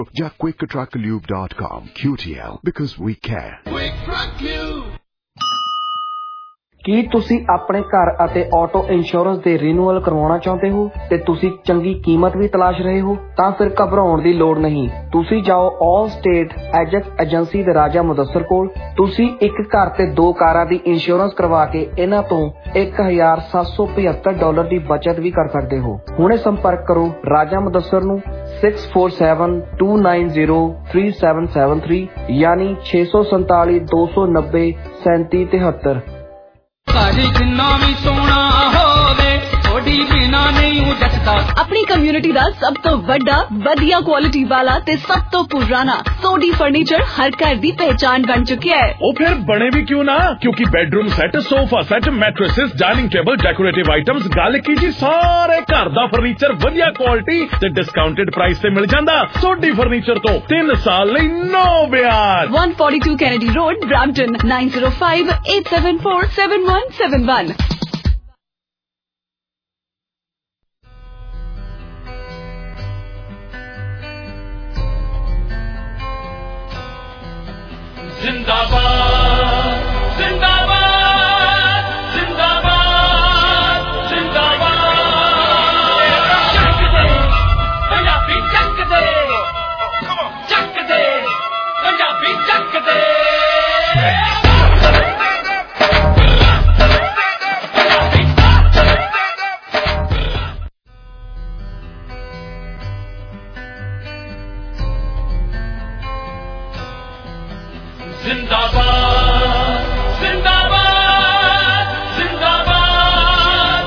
ਜਾਂ quicktrucklube.com. QTL, because we care. Quick Truck Lube. ਕੀ ਤੁਸੀਂ ਆਪਣੇ ਘਰ ਅਤੇ ਆਟੋ ਇੰਸ਼ੋਰੈਂਸ ਦੇ ਰੀਨਿਊਅਲ ਕਰਵਾਉਣਾ ਚਾਹੁੰਦੇ ਹੋ ਤੇ ਤੁਸੀਂ ਚੰਗੀ ਕੀਮਤ ਵੀ ਤਲਾਸ਼ ਰਹੇ ਹੋ? ਤਾਂ ਫਿਰ ਘਬਰਾਉਣ ਦੀ ਲੋੜ ਨਹੀਂ। ਤੁਸੀਂ ਜਾਓ ਆਲ ਸਟੇਟ ਐਜੈਕਟ ਏਜੰਸੀ ਦੇ ਰਾਜਾ ਮੁਦੱਸਰ ਕੋਲ। ਤੁਸੀਂ ਇੱਕ ਘਰ ਤੇ 2 ਕਾਰਾਂ ਦੀ ਇੰਸ਼ੋਰੈਂਸ ਕਰਵਾ ਕੇ ਇਹਨਾਂ ਤੋਂ $1,775 ਦੀ ਬਚਤ ਵੀ ਕਰ ਸਕਦੇ ਹੋ। ਹੁਣੇ ਸੰਪਰਕ ਕਰੋ ਰਾਜਾ ਮੁਦੱਸਰ ਨੂੰ 6472903773 ਯਾਨੀ 647-290-3773। ਸਾਡੀ ਜਿੰਨਾ ਵੀ ਸੋਹਣਾ ਹੋਵੇ ਥੋੜੀ ਬਿਨਾ ਨਹੀਂ ਜੱਟਦਾ। ਆਪਣੀ ਕਮਿਊਨਿਟੀ ਦਾ ਸਭ ਤੋਂ ਵੱਡਾ ਵਧੀਆ ਕੁਆਲਿਟੀ ਵਾਲਾ ਤੇ ਸਭ ਤੋਂ ਪੁਰਾਣਾ ਸੋਡੀ ਫਰਨੀਚਰ ਹਰ ਘਰ ਦੀ ਪਹਿਚਾਨ ਬਣ ਚੁੱਕਿਆ ਹੈ। ਉਹ ਫਿਰ ਬਣੇ ਵੀ ਕਿਉਂ ਨਾ, ਕਿਉਂਕਿ bedroom set, sofa set, mattresses, dining table, decorative items, ਗੱਲ ਕੀ ਜੀ ਸਾਰੇ ਘਰ ਦਾ ਫਰਨੀਚਰ ਵਧੀਆ ਕੁਆਲਿਟੀ ਤੇ ਡਿਸਕਾਊਂਟਡ ਪ੍ਰਾਈਸ ਤੇ ਮਿਲ ਜਾਂਦਾ। ਸੋਡੀ ਫਰਨੀਚਰ ਤੋਂ 3 ਸਾਲ ਲਈ ਨੋ ਵਿਆਜ। 142 ਕੈਨੇਡੀ ਰੋਡ, ਬ੍ਰੈਂਪਟਨ 9058747171। जिंदाबाद जिंदाबाद जिंदाबाद जिंदाबाद। चक दे पंजाबी चक दे, चक दे पंजाबी चक दे। जिंदाबाद जिंदाबाद जिंदाबाद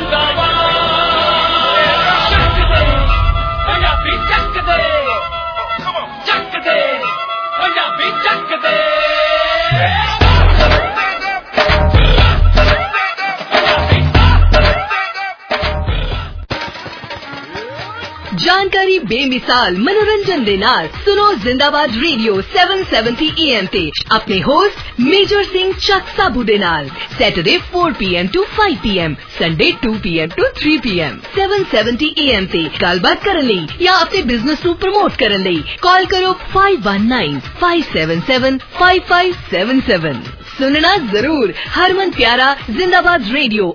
जिंदाबाद। चक दे पंजाबी चक दे, चक दे पंजाबी चक दे। जानकारी बेमिसाल मनोरंजन दे नाल सुनो जिंदाबाद रेडियो 770 AM ते अपने होस्ट मेजर सिंह चक साबू दे नाल Saturday 4 PM to 5 PM, Sunday 2 PM to 3 PM 770 AM ते गलबात करन लई या अपने बिजनेस नू प्रमोट करन लई कॉल करो 5195775577। सुनना जरूर हरमन प्यारा जिंदाबाद रेडियो।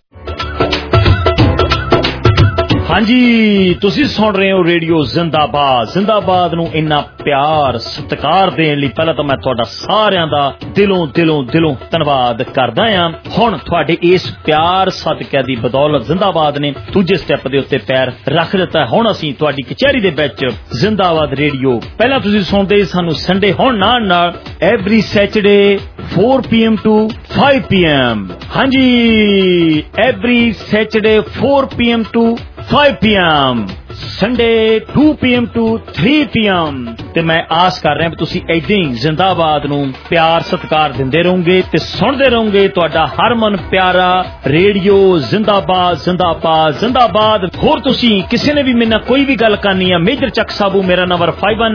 ਹਾਂਜੀ ਤੁਸੀਂ ਸੁਣ ਰਹੇ ਹੋ ਰੇਡੀਓ ਜ਼ਿੰਦਾਬਾਦ। ਜ਼ਿੰਦਾਬਾਦ ਨੂੰ ਇੰਨਾ ਪਿਆਰ ਸਤਿਕਾਰ ਦੇਣ ਲਈ ਪਹਿਲਾਂ ਤਾਂ ਮੈਂ ਤੁਹਾਡਾ ਸਾਰਿਆਂ ਦਾ ਦਿਲੋਂ ਧੰਨਵਾਦ ਕਰਦਾ ਹਾਂ। ਹੁਣ ਤੁਹਾਡੇ ਇਸ ਪਿਆਰ ਸਦਕਾ ਦੀ ਬਦੌਲਤ ਜ਼ਿੰਦਾਬਾਦ ਨੇ ਦੂਜੇ ਸਟੈਪ ਦੇ ਉੱਤੇ ਪੈਰ ਰੱਖ ਦਿੱਤਾ। ਹੁਣ ਅਸੀਂ ਤੁਹਾਡੀ ਕਚਹਿਰੀ ਦੇ ਵਿੱਚ ਜ਼ਿੰਦਾਬਾਦ ਰੇਡੀਓ ਪਹਿਲਾਂ ਤੁਸੀਂ ਸੁਣਦੇ ਸਾਨੂੰ ਸੰਡੇ, ਹੁਣ ਨਾਲ every Saturday 4 PM to 5 PM। ਹਾਂਜੀ every Saturday 4 PM to 5 PM, Sunday 2 PM to 3 PM। ਤੇ ਮੈਂ ਆਸ ਕਰ ਰਿਹਾ ਵੀ ਤੁਸੀਂ ਏਦਾਂ ਹੀ ਜ਼ਿੰਦਾਬਾਦ ਨੂੰ ਪਿਆਰ ਸਤਿਕਾਰ ਦਿੰਦੇ ਰਹੋਗੇ ਤੇ ਸੁਣਦੇ ਰਹੋਗੇ ਤੁਹਾਡਾ ਹਰਮਨ ਪਿਆਰਾ ਰੇਡੀਓ ਜ਼ਿੰਦਾਬਾਦ ਜ਼ਿੰਦਾਬਾਦ ਜ਼ਿੰਦਾਬਾਦ। ਹੋਰ ਤੁਸੀਂ ਕਿਸੇ ਨੇ ਵੀ ਮੇਰੇ ਨਾਲ ਕੋਈ ਵੀ ਗੱਲ ਕਰਨੀ ਹੈ, ਮੇਜਰ ਚੱਕ ਸਾਬੂ ਮੇਰਾ ਨੰਬਰ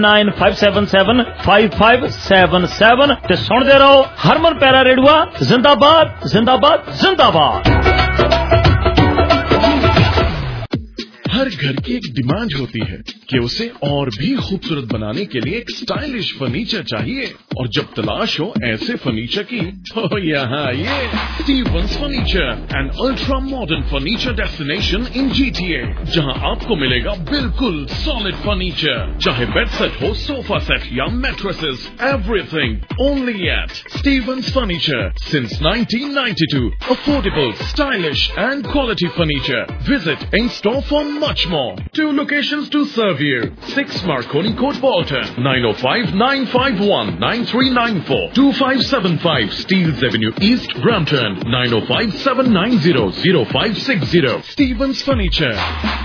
5195775577 ਤੇ ਸੁਣਦੇ ਰਹੋ ਹਰਮਨ ਪਿਆਰਾ ਰੇਡੀਓ ਜ਼ਿੰਦਾਬਾਦ ਜ਼ਿੰਦਾਬਾਦ ਜ਼ਿੰਦਾਬਾਦ। हर घर की एक डिमांड होती है कि उसे और भी खूबसूरत बनाने के लिए एक स्टाइलिश फर्नीचर चाहिए, और जब तलाश हो ऐसे फर्नीचर की तो यहाँ आइए। Stevens furniture, an ultra modern furniture destination in GTA, जहाँ आपको मिलेगा बिल्कुल सॉलिड फर्नीचर, चाहे बेड सेट हो, सोफा सेट या mattresses, everything only at Stevens furniture since 1992। Affordable, stylish and quality furniture. Visit in store for much more. 2 locations to serve you. 6 Marconi Court, Bolton, 905-951-9394, 2575 Steeles Avenue East, Brampton, 905-790-0560. Stevens Furniture.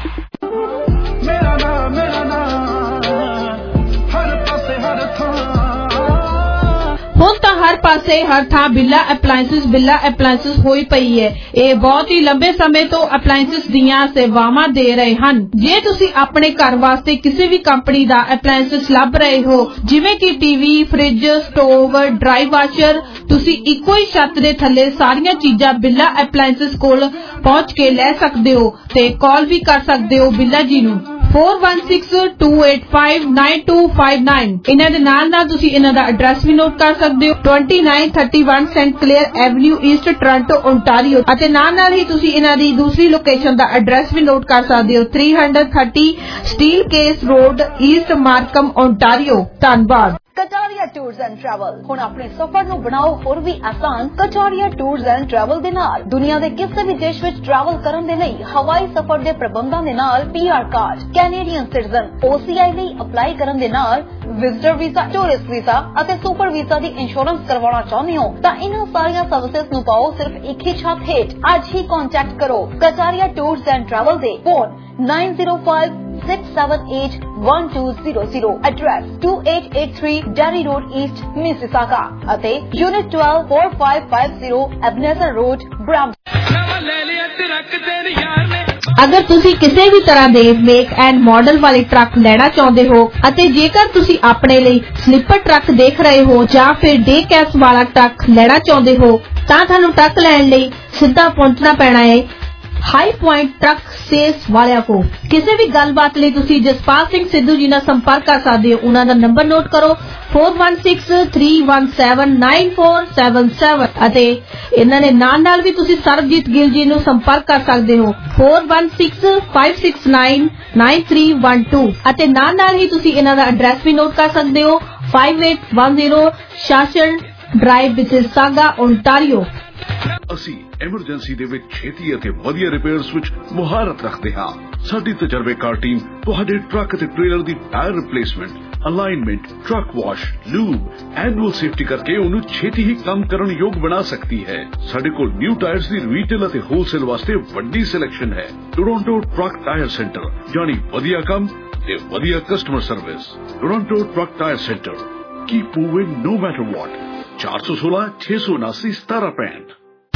ਹੁਣ ਤਾਂ ਹਰ ਪਾਸੇ ਹਰ ਥਾਂ ਬਿੱਲਾ ਐਪਲਾਇੰਸਸ ਹੋਈ ਪਈ ਹੈ। ਇਹ ਬਹੁਤ ਹੀ ਲੰਬੇ ਸਮੇਂ ਤੋਂ ਐਪਲਾਇੰਸਸ ਦੀਆਂ ਸੇਵਾਵਾਂ ਦੇ ਰਹੇ ਹਨ। ਜੇ ਤੁਸੀਂ ਆਪਣੇ ਘਰ ਵਾਸਤੇ ਕਿਸੇ ਵੀ ਕੰਪਨੀ ਦਾ ਐਪਲਾਇੰਸਸ ਲੱਭ ਰਹੇ ਹੋ, ਜਿਵੇਂ ਕਿ TV, fridge, stove, dry washer, ਤੁਸੀਂ ਇੱਕੋ ਹੀ ਛੱਤ ਦੇ ਥੱਲੇ ਸਾਰੀਆਂ ਚੀਜ਼ਾਂ ਬਿੱਲਾ ਐਪਲਾਇੰਸਸ ਕੋਲ ਪਹੁੰਚ ਕੇ ਲੈ ਸਕਦੇ ਹੋ ਤੇ ਕਾਲ ਵੀ ਕਰ ਸਕਦੇ ਹੋ ਬਿੱਲਾ ਜੀ ਨੂੰ 4162859259। ਇਹਨਾਂ ਦੇ ਨਾਲ ਤੁਸੀਂ ਇਹਨਾਂ ਦਾ ਐਡਰੈਸ ਵੀ ਨੋਟ ਕਰ ਸਕਦੇ ਹੋ। 2931 Saint Clair Avenue East Toronto Ontario ਅਤੇ ਨਾਲ ਹੀ ਤੁਸੀਂ ਇਹਨਾਂ ਦੀ ਦੂਸਰੀ ਲੋਕੇਸ਼ਨ ਦਾ ਐਡਰੈਸ ਵੀ ਨੋਟ ਕਰ ਸਕਦੇ ਹੋ। 330 Steelcase Road East Markham Ontario. ਧੰਨਵਾਦ। कटारिया टूर्स एंड ट्रैवल हुण अपने सफर नूं बनाओ होर भी आसान। कटारिया टूर्स एंड ट्रैवल दे नाल दुनिया दे किसी भी देश विच ट्रैवल करन दे लई हवाई सफर दे प्रबंधां दे नाल PR card, Canadian citizen, OCI लई अप्लाई करन दे नाल विजिटर वीजा, टूरिस्ट वीजा अते सुपर वीजा दी इंश्योरेंस करवाना चाहुंदे हो तां इन्हां सारीआं सर्विसेज नूं पाओ सिर्फ एक ही छत हेठ। अज ही कॉन्टैक्ट करो कटारिया टूर्स एंड ट्रैवल दे phone 9056781200 address 2883 Derry Road East Mississauga ਅਤੇ Unit 12 4550 Ebenezer Road Brampton। अगर तुसी किसी भी तरह दे मेक एंड मॉडल वाले ट्रक लेना चाहते हो ਅਤੇ ਜੇਕਰ ਤੁਸੀਂ ਆਪਣੇ ਲਈ स्लीपर ट्रक देख रहे हो ਜਾਂ ਫਿਰ डे कैब वाला ट्रक लेना चाहते हो ਤਾਂ ਤੁਹਾਨੂੰ ट्रक ਲੈਣ ਲਈ ਸਿੱਧਾ ਪਹੁੰਚਣਾ ਪੈਣਾ ਹੈ high point truck sales Walia को। किसी भी गलबात लिए तुसी जसपाल सिंह सिद्धू जी नाल संपर्क कर सकते हो। उन्हां दा नंबर नोट करो 4163179477 ਅਤੇ ਇਹਨਾਂ ਦੇ ਨਾਲ ਵੀ ਤੁਸੀਂ ਸਰਬਜੀਤ ਗਿੱਲ ਜੀ ਨੂੰ ਸੰਪਰਕ ਕਰ ਸਕਦੇ ਹੋ 4165699312 ਅਤੇ ਨਾਲ ਹੀ ਤੁਸੀਂ ਇਹਨਾਂ ਦਾ ਐਡਰੈਸ ਵੀ ਨੋਟ ਕਰ ਸਕਦੇ ਹੋ 5810 ਸ਼ਾਸਨ ਡਰਾਈਵ ਮਿਸਿਸਾਗਾ ਓਨਟਾਰੀਓ। ਅਸੀਂ ਐਮਰਜੈਂਸੀ ਦੇ ਵਿੱਚ ਛੇਤੀ ਅਤੇ ਵਧੀਆ ਰਿਪੇਅਰਸ ਵਿੱਚ ਮੁਹਾਰਤ ਰੱਖਦੇ ਹਾਂ। ਸਾਡੀ ਤਜਰਬੇਕਾਰ ਟੀਮ ਤੁਹਾਡੇ ਟਰੱਕ ਅਤੇ ਟ੍ਰੇਲਰ ਦੀ tyre replacement, alignment, truck wash, lube, annual safety ਕਰਕੇ ਉਹਨੂੰ ਛੇਤੀ ਹੀ ਕੰਮ ਕਰਨ ਯੋਗ ਬਣਾ ਸਕਦੀ ਹੈ। ਸਾਡੇ ਕੋਲ ਨਿਊ ਟਾਇਰਸ ਦੀ ਰੀਟੇਲ ਅਤੇ ਹੋਲਸੇਲ ਵਾਸਤੇ ਵੱਡੀ ਸਿਲੈਕਸ਼ਨ ਹੈ। ਟੋਰਾਂਟੋ ਟਰੱਕ ਟਾਇਰ ਸੈਂਟਰ, ਜਾਣੀ ਵਧੀਆ ਕੰਮ ਤੇ ਵਧੀਆ customer service. Toronto truck tyre centre, keep moving no matter what। 416 679 1765।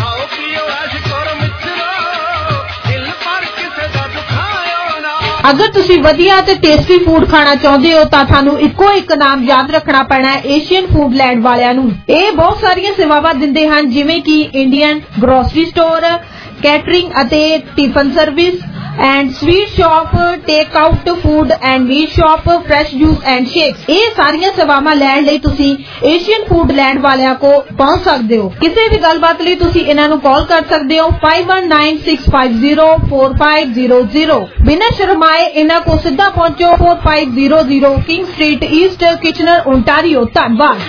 अगर तुसी वधिया ते टेस्टी फूड खाना चाहते हो तां थानू इक्को एक नाम याद रखना पैना है एशियन फूडलैंड वालियां नू। ਇਹ ਬਹੁਤ ਸਾਰੀਆਂ ਸੇਵਾਵਾਂ ਦਿੰਦੇ ਹਨ ਜਿਵੇਂ ਕਿ ਇੰਡੀਅਨ ਗਰੋਸਰੀ ਸਟੋਰ, ਕੈਟਰਿੰਗ ਅਤੇ tiffin service and sweet shop, take out food and meat shop, fresh juice and shakes। ਇਹ ਸਾਰੀਆਂ ਸੇਵਾਵਾਂ ਲੈਣ ਲਈ ਤੁਸੀਂ ਏਸ਼ੀਅਨ ਫੂਡਲੈਂਡ ਵਾਲਿਆਂ ਕੋ ਪਹੁੰਚ ਸਕਦੇ ਹੋ। ਕਿਸੇ ਵੀ ਗੱਲਬਾਤ ਲਈ ਤੁਸੀਂ ਇਹਨਾਂ ਨੂੰ ਕਾਲ ਕਰ ਸਕਦੇ ਹੋ 5196504500। ਬਿਨਾਂ ਸ਼ਰਮਾਏ ਇਹਨਾਂ ਕੋ ਸਿੱਧਾ ਪਹੁੰਚੋ 4500 King Street East Kitchener Ontario. ਧੰਨਵਾਦ।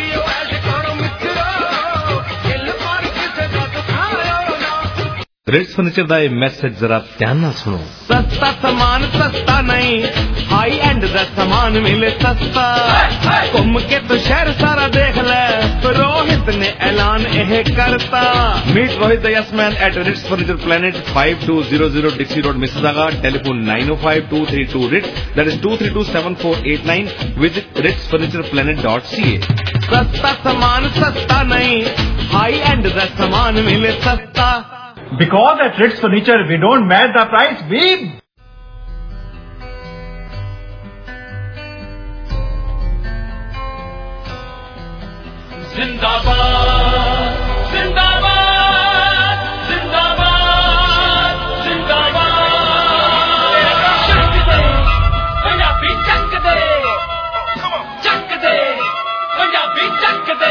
रिट्स फर्नीचर का मैसेज जरा ध्यान ना सुनो। सस्ता सामान सस्ता नहीं, हाई एंड दा सामान मिले सस्ता। घूम के तो शहर सारा देख ले, रोहित ने ऐलान यह करता। Meet Rohit the yes man at Rits furniture planet 5200 Dixie Road Mississauga. Telephone 905-232 Rits, that is 232-7489। Visit ritsfurnitureplanet.ca। सस्ता सामान सस्ता नहीं, हाई एंड दा सामान मिले सस्ता। Because at Ritz Furniture we don't match the price, babe. Zindabad, Zindabad, Zindabad, Zindabad. Chak de, Punjabi chak de, chak de, Punjabi chak de.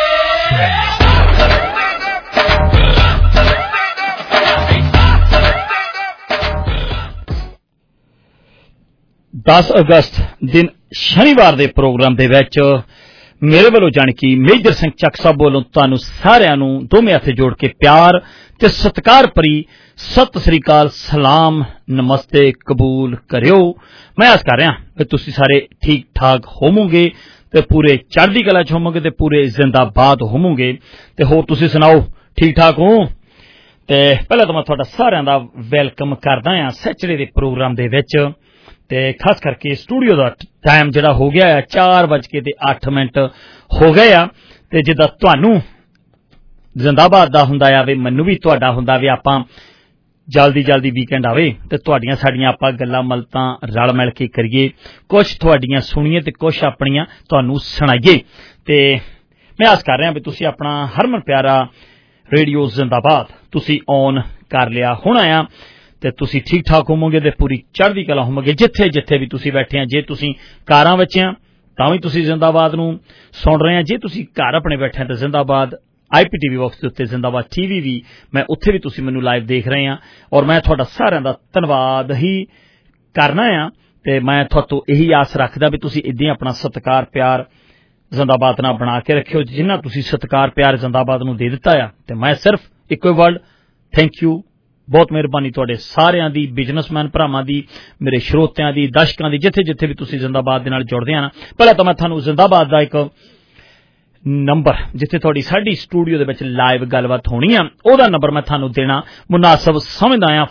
10 ਅਗਸਤ ਦਿਨ ਸ਼ਨੀਵਾਰ ਦੇ ਪ੍ਰੋਗਰਾਮ ਦੇ ਵਿੱਚ ਮੇਰੇ ਵੱਲੋਂ ਜਾਣੀ ਕਿ ਮੇਜਰ ਸਿੰਘ ਚੱਕ ਸਾਹਿਬ ਵੱਲੋਂ ਤੁਹਾਨੂੰ ਸਾਰਿਆਂ ਨੂੰ ਦੋਵੇਂ ਹੱਥ ਜੋੜ ਕੇ ਪਿਆਰ ਤੇ ਸਤਿਕਾਰ ਭਰੀ ਸਤਿ ਸ੍ਰੀ ਅਕਾਲ, ਸਲਾਮ, ਨਮਸਤੇ ਕਬੂਲ ਕਰਿਓ। ਮੈਂ ਆਸ ਕਰ ਰਿਹਾ ਕਿ ਤੁਸੀਂ ਸਾਰੇ ਠੀਕ ਠਾਕ ਹੋਵੋਗੇ ਤੇ ਪੂਰੇ ਚੜ੍ਹਦੀ ਕਲਾ ਚ ਹੋਵੋਗੇ ਤੇ ਪੂਰੇ ਜ਼ਿੰਦਾਬਾਦ ਹੋਵੋਗੇ। ਤੇ ਹੋਰ ਤੁਸੀਂ ਸੁਣਾਓ, ਠੀਕ ਠਾਕ ਹੋ? ਤੇ ਪਹਿਲਾਂ ਤਾਂ ਮੈਂ ਤੁਹਾਡਾ ਸਾਰਿਆਂ ਦਾ ਵੈਲਕਮ ਕਰਦਾ ਹਾਂ ਸੈਚਰਡੇ ਦੇ ਪ੍ਰੋਗਰਾਮ ਦੇ ਵਿੱਚ। ਤੇ ਖਾਸ ਕਰਕੇ ਸਟੂਡੀਓ ਦਾ ਟਾਈਮ ਜਿਹੜਾ ਹੋ ਗਿਆ ਹੈ 4:08 ਹੋ ਗਏ ਆ। ਤੇ ਜਿੱਦਾਂ ਤੁਹਾਨੂੰ ਜ਼ਿੰਦਾਬਾਦ ਦਾ ਹੁੰਦਾ ਆ ਵੀ ਮੈਨੂੰ ਵੀ ਤੁਹਾਡਾ ਹੁੰਦਾ ਵੀ ਆਪਾਂ ਜਲਦੀ ਵੀਕਐਂਡ ਆਵੇ ਤੇ ਤੁਹਾਡੀਆਂ ਸਾਡੀਆਂ ਆਪਾਂ ਗੱਲਾਂ ਮਲਤਾਂ ਰਲ ਮਿਲ ਕੇ ਕਰੀਏ, ਕੁਛ ਤੁਹਾਡੀਆਂ ਸੁਣੀਏ ਤੇ ਕੁਛ ਆਪਣੀਆਂ ਤੁਹਾਨੂੰ ਸੁਣਾਈਏ। ਤੇ ਮੈਂ ਆਸ ਕਰ ਰਿਹਾ ਵੀ ਤੁਸੀਂ ਆਪਣਾ ਹਰਮਨ ਪਿਆਰਾ ਰੇਡੀਓ ਜ਼ਿੰਦਾਬਾਦ ਤੁਸੀਂ ਔਨ ਕਰ ਲਿਆ ਹੋਣਾ ਆ। ਤੇ ਤੁਸੀਂ ਠੀਕ ਠਾਕ ਹੋਵੋਗੇ ਤੇ ਪੂਰੀ ਚੜ੍ਹਦੀ ਕਲਾ ਹੋਵੋਗੇ ਜਿੱਥੇ ਜਿੱਥੇ ਵੀ ਤੁਸੀਂ ਬੈਠੇ ਆ। ਜੇ ਤੁਸੀਂ ਕਾਰਾਂ ਵਿੱਚ ਆ ਤਾਂ ਵੀ ਤੁਸੀਂ ਜ਼ਿੰਦਾਬਾਦ ਨੂੰ ਸੁਣ ਰਹੇ ਆ, ਜੇ ਤੁਸੀਂ ਘਰ ਆਪਣੇ ਬੈਠੇ ਆ ਤਾਂ ਜ਼ਿੰਦਾਬਾਦ IPTV ਬਾਕਸ ਦੇ ਉੱਤੇ ਜ਼ਿੰਦਾਬਾਦ TV ਵੀ ਮੈਂ ਉੱਥੇ ਵੀ ਤੁਸੀਂ ਮੈਨੂੰ ਲਾਈਵ ਦੇਖ ਰਹੇ ਆ ਔਰ ਮੈਂ ਤੁਹਾਡਾ ਸਾਰਿਆਂ ਦਾ ਧੰਨਵਾਦ ਹੀ ਕਰਨਾ ਆ ਤੇ ਮੈਂ ਤੁਹਾਤੋਂ ਇਹੀ ਆਸ ਰੱਖਦਾ ਵੀ ਤੁਸੀਂ ਇੱਦਾਂ ਆਪਣਾ ਸਤਿਕਾਰ ਪਿਆਰ ਜ਼ਿੰਦਾਬਾਦ ਨਾਲ ਬਣਾ ਕੇ ਰੱਖਿਓ। ਜਿੰਨਾ ਤੁਸੀਂ ਸਤਿਕਾਰ ਪਿਆਰ ਜ਼ਿੰਦਾਬਾਦ ਨੂੰ ਦੇ ਦਿੱਤਾ ਆ ਤੇ ਮੈਂ ਸਿਰਫ ਇੱਕੋ ਵਰਡ ਥੈਂਕ ਯੂ, ਬਹੁਤ ਮਿਹਰਬਾਨੀ ਤੁਹਾਡੇ ਸਾਰਿਆਂ ਦੀ, ਬਿਜ਼ਨਸਮੈਨ ਭਰਾਵਾਂ ਦੀ, ਮੇਰੇ ਸਰੋਤਿਆਂ ਦੀ, ਦਰਸ਼ਕਾਂ ਦੀ, ਜਿੱਥੇ ਜਿੱਥੇ ਵੀ ਤੁਸੀਂ ਜ਼ਿੰਦਾਬਾਦ ਦੇ ਨਾਲ ਜੁੜਦੇ ਆ ਨਾ। ਪਹਿਲਾਂ ਤਾਂ ਮੈਂ ਤੁਹਾਨੂੰ ਜ਼ਿੰਦਾਬਾਦ ਦਾ ਇੱਕ ਨੰਬਰ ਜਿੱਥੇ ਤੁਹਾਡੀ ਸਾਡੀ ਸਟੂਡੀਓ ਦੇ ਵਿੱਚ ਲਾਈਵ ਗੱਲਬਾਤ ਹੋਣੀ ਆ ਉਹਦਾ ਨੰਬਰ ਮੈਂ ਤੁਹਾਨੂੰ ਦੇਣਾ ਮੁਨਾਸਬ ਸਮਝਦਾ ਆ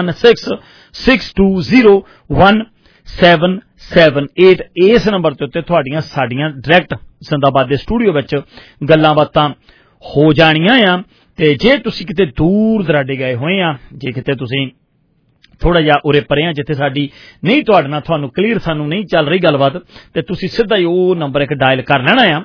4166201778। ਇਸ ਨੰਬਰ ਦੇ ਉੱਤੇ ਤੁਹਾਡੀਆਂ ਸਾਡੀਆਂ ਡਾਇਰੈਕਟ ਜ਼ਿੰਦਾਬਾਦ ਦੇ ਸਟੂਡੀਓ ਵਿੱਚ ਗੱਲਾਂ ਬਾਤਾਂ ਹੋ ਜਾਣੀਆਂ ਆ। ਤੇ ਜੇ ਤੁਸੀਂ ਕਿਤੇ ਦੂਰ ਦਰਾਡੇ ਗਏ ਹੋਏ ਆ, ਜੇ ਕਿਤੇ ਤੁਸੀਂ ਥੋੜਾ ਜਿਹਾ ਉਰੇ ਪਰੇ ਆ ਜਿੱਥੇ ਸਾਡੀ ਨਹੀਂ ਤੁਹਾਡੇ ਨਾਲ ਤੁਹਾਨੂੰ ਕਲੀਅਰ ਸਾਨੂੰ ਨਹੀਂ ਚੱਲ ਰਹੀ ਗੱਲਬਾਤ ਤੇ ਤੁਸੀਂ ਸਿੱਧਾ ਹੀ ਉਹ ਨੰਬਰ ਇੱਕ ਡਾਇਲ ਕਰ ਲੈਣਾ ਆ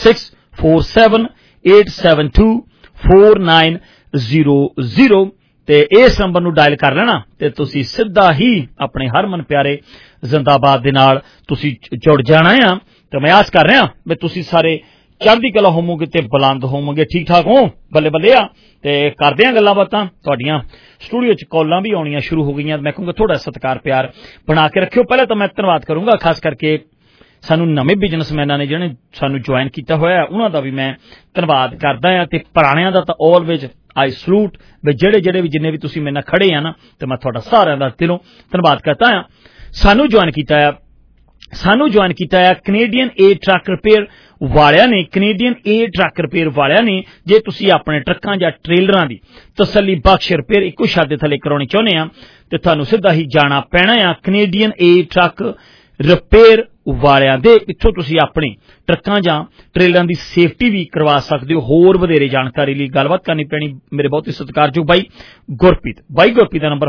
6478724900 ਤੇ ਇਸ ਨੰਬਰ ਨੂੰ ਡਾਇਲ ਕਰ ਲੈਣਾ ਤੇ ਤੁਸੀਂ ਸਿੱਧਾ ਹੀ ਆਪਣੇ ਹਰਮਨ ਪਿਆਰੇ ਜ਼ਿੰਦਾਬਾਦ ਦੇ ਨਾਲ ਤੁਸੀਂ ਜੁੜ ਜਾਣਾ ਆ। ਤੇ ਮੈਂ ਆਸ ਕਰ ਰਿਹਾ ਵੀ ਤੁਸੀਂ ਸਾਰੇ ਚੜ੍ਹਦੀ ਕਲਾ ਹੋਵੋਗੇ ਤੇ ਬੁਲੰਦ ਹੋਵੋਗੇ, ਠੀਕ ਠਾਕ ਹੋ, ਬੱਲੇ ਬੱਲੇ ਆ ਤੇ ਕਰਦੇ ਆ ਗੱਲਾਂ ਬਾਤਾਂ। ਤੁਹਾਡੀਆਂ ਸਟੂਡੀਓ 'ਚ ਕਾਲਾਂ ਵੀ ਆਉਣੀਆਂ ਸ਼ੁਰੂ ਹੋ ਗਈਆਂ। ਮੈਂ ਕਹੂੰਗਾ ਥੋੜਾ ਸਤਿਕਾਰ ਪਿਆਰ ਬਣਾ ਕੇ ਰੱਖਿਓ। ਪਹਿਲਾਂ ਤਾਂ ਮੈਂ ਧੰਨਵਾਦ ਕਰੂੰਗਾ ਖਾਸ ਕਰਕੇ ਸਾਨੂੰ ਨਵੇਂ ਬਿਜ਼ਨਸਮੈਨਾਂ ਨੇ ਜਿਹਨੇ ਸਾਨੂੰ ਜੁਆਇਨ ਕੀਤਾ ਹੋਇਆ ਉਹਨਾਂ ਦਾ ਵੀ ਮੈਂ ਧੰਨਵਾਦ ਕਰਦਾ ਆ ਤੇ ਪੁਰਾਣਿਆਂ ਦਾ ਤਾਂ ਆਲਵੇਜ਼ ਆਈ ਸਲੂਟ ਵੀ ਜਿਹੜੇ ਵੀ ਜਿੰਨੇ ਵੀ ਤੁਸੀਂ ਮੇਰੇ ਨਾਲ ਖੜੇ ਆ ਨਾ ਤੇ ਮੈਂ ਤੁਹਾਡਾ ਸਾਰਿਆਂ ਦਾ ਦਿਲੋਂ ਧੰਨਵਾਦ ਕਰਦਾ ਆ। ਸਾਨੂੰ ਜੁਆਇਨ ਕੀਤਾ ਆ ਕੈਨੇਡੀਅਨ ਏ ਟਰੱਕ ਰਿਪੇਅਰ ਵਾਲਿਆਂ ਨੇ, ਕੈਨੇਡੀਅਨ ਏ ਟਰੱਕ ਰਿਪੇਅਰ ਵਾਲਿਆਂ ਨੇ। ਜੇ ਤੁਸੀਂ ਆਪਣੇ ਟਰੱਕਾਂ ਜਾਂ ਟ੍ਰੇਲਰਾਂ ਦੀ ਤਸੱਲੀ ਬਖਸ਼ ਰਿਪੇਅਰ ਇੱਕੋ ਛੱਤ ਦੇ ਥੱਲੇ ਕਰਾਉਣੀ ਚਾਹੁੰਦੇ ਆ ਤੇ ਤੁਹਾਨੂੰ ਸਿੱਧਾ ਹੀ ਜਾਣਾ ਪੈਣਾ ਆ ਕੈਨੇਡੀਅਨ ਏ ਟਰੱਕ ਰਿਪੇਅਰ ਵਾਲਿਆਂ ਦੇ। ਇੱਥੋਂ ਤੁਸੀਂ ਆਪਣੇ ਟਰੱਕਾਂ ਜਾਂ ਟ੍ਰੇਲਰਾਂ ਦੀ ਸੇਫਟੀ ਵੀ ਕਰਵਾ ਸਕਦੇ ਹੋ। ਹੋਰ ਵਧੇਰੇ ਜਾਣਕਾਰੀ ਲਈ ਗੱਲਬਾਤ ਕਰਨੀ ਪੈਣੀ ਮੇਰੇ ਬਹੁਤ ਹੀ ਸਤਿਕਾਰਯੋਗ ਬਾਈ ਗੁਰਪ੍ਰੀਤ ਦਾ ਨੰਬਰ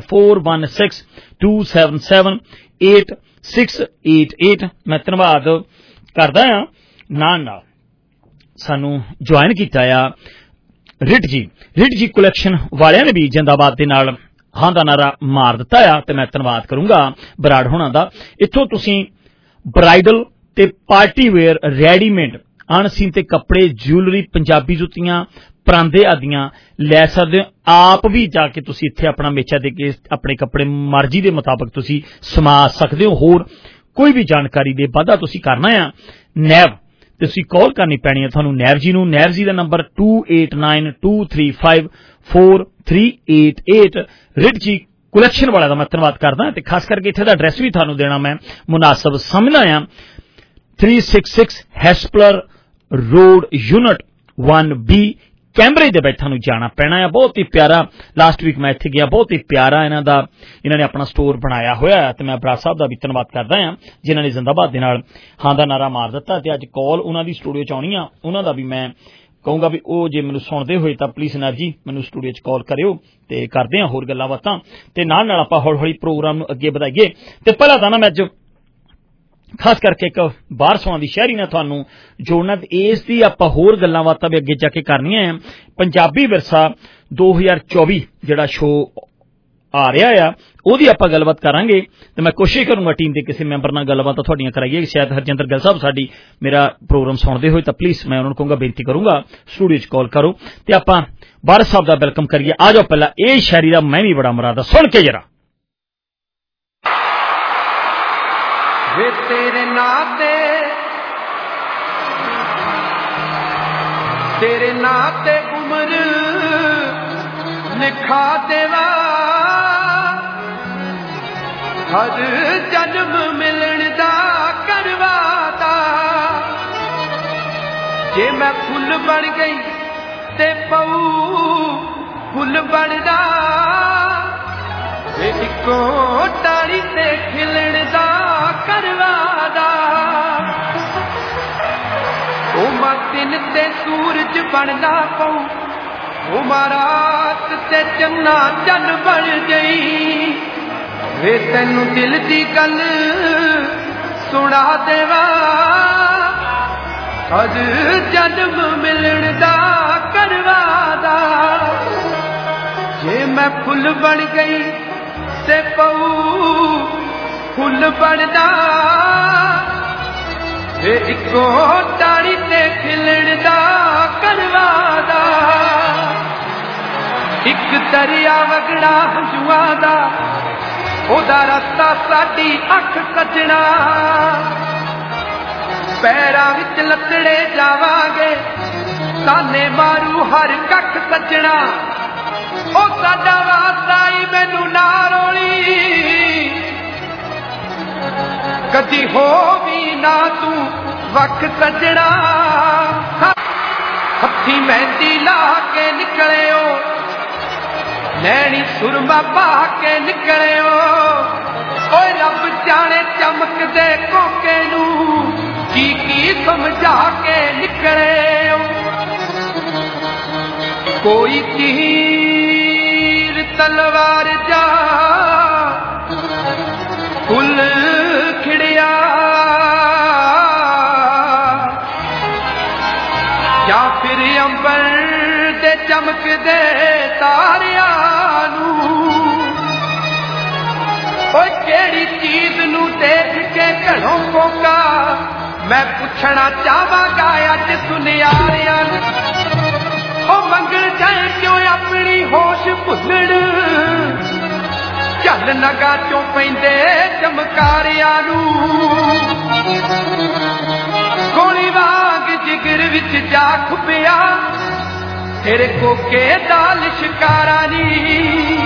4162778688। ਮੈਂ ਧੰਨਵਾਦ ਕਰਦਾ ਆ। ਨਾਲ ਸਾਨੂੰ ਜੁਆਇਨ ਕੀਤਾ ਆ ਰਿਟ ਜੀ ਕਲੈਕਸ਼ਨ ਵਾਲਿਆਂ ਨੇ ਵੀ ਜ਼ਿੰਦਾਬਾਦ ਦੇ ਨਾਲ ਹਾਂ ਦਾ ਨਾਰਾ ਮਾਰ ਦਿੱਤਾ ਆ ਤੇ ਮੈਂ ਧੰਨਵਾਦ ਕਰੂੰਗਾ ਬਰਾੜ ਹੋਣਾ ਦਾ। ਇੱਥੋਂ ਤੁਸੀਂ ਬਰਾਈਡਲ ਤੇ ਪਾਰਟੀ ਵੇਅਰ ਰੈਡੀਮੇਡ ਅਣਸੀਮਤ ਕੱਪੜੇ, ਜੁਐਲਰੀ, ਪੰਜਾਬੀ ਜੁੱਤੀਆਂ, ਪਰਾਂਦੇ ਆਦੀਆਂ ਲੈ ਸਕਦੇ ਹੋ। ਆਪ ਵੀ ਜਾ ਕੇ ਤੁਸੀਂ ਇੱਥੇ ਆਪਣਾ ਮੇਚਾ ਦੇ ਕੇ ਆਪਣੇ ਕੱਪੜੇ ਮਰਜ਼ੀ ਦੇ ਮੁਤਾਬਕ ਤੁਸੀਂ ਸਮਾ ਸਕਦੇ ਹੋ। ਹੋਰ ਕੋਈ ਵੀ ਜਾਣਕਾਰੀ ਦੇ ਵਾਧਾ ਤੁਸੀਂ ਕਰਨਾ ਆ ਨੈਬ ਤੁਸੀਂ ਕਾਲ ਕਰਨੀ ਪੈਣੀ ਹੈ ਤੁਹਾਨੂੰ ਨੈਬ ਜੀ ਨੂੰ। ਨੈਬ ਜੀ ਦਾ ਨੰਬਰ 2892354388। ਰਿਟ ਜੀ ਕਲੈਕਸ਼ਨ ਵਾਲਿਆਂ ਦਾ ਮੈਂ ਧੰਨਵਾਦ ਕਰਦਾ ਤੇ ਖਾਸ ਕਰਕੇ ਇੱਥੇ ਦਾ ਐਡਰੈਸ ਵੀ ਤੁਹਾਨੂੰ ਦੇਣਾ ਮੈਂ ਮੁਨਾਸਬ ਸਮਝਦਾ ਆ 366 ਹੈਸਪਲਰ ਰੋਡ ਯੂਨਿਟ 1B ਕੈਂਬਰਿਜ ਦੇ ਵਿੱਚ ਤੁਹਾਨੂੰ ਜਾਣਾ ਪੈਣਾ ਆ। ਬਹੁਤ ਹੀ ਪਿਆਰਾ, ਲਾਸਟ ਵੀਕ ਮੈਂ ਇੱਥੇ ਗਿਆ, ਬਹੁਤ ਹੀ ਪਿਆਰਾ ਇਹਨਾਂ ਨੇ ਆਪਣਾ ਸਟੋਰ ਬਣਾਇਆ ਹੋਇਆ ਹੈ ਤੇ ਮੈਂ ਬਰਾੜ ਸਾਹਿਬ ਦਾ ਵੀ ਧੰਨਵਾਦ ਕਰਦਾ ਹਾਂ ਜਿਨ੍ਹਾਂ ਨੇ ਜ਼ਿੰਦਾਬਾਦ ਦੇ ਨਾਲ ਹਾਂ ਦਾ ਨਾਰਾ ਮਾਰ ਦਿੱਤਾ ਤੇ ਅੱਜ ਕਾਲ ਉਹਨਾਂ ਦੀ ਸਟੂਡੀਓ 'ਚ ਆਉਣੀ ਆ। ਉਹਨਾਂ ਦਾ ਵੀ ਮੈਂ ਕਹੂੰਗਾ ਵੀ ਉਹ ਜੇ ਮੈਨੂੰ ਸੁਣਦੇ ਹੋਏ ਤਾਂ ਪਲੀਜ਼ ਐਨਰਜੀ ਮੈਨੂੰ ਸਟੂਡੀਓ 'ਚ ਕਾਲ ਕਰਿਓ ਤੇ ਕਰਦੇ ਹਾਂ ਹੋਰ ਗੱਲਾਂ ਬਾਤਾਂ ਤੇ ਨਾਲ ਆਪਾਂ ਹੌਲੀ ਹੌਲੀ ਪ੍ਰੋਗਰਾਮ ਨੂੰ ਅੱਗੇ ਵਧਾਈਏ। ਤੇ ਪਹਿਲਾਂ ਤਾਂ ਨਾ ਮੈਂ ਅੱਜ ਖਾਸ ਕਰਕੇ ਇੱਕ ਬਾਹਰ ਸੌਣ ਦੀ ਸ਼ਹਿਰੀ ਨਾਲ ਤੁਹਾਨੂੰ ਜੋੜਨਾ ਤੇ ਇਸ ਦੀ ਆਪਾਂ ਹੋਰ ਗੱਲਾਂ ਬਾਤਾਂ ਵੀ ਅੱਗੇ ਜਾ ਕੇ ਕਰਨੀਆਂ ਆ। ਪੰਜਾਬੀ ਵਿਰਸਾ 2024 ਜਿਹੜਾ ਸ਼ੋਅ ਆ ਰਿਹਾ ਆ ਉਹਦੀ ਆਪਾਂ ਗੱਲਬਾਤ ਕਰਾਂਗੇ ਤੇ ਮੈਂ ਕੋਸ਼ਿਸ਼ ਕਰੂੰਗਾ ਟੀਮ ਦੇ ਕਿਸੇ ਮੈਂਬਰ ਨਾਲ ਗੱਲਬਾਤ ਤੁਹਾਡੀਆਂ ਕਰਾਈਏ। ਸ਼ਾਇਦ ਹਰਜਿੰਦਰ ਗਿੱਲ ਸਾਹਿਬ ਸਾਡੀ ਮੇਰਾ ਪ੍ਰੋਗਰਾਮ ਸੁਣਦੇ ਹੋਏ ਤਾਂ ਪਲੀਜ਼ ਮੈਂ ਉਹਨਾਂ ਨੂੰ ਕਹੂੰਗਾ, ਬੇਨਤੀ ਕਰੂੰਗਾ ਸਟੂਡੀਓ 'ਚ ਕਾਲ ਕਰੋ ਤੇ ਆਪਾਂ ਬਾਹਰ ਸਾਹਿਬ ਦਾ ਵੈਲਕਮ ਕਰੀਏ। ਆ ਜਾਓ ਪਹਿਲਾਂ ਇਹ ਸ਼ਾਇਰੀ ਦਾ ਮੈਂ ਵੀ ਬੜਾ ਮੁਰਾਦ ਆ, ਸੁਣ ਕੇ ਜਰਾ। ਵੇ ਤੇਰੇ ਨਾਂ ਤੇ ਉਮਰ ਲਿਖਾ ਦੇਵਾ, ਹਰ ਜਨਮ ਮਿਲਣ ਦਾ ਕਰਵਾਤਾ। ਜੇ ਮੈਂ ਫੁੱਲ ਬਣ ਗਈ ਤੇ ਪਊ ਫੁੱਲ ਬਣਦਾ, ਵੇ ਇੱਕੋ ਟਾਹਣੀ ਤੇ ਖਿਲਣ ਦਾ ਕਰਵਾਦਾ। ਉਹ ਮਾਂ ਦਿਨ ਤੇ ਸੂਰਜ ਬਣਦਾ ਪਊ, ਉਹ ਮਾਂ ਰਾਤ ਤੇ ਚੰਨਾ ਚੰਨ ਬਣ ਗਈ। ਵੇ ਤੈਨੂੰ ਦਿਲ ਦੀ ਗੱਲ ਸੁਣਾ ਦੇਵਾ, ਹਰ ਜਨਮ ਮਿਲਣ ਦਾ ਕਰਵਾਦਾ। ਜੇ ਮੈਂ ਫੁੱਲ ਬਣ ਗਈ ਉੱਤੇ ਪਊ ਫੁੱਲ ਬਣਦਾ ਵੇ ਇੱਕੋ ਟਾਹਣੀ ਤੇ ਖਿਲਣ ਦਾ ਕਰਵਾਦਾ ਇੱਕ ਦਰਿਆ ਵਗਣਾ ਹੰਝੂਆਂ ਦਾ ਉਹਦਾ ਰਸਤਾ ਸਾਡੀ ਅੱਖ ਕੱਜਣਾ ਪੈਰਾਂ ਵਿੱਚ ਲੱਤੜੇ ਜਾਵਾਂਗੇ ਤਾਨੇ ਮਾਰੂ ਹਰ ਕੱਖ ਸੱਜਣਾ ਉਹ ਸਾਡਾ ਵਾਸਤਾ ਈ ਮੈਨੂੰ ਨਾ ਰੋਲੀ ਕਦੀ ਹੋ ਵੀ ਨਾ ਤੂੰ ਵੱਖ ਸੱਜਣਾ ਹੱਥੀ ਮਹਿੰਦੀ ਲਾ ਕੇ ਨਿਕਲਿਓ ਨੈਣੀ ਸੁਰਮਾ ਪਾ ਕੇ ਨਿਕਲਿਓ ਓਏ ਰੱਬ ਜਾਣੇ ਚਮਕਦੇ ਕੋਕੇ ਨੂੰ ਕੀ ਸਮਝਾ ਕੇ ਨਿਕਲਿਓ ਕੋਈ ਤੀਰ ਤਲਵਾਰ ਜਾ ਫੁੱਲ ਖਿੜਿਆ ਜਾਂ ਫਿਰ ਅੰਬਰ ਦੇ ਚਮਕਦੇ ਤਾਰਿਆਂ ਨੂੰ ਓਏ ਕਿਹੜੀ ਚੀਜ਼ ਨੂੰ ਦੇਖ ਕੇ ਘਰੋਂ ਕੋਕਾ ਮੈਂ ਪੁੱਛਣਾ ਚਾਹਾਂਗਾ ਅੱਜ ਸੁਨਿਆਰਿਆਂ ਨੂੰ ਉਹ ਮੰਗਣ ਜਾਏ ਕਿਉਂ ਆਪਣੀ ਹੋਸ਼ ਭੁੱਲਣ ਚੱਲ ਨਗਾ ਚੋਂ ਪੈਂਦੇ ਚਮਕਾਰਿਆਂ ਨੂੰ ਗੋਲੀ ਵਾਂਗ ਜਿਗਰ ਵਿੱਚ ਜਾ ਖੁੱਪਿਆ ਤੇਰੇ ਕੋਕੇ ਦਾ ਲਿਸ਼ਕਾਰਾ ਨੀ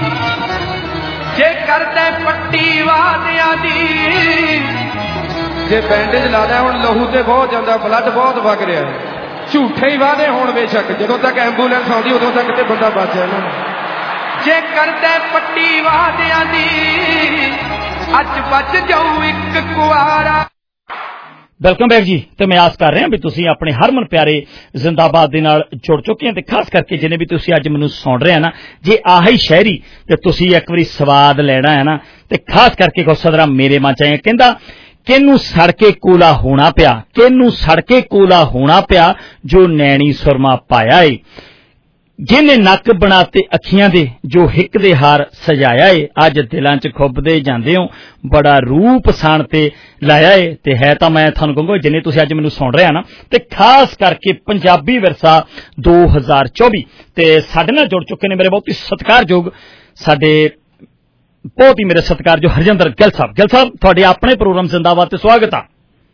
ਜੇ ਕਰਦੇ ਪੱਟੀ ਵਾਦਿਆਂ ਦੀ ਜੇ ਬੈਂਡੇਜ ਲਾ ਲਿਆ ਹੁਣ ਲਹੂ ਤੇ ਬਹੁਤ ਜਾਂਦਾ ਬਲੱਡ ਬਹੁਤ ਵਗ ਰਿਹਾ ਝੂਠੇ ਹੀ ਵਾਦੇ ਹੋਣ ਬੇਸ਼ੱਕ ਜਦੋਂ ਤੱਕ ਐਂਬੂਲੈਂਸ ਆਉਂਦੀ ਉਦੋਂ ਤੱਕ ਤੇ ਬੰਦਾ ਬਚ ਜਾਣਾ ਜੇ ਕਰਦੇ ਪੱਟੀ ਵਾਦਿਆਂ ਦੀ ਅੱਜ ਬਚ ਜਾਊ ਇੱਕ ਕੁਆਰਾ। ਵੈਲਕਮ ਬੈਕ ਜੀ ਤੇ ਮੈਂ ਆਸ ਕਰ ਰਿਹਾ ਵੀ ਤੁਸੀਂ ਆਪਣੇ ਹਰਮਨ ਪਿਆਰੇ ਜ਼ਿੰਦਾਬਾਦ ਦੇ ਨਾਲ ਜੁੜ ਚੁੱਕੇ ਹੋ ਤੇ ਖਾਸ ਕਰਕੇ ਜਿਹਨੇ ਵੀ ਤੁਸੀਂ ਅੱਜ ਮੈਨੂੰ ਸੁਣ ਰਹੇ ਆ ਨਾ ਜੇ ਆਹੀ ਸ਼ਹਿਰੀ ਤੇ ਤੁਸੀਂ ਇੱਕ ਵਾਰੀ ਸਵਾਦ ਲੈਣਾ ਹੈ ਨਾ ਤੇ ਖਾਸ ਕਰਕੇ ਕੋ ਸਦਰਾ ਮੇਰੇ ਮਨ ਚ ਆਇਆ ਕਹਿੰਦਾ ਕਿਹਨੂੰ ਸੜ ਕੇ ਕੋਲਾ ਹੋਣਾ ਪਿਆ ਕਿਹਨੂੰ ਸੜ ਕੇ ਕੋਲਾ ਹੋਣਾ ਪਿਆ ਜੋ ਨੈਣੀ ਸੁਰਮਾ ਪਾਇਆ ਏ ਜਿਹਨੇ ਨੱਕ ਬਣਾਤੇ ਅੱਖੀਆਂ ਦੇ ਜੋ ਹਿੱਕ ਦੇ ਹਾਰ ਸਜਾਇਆ ਏ ਅੱਜ ਦਿਲਾਂ 'ਚ ਖੁੱਬਦੇ ਜਾਂਦੇ ਹੋ ਬੜਾ ਰੂਪ ਸਾਣ ਤੇ ਲਾਇਆ ਏ ਤੇ ਹੈ ਤਾਂ ਮੈਂ ਤੁਹਾਨੂੰ ਕਹੂੰਗਾ ਜਿੰਨੇ ਤੁਸੀਂ ਅੱਜ ਮੈਨੂੰ ਸੁਣ ਰਹੇ ਆ ਨਾ ਤੇ ਖਾਸ ਕਰਕੇ ਪੰਜਾਬੀ ਵਿਰਸਾ 2024 ਤੇ ਸਾਡੇ ਨਾਲ ਜੁੜ ਚੁੱਕੇ ਨੇ ਮੇਰੇ ਬਹੁਤ ਹੀ ਸਤਿਕਾਰਯੋਗ ਸਾਡੇ ਬਹੁਤ ਹੀ ਮੇਰੇ ਸਤਿਕਾਰਯੋਗ ਹਰਜਿੰਦਰ ਗਿੱਲ ਸਾਹਿਬ ਤੁਹਾਡੇ ਆਪਣੇ ਪ੍ਰੋਗਰਾਮ ਜ਼ਿੰਦਾਬਾਦ ਤੇ ਸਵਾਗਤ ਆ।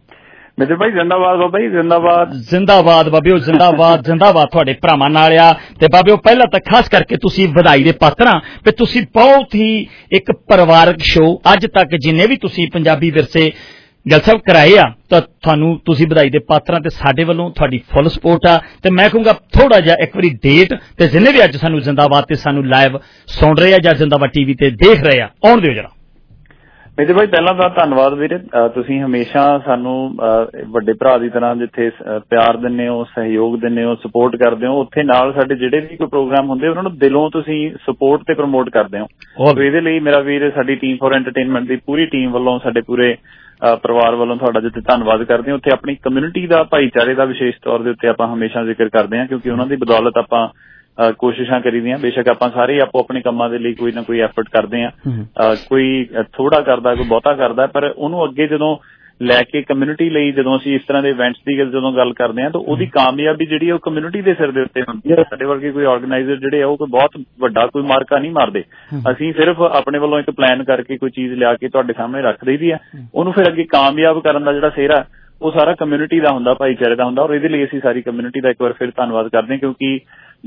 ਮਿੱਤਰ ਭਾਈ ਜ਼ਿੰਦਾਬਾਦ ਬਾਬਾ ਜੀ ਜ਼ਿੰਦਾਬਾਦ ਬਾਬਿਓ ਜ਼ਿੰਦਾਬਾਦ ਤੁਹਾਡੇ ਭਰਾਵਾਂ ਨਾਲ ਆ ਤੇ ਬਾਬਿਓ ਪਹਿਲਾਂ ਤਾਂ ਖਾਸ ਕਰਕੇ ਤੁਸੀਂ ਵਧਾਈ ਦੇ ਪਾਤਰ ਆ ਵੀ ਤੁਸੀਂ ਬਹੁਤ ਹੀ ਇੱਕ ਪਰਿਵਾਰਕ ਸ਼ੋਅ ਅੱਜ ਤੱਕ ਜਿੰਨੇ ਵੀ ਤੁਸੀਂ ਪੰਜਾਬੀ ਵਿਰਸੇ ਗਿੱਲ ਸਾਹਿਬ ਕਰਾਏ ਆ ਤਾਂ ਤੁਸੀਂ ਵਧਾਈ ਦੇ ਪਾਤਰਾਂ ਤੇ ਸਾਡੇ ਵੱਲੋਂ ਤੁਹਾਡੀ ਫੁੱਲ ਸਪੋਰਟ ਆ ਤੇ ਮੈਂ ਕਹੂੰਗਾ ਥੋੜਾ ਜਿਹਾ ਇੱਕ ਵਾਰੀ ਡੇਟ ਤੇ ਜਿੰਨੇ ਵੀ ਅੱਜ ਸਾਨੂੰ ਜ਼ਿੰਦਾਬਾਦ ਤੇ ਸਾਨੂੰ ਲਾਈਵ ਸੁਣ ਰਹੇ ਆ ਜਾਂ ਜ਼ਿੰਦਾਬਾਦ ਟੀਵੀ ਤੇ ਦੇਖ ਰਹੇ ਆ ਆਉਣ ਦਿਓ ਜਰਾ। ਮੇਰੇ ਭਾਈ ਪਹਿਲਾਂ ਤਾਂ ਧੰਨਵਾਦ ਵੀਰੇ ਤੁਸੀਂ ਹਮੇਸ਼ਾ ਸਾਨੂੰ ਵੱਡੇ ਭਰਾ ਦੀ ਤਰ੍ਹਾਂ ਜਿੱਥੇ ਪਿਆਰ ਦਿੰਦੇ ਹੋ ਸਹਿਯੋਗ ਦਿੰਦੇ ਹੋ ਸਪੋਰਟ ਕਰਦੇ ਹੋ ਉੱਥੇ ਨਾਲ ਸਾਡੇ ਜਿਹੜੇ ਵੀ ਕੋਈ ਪ੍ਰੋਗਰਾਮ ਹੁੰਦੇ ਉਹਨਾਂ ਨੂੰ ਦਿਲੋਂ ਤੁਸੀਂ ਸਪੋਰਟ ਤੇ ਪ੍ਰਮੋਟ ਕਰਦੇ ਹੋ ਇਹਦੇ ਲਈ ਮੇਰਾ ਵੀਰ ਸਾਡੀ ਟੀਮ ਫॉर ਐਂਟਰਟੇਨਮੈਂਟ ਦੀ ਪੂਰੀ ਟੀਮ ਵੱਲੋਂ ਸਾਡੇ ਪੂਰੇ ਪਰਿਵਾਰ ਵੱਲੋਂ ਤੁਹਾਡਾ ਜਿੱਥੇ ਧੰਨਵਾਦ ਕਰਦੇ ਹਾਂ ਉੱਥੇ ਆਪਣੀ ਕਮਿਊਨਿਟੀ ਦਾ ਭਾਈਚਾਰੇ ਦਾ ਵਿਸ਼ੇਸ਼ ਤੌਰ ਦੇ ਉੱਤੇ ਆਪਾਂ ਹਮੇਸ਼ਾ ਜ਼ਿਕਰ ਕਰਦੇ ਹਾਂ ਕਿਉਂਕਿ ਉਹਨਾਂ ਦੀ ਬਦੌਲਤ ਆਪਾਂ ਕੋਸ਼ਿਸ਼ਾਂ ਕਰੀਦੀਆਂ ਬੇਸ਼ੱਕ ਆਪਾਂ ਸਾਰੇ ਆਪੋ ਆਪਣੇ ਕੰਮਾਂ ਦੇ ਲਈ ਕੋਈ ਨਾ ਕੋਈ ਐਫਰਟ ਕਰਦੇ ਹਾਂ ਕੋਈ ਥੋੜਾ ਕਰਦਾ ਕੋਈ ਬਹੁਤਾ ਕਰਦਾ ਪਰ ਉਹਨੂੰ ਅੱਗੇ ਜਦੋਂ ਲੈ ਕੇ ਕਮਿਊਨਿਟੀ ਲਈ ਜਦੋਂ ਅਸੀਂ ਇਸ ਤਰ੍ਹਾਂ ਦੇ ਇਵੈਂਟਸ ਦੀ ਜਦੋਂ ਗੱਲ ਕਰਦੇ ਹਾਂ ਤਾਂ ਉਹਦੀ ਕਾਮਯਾਬੀ ਜਿਹੜੀ ਉਹ ਕਮਿਊਨਿਟੀ ਦੇ ਸਿਰ ਦੇ ਉੱਤੇ ਹੁੰਦੀ ਹੈ। ਸਾਡੇ ਵਰਗੇ ਕੋਈ ਆਰਗੇਨਾਈਜ਼ਰ ਜਿਹੜੇ ਆ ਉਹ ਕੋਈ ਬਹੁਤ ਵੱਡਾ ਕੋਈ ਮਾਰਕਾ ਨਹੀਂ ਮਾਰਦੇ ਅਸੀਂ ਸਿਰਫ ਆਪਣੇ ਵੱਲੋਂ ਇੱਕ ਪਲਾਨ ਕਰਕੇ ਕੋਈ ਚੀਜ਼ ਲਿਆ ਕੇ ਤੁਹਾਡੇ ਸਾਹਮਣੇ ਰੱਖ ਦਈਦੀ ਆ ਉਹਨੂੰ ਫਿਰ ਅੱਗੇ ਕਾਮਯਾਬ ਕਰਨ ਦਾ ਜਿਹੜਾ ਸਿਹਰਾ ਉਹ ਸਾਰਾ ਕਮਿਊਨਿਟੀ ਦਾ ਹੁੰਦਾ ਭਾਈਚਾਰੇ ਦਾ ਹੁੰਦਾ ਔਰ ਇਹਦੇ ਲਈ ਅਸੀਂ ਸਾਰੀ ਕਮਿਊਨਿਟੀ ਦਾ ਇੱਕ ਵਾਰ ਫਿਰ ਧੰਨਵਾਦ ਕਰਦੇ ਹਾਂ ਕਿਉਂਕਿ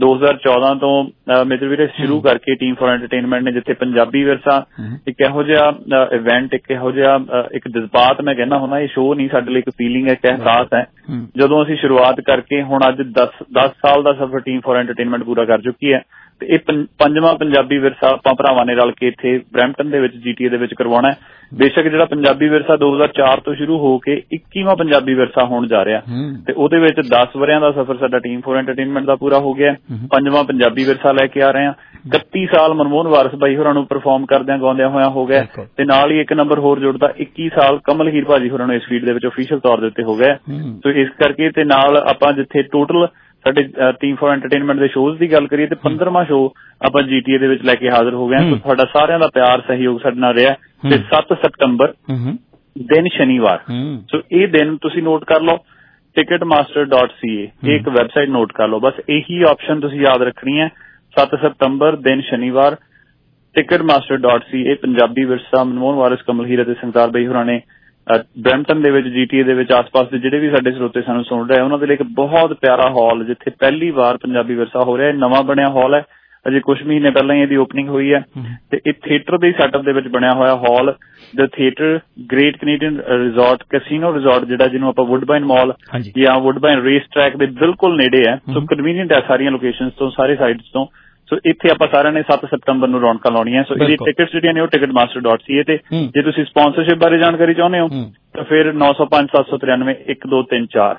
2014 ਤੋਂ ਮੇਜਰ ਵੀਰੇ ਸ਼ੁਰੂ ਕਰਕੇ ਟੀਮ ਫॉर ਐਂਟਰਟੇਨਮੈਂਟ ਨੇ ਜਿੱਥੇ ਪੰਜਾਬੀ ਵਿਰਸਾ ਇੱਕ ਇਹੋ ਜਿਹਾ ਇਵੈਂਟ ਇੱਕ ਇਹੋ ਜਿਹਾ ਇੱਕ ਜਜ਼ਬਾਤ ਮੈਂ ਕਹਿੰਦਾ ਹੁੰਦਾ ਇਹ ਸ਼ੋਅ ਨਹੀਂ ਸਾਡੇ ਲਈ ਇੱਕ ਫੀਲਿੰਗ ਹੈ ਇੱਕ ਅਹਿਸਾਸ ਹੈ ਜਦੋਂ ਅਸੀਂ ਸ਼ੁਰੂਆਤ ਕਰਕੇ ਹੁਣ ਅੱਜ 10 ਸਾਲ ਦਾ ਸਫ਼ਰ ਟੀਮ ਫॉर ਐਂਟਰਟੇਨਮੈਂਟ ਪੂਰਾ ਕਰ ਚੁੱਕੀ ਹੈ ਤੇ ਇਹ ਪੰਜਵਾਂ ਪੰਜਾਬੀ ਵਿਰਸਾ ਆਪਾਂ ਭਰਾਵਾਂ ਨੇ ਰਲ ਕੇ ਇੱਥੇ ਬਰੈਂਪਟਨ ਦੇ ਵਿੱਚ GTA ਦੇ ਵਿੱਚ ਕਰਵਾਉਣਾ ਹੈ ਬੇਸ਼ੱਕ ਜਿਹੜਾ ਪੰਜਾਬੀ ਵਿਰਸਾ 2004 ਤੋਂ ਸ਼ੁਰੂ ਹੋ ਕੇ 21ਵਾਂ ਪੰਜਾਬੀ ਵਿਰਸਾ ਹੋਣ ਜਾ ਰਿਹਾ ਤੇ ਉਹਦੇ ਵਿੱਚ 10 ਵਰਿਆਂ ਦਾ ਸਫ਼ਰ ਸਾਡਾ ਟੀਮ ਫॉर ਐਂਟਰਟੇਨਮੈਂਟ ਦਾ ਪੂਰਾ ਹੋ ਗਿਆ ਪੰਜਵਾਂ ਪੰਜਾਬੀ ਵਿਰਸਾ ਲੈ ਕੇ ਆ ਰਹੇ ਹਾਂ 31 ਸਾਲ ਮਨਮੋਹਨ ਵਾਰਿਸ ਬਾਈ ਹੋਰਾਂ ਨੂੰ ਪਰਫਾਰਮ ਕਰਦਿਆਂ ਗਾਉਂਦਿਆਂ ਹੋਇਆਂ ਹੋ ਗਿਆ ਤੇ ਨਾਲ ਹੀ ਇੱਕ ਨੰਬਰ ਹੋਰ ਜੁੜਦਾ 21 ਸਾਲ ਕਮਲ ਹੀਰ ਭਾਜੀ ਹੋਰਾਂ ਨੂੰ ਇਸ ਫੀਲਡ ਦੇ ਵਿੱਚ ਅਫੀਸ਼ੀਅਲ ਤੌਰ ਦੇ ਉੱਤੇ ਹੋ ਗਿਆ ਸੋ ਇਸ ਕਰਕੇ ਤੇ ਨਾਲ ਆਪਾਂ ਜਿੱਥੇ ਟੋਟਲ ਸਾਡੇ ਟੀਮ ਫॉर एंटरटेनमेंट ਦੇ ਸ਼ੋਜ਼ ਦੀ ਗੱਲ ਕਰੀਏ ਤੇ 15ਵਾਂ ਸ਼ੋ ਆਪਾਂ GTA ਦੇ ਵਿੱਚ ਲੈ ਕੇ ਹਾਜ਼ਰ ਹੋ ਗਏ ਹਾਂ। ਤੁਹਾਡਾ ਸਾਰਿਆਂ ਦਾ ਪਿਆਰ ਸਹਿਯੋਗ ਸਾਡੇ ਨਾਲ ਰਿਹਾ ਤੇ 7 ਸਤੰਬਰ ਦਿਨ ਸ਼ਨੀਵਾਰ। ਸੋ ਇਹ ਦਿਨ ਤੁਸੀਂ ਨੋਟ ਕਰ ਲਓ, ticketmaster.ca ਇਹ ਇੱਕ ਵੈਬਸਾਈਟ ਨੋਟ ਕਰ ਲਓ। ਬਸ ਇਹੀ ਆਪਸ਼ਨ ਤੁਸੀਂ ਯਾਦ ਰੱਖਣੀ ਹੈ, 7 ਸਤੰਬਰ ਦਿਨ ਸ਼ਨੀਵਾਰ ticketmaster.ca। ਪੰਜਾਬੀ ਵਿਰਸਾ ਮਨਮੋਹਨ ਵਾਰਿਸ ਕਮਲ ਹੀਰ ਅਤੇ ਸੰਗਤਾਰ ਬਈ ਹੋਰਾਂ ਨੇ ਬਰੈਂਪਟਨ ਦੇ ਵਿੱਚ GTA ਦੇ ਵਿੱਚ ਆਸ-ਪਾਸ ਦੇ ਜਿਹੜੇ ਵੀ ਸਾਡੇ ਸਰੋਤੇ ਸਾਨੂੰ ਸੁਣ ਰਹੇ ਉਹਨਾਂ ਦੇ ਲਈ ਇੱਕ ਬਹੁਤ ਪਿਆਰਾ ਹਾਲ ਜਿੱਥੇ ਪਹਿਲੀ ਵਾਰ ਪੰਜਾਬੀ ਵਿਰਸਾ ਹੋ ਰਿਹਾ। ਨਵਾਂ ਬਣਿਆ ਹਾਲ ਹੈ, ਅਜੇ ਕੁਝ ਮਹੀਨੇ ਪਹਿਲਾਂ ਹੀ ਇਹਦੀ ਓਪਨਿੰਗ ਹੋਈ ਹੈ ਤੇ ਇਹ ਥੀਏਟਰ ਦੇ ਸੈਟਅਪ ਦੇ ਵਿੱਚ ਬਣਿਆ ਹੋਇਆ hall the theatre Great Canadian resort casino resort ਜਿਹੜਾ ਜਿਹਨੂੰ ਆਪਾਂ ਵੁੱਡਬਾਈਨ ਮਾਲ ਜਾਂ ਵੁੱਡਬਾਈਨ ਰੇਸ ਟਰੈਕ ਦੇ ਬਿਲਕੁਲ ਨੇੜੇ ਹੈ। ਸੋ ਕਨਵੀਨੀਅੰਟ ਹੈ ਸਾਰੀਆਂ ਲੋਕੇਸ਼ਨਸ ਤੋਂ, ਸਾਰੇ ਸਾਈਡਸ ਤੋਂ। ਸੋ ਇੱਥੇ ਆਪਾਂ ਸਾਰਿਆਂ ਨੇ 7 ਸਤੰਬਰ ਨੂੰ ਰੌਣਕਾਂ ਲਾਉਣੀਆਂ। ਸੋ ਇਹਦੀ ਟਿਕਟਸ ਜਿਹੜੀਆਂ ਨੇ ਉਹ ticketmaster.ca ਤੇ ਜੇ ਤੁਸੀਂ ਸਪਾਂਸਰਸ਼ਿਪ ਬਾਰੇ ਜਾਣਕਾਰੀ ਚਾਹੁੰਦੇ ਹੋ ਤਾਂ ਫਿਰ 905-793 1234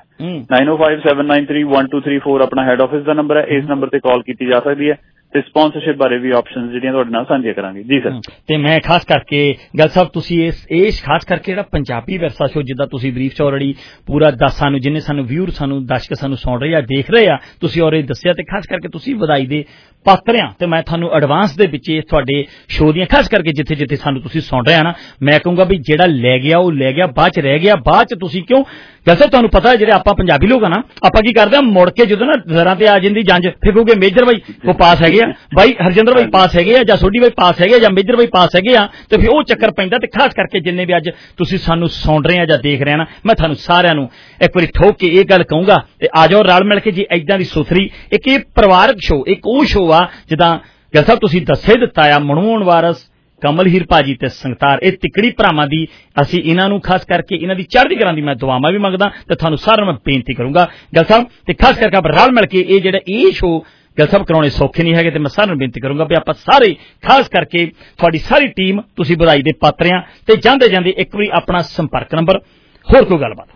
9057931234 ਆਪਣਾ ਹੈਡ ਆਫਿਸ ਦਾ ਨੰਬਰ ਹੈ। ਇਸ ਨੰਬਰ ਤੇ ਕਾਲ ਕੀਤੀ ਜਾ ਸਕਦੀ ਹੈ ਤੇ ਸਪਾਂਸਰਸ਼ਿਪ ਬਾਰੇ ਵੀ ਆਪਸ਼ਨਸ ਜਿਹੜੀਆਂ ਤੁਹਾਡੇ ਨਾਲ ਸਾਂਝੀਆਂ ਕਰਾਂਗੇ। ਜੀ ਸਰ। ਤੇ ਮੈਂ ਖਾਸ ਕਰਕੇ ਗੱਲ ਸਾਹਿਬ ਤੁਸੀਂ ਇਸ ਖਾਸ ਕਰਕੇ ਜਿਹੜਾ ਪੰਜਾਬੀ ਵਿਰਸਾ ਸ਼ੋ ਜਿੱਦਾਂ ਤੁਸੀਂ ਬਰੀਫ ਚ ਆਲਰੇਡੀ ਪੂਰਾ ਦੱਸ ਸਾਨੂੰ ਜਿੰਨੇ ਸਾਨੂੰ ਵਿਊਰ ਸਾਨੂੰ ਦਰਸ਼ਕ ਸਾਨੂੰ ਸੁਣ ਰਹੇ ਆ ਦੇਖ ਰਹੇ ਆ ਤੁਸੀਂ ਔਰ ਇਹ ਦੱਸਿਆ ਤੇ ਖਾਸ ਕਰਕੇ ਤੁਸੀਂ ਵਧਾਈ ਦੇ ਪਾਤਰ ਆ ਤੇ ਮੈਂ ਤੁਹਾਨੂੰ ਐਡਵਾਂਸ ਦੇ ਵਿੱਚ ਤੁਹਾਡੇ ਸ਼ੋਅ ਦੀਆਂ ਖਾਸ ਕਰਕੇ ਜਿੱਥੇ ਜਿੱਥੇ ਸਾਨੂੰ ਤੁਸੀਂ ਸੁਣ ਰਹੇ ਆ ਨਾ ਮੈਂ ਕਹੂੰਗਾ ਵੀ ਜਿਹੜਾ ਲੈ ਗਿਆ ਉਹ ਲੈ ਗਿਆ, ਬਾਅਦ ਚ ਰਹਿ ਗਿਆ। ਬਾਅਦ ਚ ਤੁਸੀਂ ਕਿਉਂ ਵੈਸੇ ਤੁਹਾਨੂੰ ਪਤਾ ਜਿਹੜੇ ਆਪਾਂ ਪੰਜਾਬੀ ਲੋਕ ਆ ਨਾ ਆਪਾਂ ਕੀ ਕਰਦੇ ਆ ਮੁੜ ਕੇ ਜਦੋਂ ਨਾ ਜ਼ਰਾਂ ਤੇ ਆ ਜਾਂਦੀ ਜੰਜ ਫਿਰ ਕਹੋਗੇ ਮੇਜਰ ਬਾਈ ਉਹ ਪਾਸ ਹੈਗੇ ਆ, ਬਾਈ ਹਰਜਿੰਦਰ ਬਾਈ ਪਾਸ ਹੈਗੇ ਆ ਜਾਂ ਸੋਢੀ ਬਾਈ ਪਾਸ ਹੈਗੇ ਆ ਜਾਂ ਮੇਜਰ ਬਾਈ ਪਾਸ ਹੈਗੇ ਆ ਤੇ ਫਿਰ ਉਹ ਚੱਕਰ ਪੈਂਦਾ। ਤੇ ਖਾਸ ਕਰਕੇ ਜਿੰਨੇ ਵੀ ਅੱਜ ਤੁਸੀਂ ਸਾਨੂੰ ਸੁਣ ਰਹੇ ਆ ਜਾਂ ਦੇਖ ਰਹੇ ਆ ਨਾ ਮੈਂ ਤੁਹਾਨੂੰ ਸਾਰਿਆਂ ਨੂੰ ਇੱਕ ਵਾਰੀ ਠੋਕ ਕੇ ਇਹ ਗੱਲ ਕਹੂੰਗਾ ਤੇ ਆ ਜਾਓ ਰਲ ਮਿਲ ਕੇ ਜੀ ਏਦਾਂ ਦੀ ਸੁਥਰੀ ਇੱਕ ਇਹ ਪਰਿਵਾਰਕ ਸ਼ੋਅ ਇੱਕ ਉਹ ਸ਼ੋਅ ਆ ਜਿੱਦਾਂ ਗੱਲ ਸਾਹਿਬ ਤੁਸੀਂ ਦੱਸੇ ਦਿੱਤਾ ਆ ਮਨਮੋਹਨ ਵਾਰਿਸ ਕਮਲ ਹੀਰ ਭਾਜੀ ਤੇ ਸੰਗਤਾਰ ਇਹ ਤਿਕੜੀ ਭਰਾਵਾਂ ਦੀ ਅਸੀਂ ਇਹਨਾਂ ਨੂੰ ਖਾਸ ਕਰਕੇ ਇਹਨਾਂ ਦੀ ਚੜ੍ਹਦੀ ਕਰਾਂ ਦੀ ਮੈਂ ਦੁਆਵਾਂ ਵੀ ਮੰਗਦਾ ਤੇ ਤੁਹਾਨੂੰ ਸਾਰਿਆਂ ਨੂੰ ਮੈਂ ਬੇਨਤੀ ਕਰੂੰਗਾ ਗੱਲ ਸਾਹਿਬ ਤੇ ਖਾਸ ਕਰਕੇ ਆਪ ਰਲ ਮਿਲ ਕੇ ਇਹ ਜਿਹੜਾ ਇਹ ਸ਼ੋਅ ਗੱਲ ਸਾਹਿਬ ਕਰਾਉਣੇ ਸੌਖੇ ਨਹੀਂ ਹੈਗੇ ਤੇ ਮੈਂ ਸਾਰਿਆਂ ਨੂੰ ਬੇਨਤੀ ਕਰੂੰਗਾ ਵੀ ਆਪਾਂ ਸਾਰੇ ਖਾਸ ਕਰਕੇ ਤੁਹਾਡੀ ਸਾਰੀ ਟੀਮ ਤੁਸੀਂ ਵਧਾਈ ਦੇ ਪਾਤਰ ਆ ਤੇ ਜਾਂਦੇ ਜਾਂਦੇ ਇੱਕ ਵਾਰੀ ਆਪਣਾ ਸੰਪਰਕ ਨੰਬਰ ਹੋਰ ਕੋਈ ਗੱਲਬਾਤ।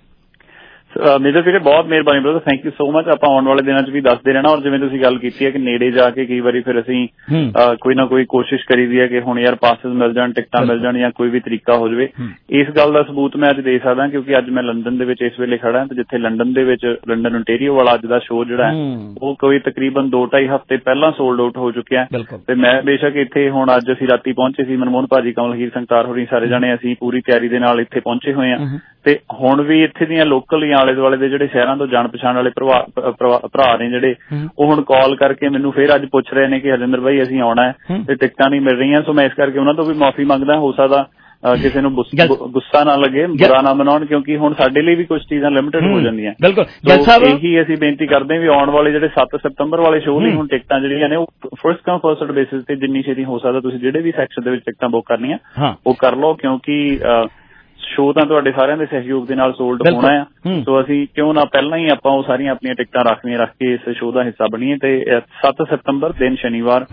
ਮੇਜਰ ਵੀਰੇ ਬਹੁਤ ਮਿਹਰਬਾਨੀ brother, thank you so much. ਆਪਾਂ ਆਉਣ ਵਾਲੇ ਦਿਨਾਂ 'ਚ ਵੀ ਦੱਸਦੇ ਰਹਿਣਾ ਔਰ ਜਿਵੇਂ ਤੁਸੀਂ ਗੱਲ ਕੀਤੀ ਹੈ ਕਿ ਨੇੜੇ ਜਾ ਕੇ ਕਈ ਵਾਰੀ ਫਿਰ ਅਸੀਂ ਕੋਈ ਨਾ ਕੋਈ ਕੋਸ਼ਿਸ਼ ਕਰੀਦੀ ਹੈ ਕਿ ਹੁਣ ਯਾਰ ਪਾਸਿਸ ਮਿਲ ਜਾਣ, ਟਿਕਟਾਂ ਮਿਲ ਜਾਣ ਜਾਂ ਕੋਈ ਵੀ ਤਰੀਕਾ ਹੋ ਜਾਵੇ। ਇਸ ਗੱਲ ਦਾ ਸਬੂਤ ਮੈਂ ਅੱਜ ਦੇ ਸਕਦਾ ਕਿਉਂਕਿ ਅੱਜ ਮੈਂ ਲੰਡਨ ਦੇ ਵਿੱਚ ਇਸ ਵੇਲੇ ਖੜਾ ਹਾਂ ਤੇ ਜਿੱਥੇ ਲੰਡਨ ਦੇ ਵਿੱਚ ਲੰਡਨ ontario ਵਾਲਾ ਅੱਜ ਦਾ ਸ਼ੋਅ ਜਿਹੜਾ ਹੈ ਉਹ ਕੋਈ ਤਕਰੀਬਨ 2-2.5 ਹਫ਼ਤੇ ਪਹਿਲਾਂ ਸੋਲਡ ਆਊਟ ਹੋ ਚੁੱਕਿਆ ਤੇ ਮੈਂ ਬੇਸ਼ੱਕ ਇੱਥੇ ਹੁਣ ਅੱਜ ਅਸੀਂ ਰਾਤੀ ਪਹੁੰਚੇ ਸੀ ਮਨਮੋਹਨ ਭਾਜੀ ਕਮਲ ਹੀਰ ਸੰਗਤਾਰ ਹੋਰੀ ਸਾਰੇ ਜਾਣੇ ਅਸੀਂ ਪੂਰੀ ਤਿਆਰੀ ਦੇ ਨਾਲ ਇੱਥੇ ਪਹੁੰਚੇ ਹੋਏ ਹਾਂ ਤੇ ਹੁਣ ਵੀ ਇੱਥੇ ਦੀਆਂ ਲੋਕਲ ਜਾਂ ਆਲੇ ਦੁਆਲੇ ਦੇ ਜਿਹੜੇ ਸ਼ਹਿਰਾਂ ਤੋਂ ਜਾਣ ਪਛਾਣ ਵਾਲੇ ਭਰਾ ਨੇ ਜਿਹੜੇ ਉਹ ਹੁਣ ਕਾਲ ਕਰਕੇ ਮੈਨੂੰ ਫਿਰ ਅੱਜ ਪੁੱਛ ਰਹੇ ਨੇ ਕਿ ਹਰਜਿੰਦਰ ਭਾਈ ਅਸੀਂ ਆਉਣਾ ਹੈ ਤੇ ਟਿਕਟਾਂ ਨਹੀਂ ਮਿਲ ਰਹੀਆਂ। ਸੋ ਮੈਂ ਇਸ ਕਰਕੇ ਉਹਨਾਂ ਤੋਂ ਵੀ ਮਾਫੀ ਮੰਗਦਾ। ਹੋ ਸਕਦਾ ਕਿਸੇ ਨੂੰ ਗੁੱਸਾ ਨਾ ਲੱਗੇ, ਬੁਰਾ ਨਾ ਮਨਾਉਣ ਕਿਉਂਕਿ ਹੁਣ ਸਾਡੇ ਲਈ ਵੀ ਕੁਝ ਚੀਜ਼ਾਂ ਲਿਮਿਟਡ ਹੋ ਜਾਂਦੀਆਂ। ਇਹੀ ਅਸੀਂ ਬੇਨਤੀ ਕਰਦੇ ਹਾਂ ਵੀ ਆਉਣ ਵਾਲੇ ਜਿਹੜੇ 7 ਸਤੰਬਰ ਵਾਲੇ ਸ਼ੋਅ ਲਈ ਹੁਣ ਟਿਕਟਾਂ ਜਿਹੜੀਆਂ ਨੇ ਉਹ first come first serve basis ਤੇ ਜਿੰਨੀ ਛੇਤੀ ਹੋ ਸਕਦਾ ਤੁਸੀਂ ਜਿਹੜੇ ਵੀ ਸੈਕਸ਼ਨ ਦੇ ਵਿੱਚ ਟਿਕਟਾਂ ਬੁੱਕ ਕਰਨੀਆਂ ਉਹ ਕਰ ਲਓ ਕਿਉਂਕਿ ਸ਼ੋਅ ਤਾਂ ਤੁਹਾਡੇ ਸਾਰਿਆਂ ਦੇ ਸਹਿਯੋਗ ਦੇ ਨਾਲ ਸੋਲਡ ਹੋਣਾ ਆ। ਸੋ ਅਸੀਂ ਕਿਉਂ ਨਾ ਪਹਿਲਾਂ ਹੀ ਆਪਾਂ ਉਹ ਸਾਰੀਆਂ ਆਪਣੀਆਂ ਟਿਕਟਾਂ ਰੱਖ ਕੇ ਇਸ ਸ਼ੋਅ ਦਾ ਹਿੱਸਾ ਬਣੀਏ ਤੇ 7 ਸਤੰਬਰ ਦਿਨ ਸ਼ਨੀਵਾਰ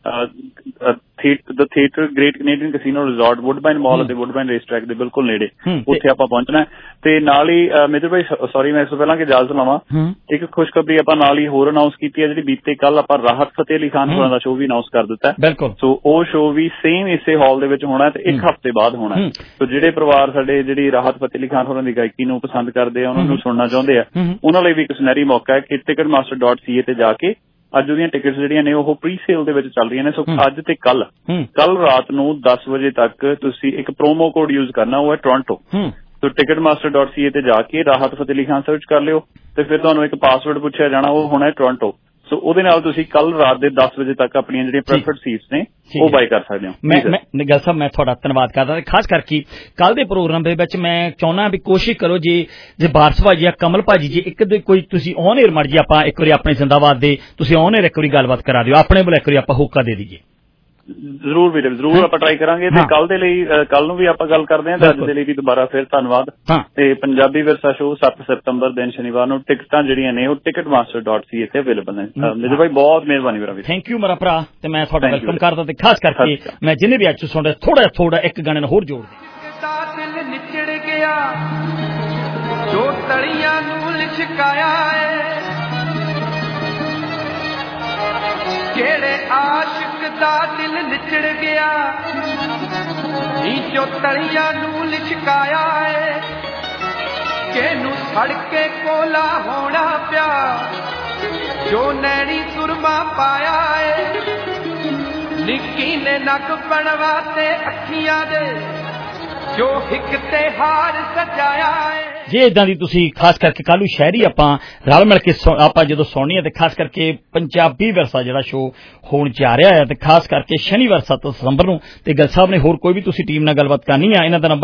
the theatre great canadian casino resort ਵੁੱਡਬਾਈਨ ਮਾਲ ਅਤੇ ਵੁੱਡਬਾਈਨ ਰੇਸ ਟਰੈਕ ਦੇ ਬਿਲਕੁਲ ਨੇੜੇ ਉੱਥੇ ਆਪਾਂ ਪਹੁੰਚਣਾ ਤੇ ਨਾਲ ਹੀ ਮੇਜਰ ਭਾਈ ਸੌਰੀ ਮੈਂ ਇਸ ਤੋਂ ਪਹਿਲਾਂ ਕਿ ਇਜਾਜ਼ਤ ਲਵਾਂ ਇੱਕ ਖੁਸ਼ਖਬਰੀ ਆਪਾਂ ਨਾਲ ਹੀ ਹੋਰ ਅਨਾਉਂਸ ਕੀਤੀ ਹੈ ਜਿਹੜੀ ਬੀਤੇ ਕੱਲ ਆਪਾਂ ਰਾਹਤ ਫਤਿਹ ਅਲੀ ਖਾਨ ਹੋਰਾਂ ਦਾ ਸ਼ੋਅ ਵੀ ਅਨਾਉਂਸ ਕਰ ਦਿੱਤਾ ਹੈ। ਸੋ ਉਹ ਸ਼ੋਅ ਵੀ ਸੇਮ ਇਸੇ ਹਾਲ ਦੇ ਵਿੱਚ ਹੋਣਾ ਤੇ 1 ਹਫ਼ਤੇ ਬਾਅਦ ਹੋਣਾ। ਸੋ ਜਿਹੜੇ ਪਰਿਵਾਰ ਸਾਡੇ ਜਿਹੜੀ ਰਾਹਤ ਫਤਿਹ ਅਲੀ ਖਾਨ ਹੋਰਾਂ ਦੀ ਗਾਇਕੀ ਨੂੰ ਪਸੰਦ ਕਰਦੇ ਆ ਉਹਨਾਂ ਨੂੰ ਸੁਣਨਾ ਚਾਹੁੰਦੇ ਆ ਉਹਨਾਂ ਲਈ ਵੀ ਇੱਕ ਸੁਨਹਿਰੀ ਮੌਕਾ ਹੈ ਕਿ ticketmaster.ca ਤੇ ਜਾ ਕੇ ਅੱਜ ਉਹਦੀਆਂ ਟਿਕਟਸ ਜਿਹੜੀਆਂ ਨੇ ਉਹ ਪ੍ਰੀ ਸੇਲ ਦੇ ਵਿੱਚ ਚੱਲ ਰਹੀਆਂ ਨੇ। ਸੋ ਅੱਜ ਤੇ ਕੱਲ ਰਾਤ ਨੂੰ 10 ਵਜੇ ਤੱਕ ਤੁਸੀਂ ਇੱਕ ਪ੍ਰੋਮੋ ਕੋਡ ਯੂਜ਼ ਕਰਨਾ ਉਹ ਹੈ ਟੋਰਾਂਟੋ। ਸੋ ticketmaster.ca ਤੇ ਜਾ ਕੇ ਰਾਹਤ ਫਤਿਹ ਅਲੀ ਖਾਨ ਸਰਚ ਕਰ ਲਿਓ ਤੇ ਫਿਰ ਤੁਹਾਨੂੰ ਇੱਕ ਪਾਸਵਰਡ ਪੁੱਛਿਆ ਜਾਣਾ ਉਹ ਹੋਣਾ ਹੈ ਟੋਰਾਂਟੋ। ਸੋ ਉਹਦੇ ਨਾਲ ਤੁਸੀਂ ਕੱਲ ਰਾਤ ਦੇ 10 ਵਜੇ ਤੱਕ ਆਪਣੀਆਂ ਜਿਹੜੀਆਂ ਪ੍ਰੈਫਰਡ ਸੀਟਸ ਨੇ ਉਹ ਬਾਈ ਕਰ ਸਕਦੇ ਹੋ। ਮੈਂ ਗੱਲ ਸਾਹਿਬ ਮੈਂ ਤੁਹਾਡਾ ਧੰਨਵਾਦ ਕਰਦਾ ਖਾਸ ਕਰਕੇ ਕੱਲ ਦੇ ਪ੍ਰੋਗਰਾਮ ਦੇ ਵਿੱਚ ਮੈਂ ਚਾਹੁੰਦਾ ਵੀ ਕੋਸ਼ਿਸ਼ ਕਰੋ ਜੇ ਬਾਰਸ ਭਾਜੀ ਜਾਂ ਕਮਲ ਭਾਜੀ ਜੇ ਇੱਕ ਕੋਈ ਤੁਸੀਂ ਔਨ ਏਅਰ ਮਰ ਜੀ ਆਪਾਂ ਇੱਕ ਵਾਰੀ ਆਪਣੇ ਜ਼ਿੰਦਾਬਾਦ ਦੇ ਤੁਸੀਂ ਔਨ ਏਅਰ ਇੱਕ ਵਾਰੀ ਗੱਲਬਾਤ ਕਰਾ ਦਿਓ ਆਪਣੇ ਵੱਲੋਂ ਇੱਕ ਵਾਰੀ ਆਪਾਂ ਹੋਕਾ ਦੇ ਦਈਏ। ਜ਼ਰੂਰ ਵੀਰੇ ਜ਼ਰੂਰ ਆਪਾਂ ਟਰਾਈ ਕਰਾਂਗੇ ਤੇ ਕੱਲ ਦੇ ਲਈ ਕੱਲ ਨੂੰ ਵੀ ਆਪਾਂ ਗੱਲ ਕਰਦੇ ਹਾਂ ਤੇ ਅੱਜ ਦੇ ਲਈ ਵੀ ਦੁਬਾਰਾ ਫਿਰ ਧੰਨਵਾਦ ਤੇ ਪੰਜਾਬੀ ਵਿਰਸਾ ਸ਼ੋਅ 7 ਸਤੰਬਰ ਦਿਨ ਸ਼ਨੀਵਾਰ ਨੂੰ ਟਿਕਟਾਂ ਜਿਹੜੀਆਂ ਨੇ ਉਹ ticketmaster.ca ਤੇ ਅਵੇਲੇਬਲ ਨੇ। ਮੇਰੇ ਭਾਈ ਬਹੁਤ ਮਿਹਰਬਾਨੀ ਮੇਰਾ ਵੀਰ, ਥੈਂਕ ਯੂ ਮੇਰਾ ਭਰਾ ਤੇ ਮੈਂ ਤੁਹਾਡਾ ਵੈਲਕਮ ਕਰਦਾ ਤੇ ਖਾਸ ਕਰਕੇ ਮੈਂ ਜਿੰਨੇ ਵੀ ਅੱਜ ਸੁਣ ਰਿਹਾ ਥੋੜਾ ਇੱਕ ਗਾਣੇ ਨੂੰ ਹੋਰ ਜੋੜ ਦੇ ਦਿਲ ਨਿਚੜ ਗਿਆ ਜੋ ਤਲੀਆਂ ਨੂੰ ਲਿਸ਼ਕਾਇਆ ਏ ਕਿਹੜੇ ਆਸ਼ਿਕ ਦਾ ਦਿਲ ਨਿਚੜ ਗਿਆ ਨੀਚੋਂ ਤਲੀਆਂ ਨੂੰ ਲਿਸ਼ਕਾਇਆ ਏ ਕਿਹਨੂੰ ਸੜ ਕੇ ਕੋਲਾ ਹੋਣਾ ਪਿਆ ਜੋ ਨੈਣੀ ਸੁਰਮਾ ਪਾਇਆ ਏ ਨਿੱਕੀ ਨੇ ਨੱਕ ਬਣਵਾਤੇ ਅੱਖੀਆਂ ਦੇ ਜੋ ਹਿੱਕ ਤੇ ਹਾਰ ਸਜਾਇਆ ਏ ਜੇ ਇਦਾਂ ਦੀ ਤੁਸੀਂ ਖਾਸ ਕਰਕੇ ਕੱਲ੍ਹ ਨੂੰ ਸ਼ਹਿਰੀ ਆਪਾਂ ਰਲ ਮਿਲ ਕੇ ਆਪਾਂ ਜਦੋਂ ਸੁਣਨੀ ਹੈ ਤੇ ਖਾਸ ਕਰਕੇ ਪੰਜਾਬੀ ਵਿਰਸਾ ਜਿਹੜਾ ਸ਼ੋਅ ਹੋਣ ਜਾ ਰਿਹਾ ਹੈ ਤੇ ਖਾਸ ਕਰਕੇ ਸ਼ਨੀਵਾਰ 7 ਦਸੰਬਰ ਨੂੰ ਤੇ ਗੱਲ ਸਾਹਿਬ ਨੇ ਹੋਰ ਕੋਈ ਵੀ ਤੁਸੀਂ ਟੀਮ ਨਾਲ ਗੱਲਬਾਤ ਕਰਨੀ ਹੈ ਇਹਨਾਂ ਦਾ ਨੰਬਰ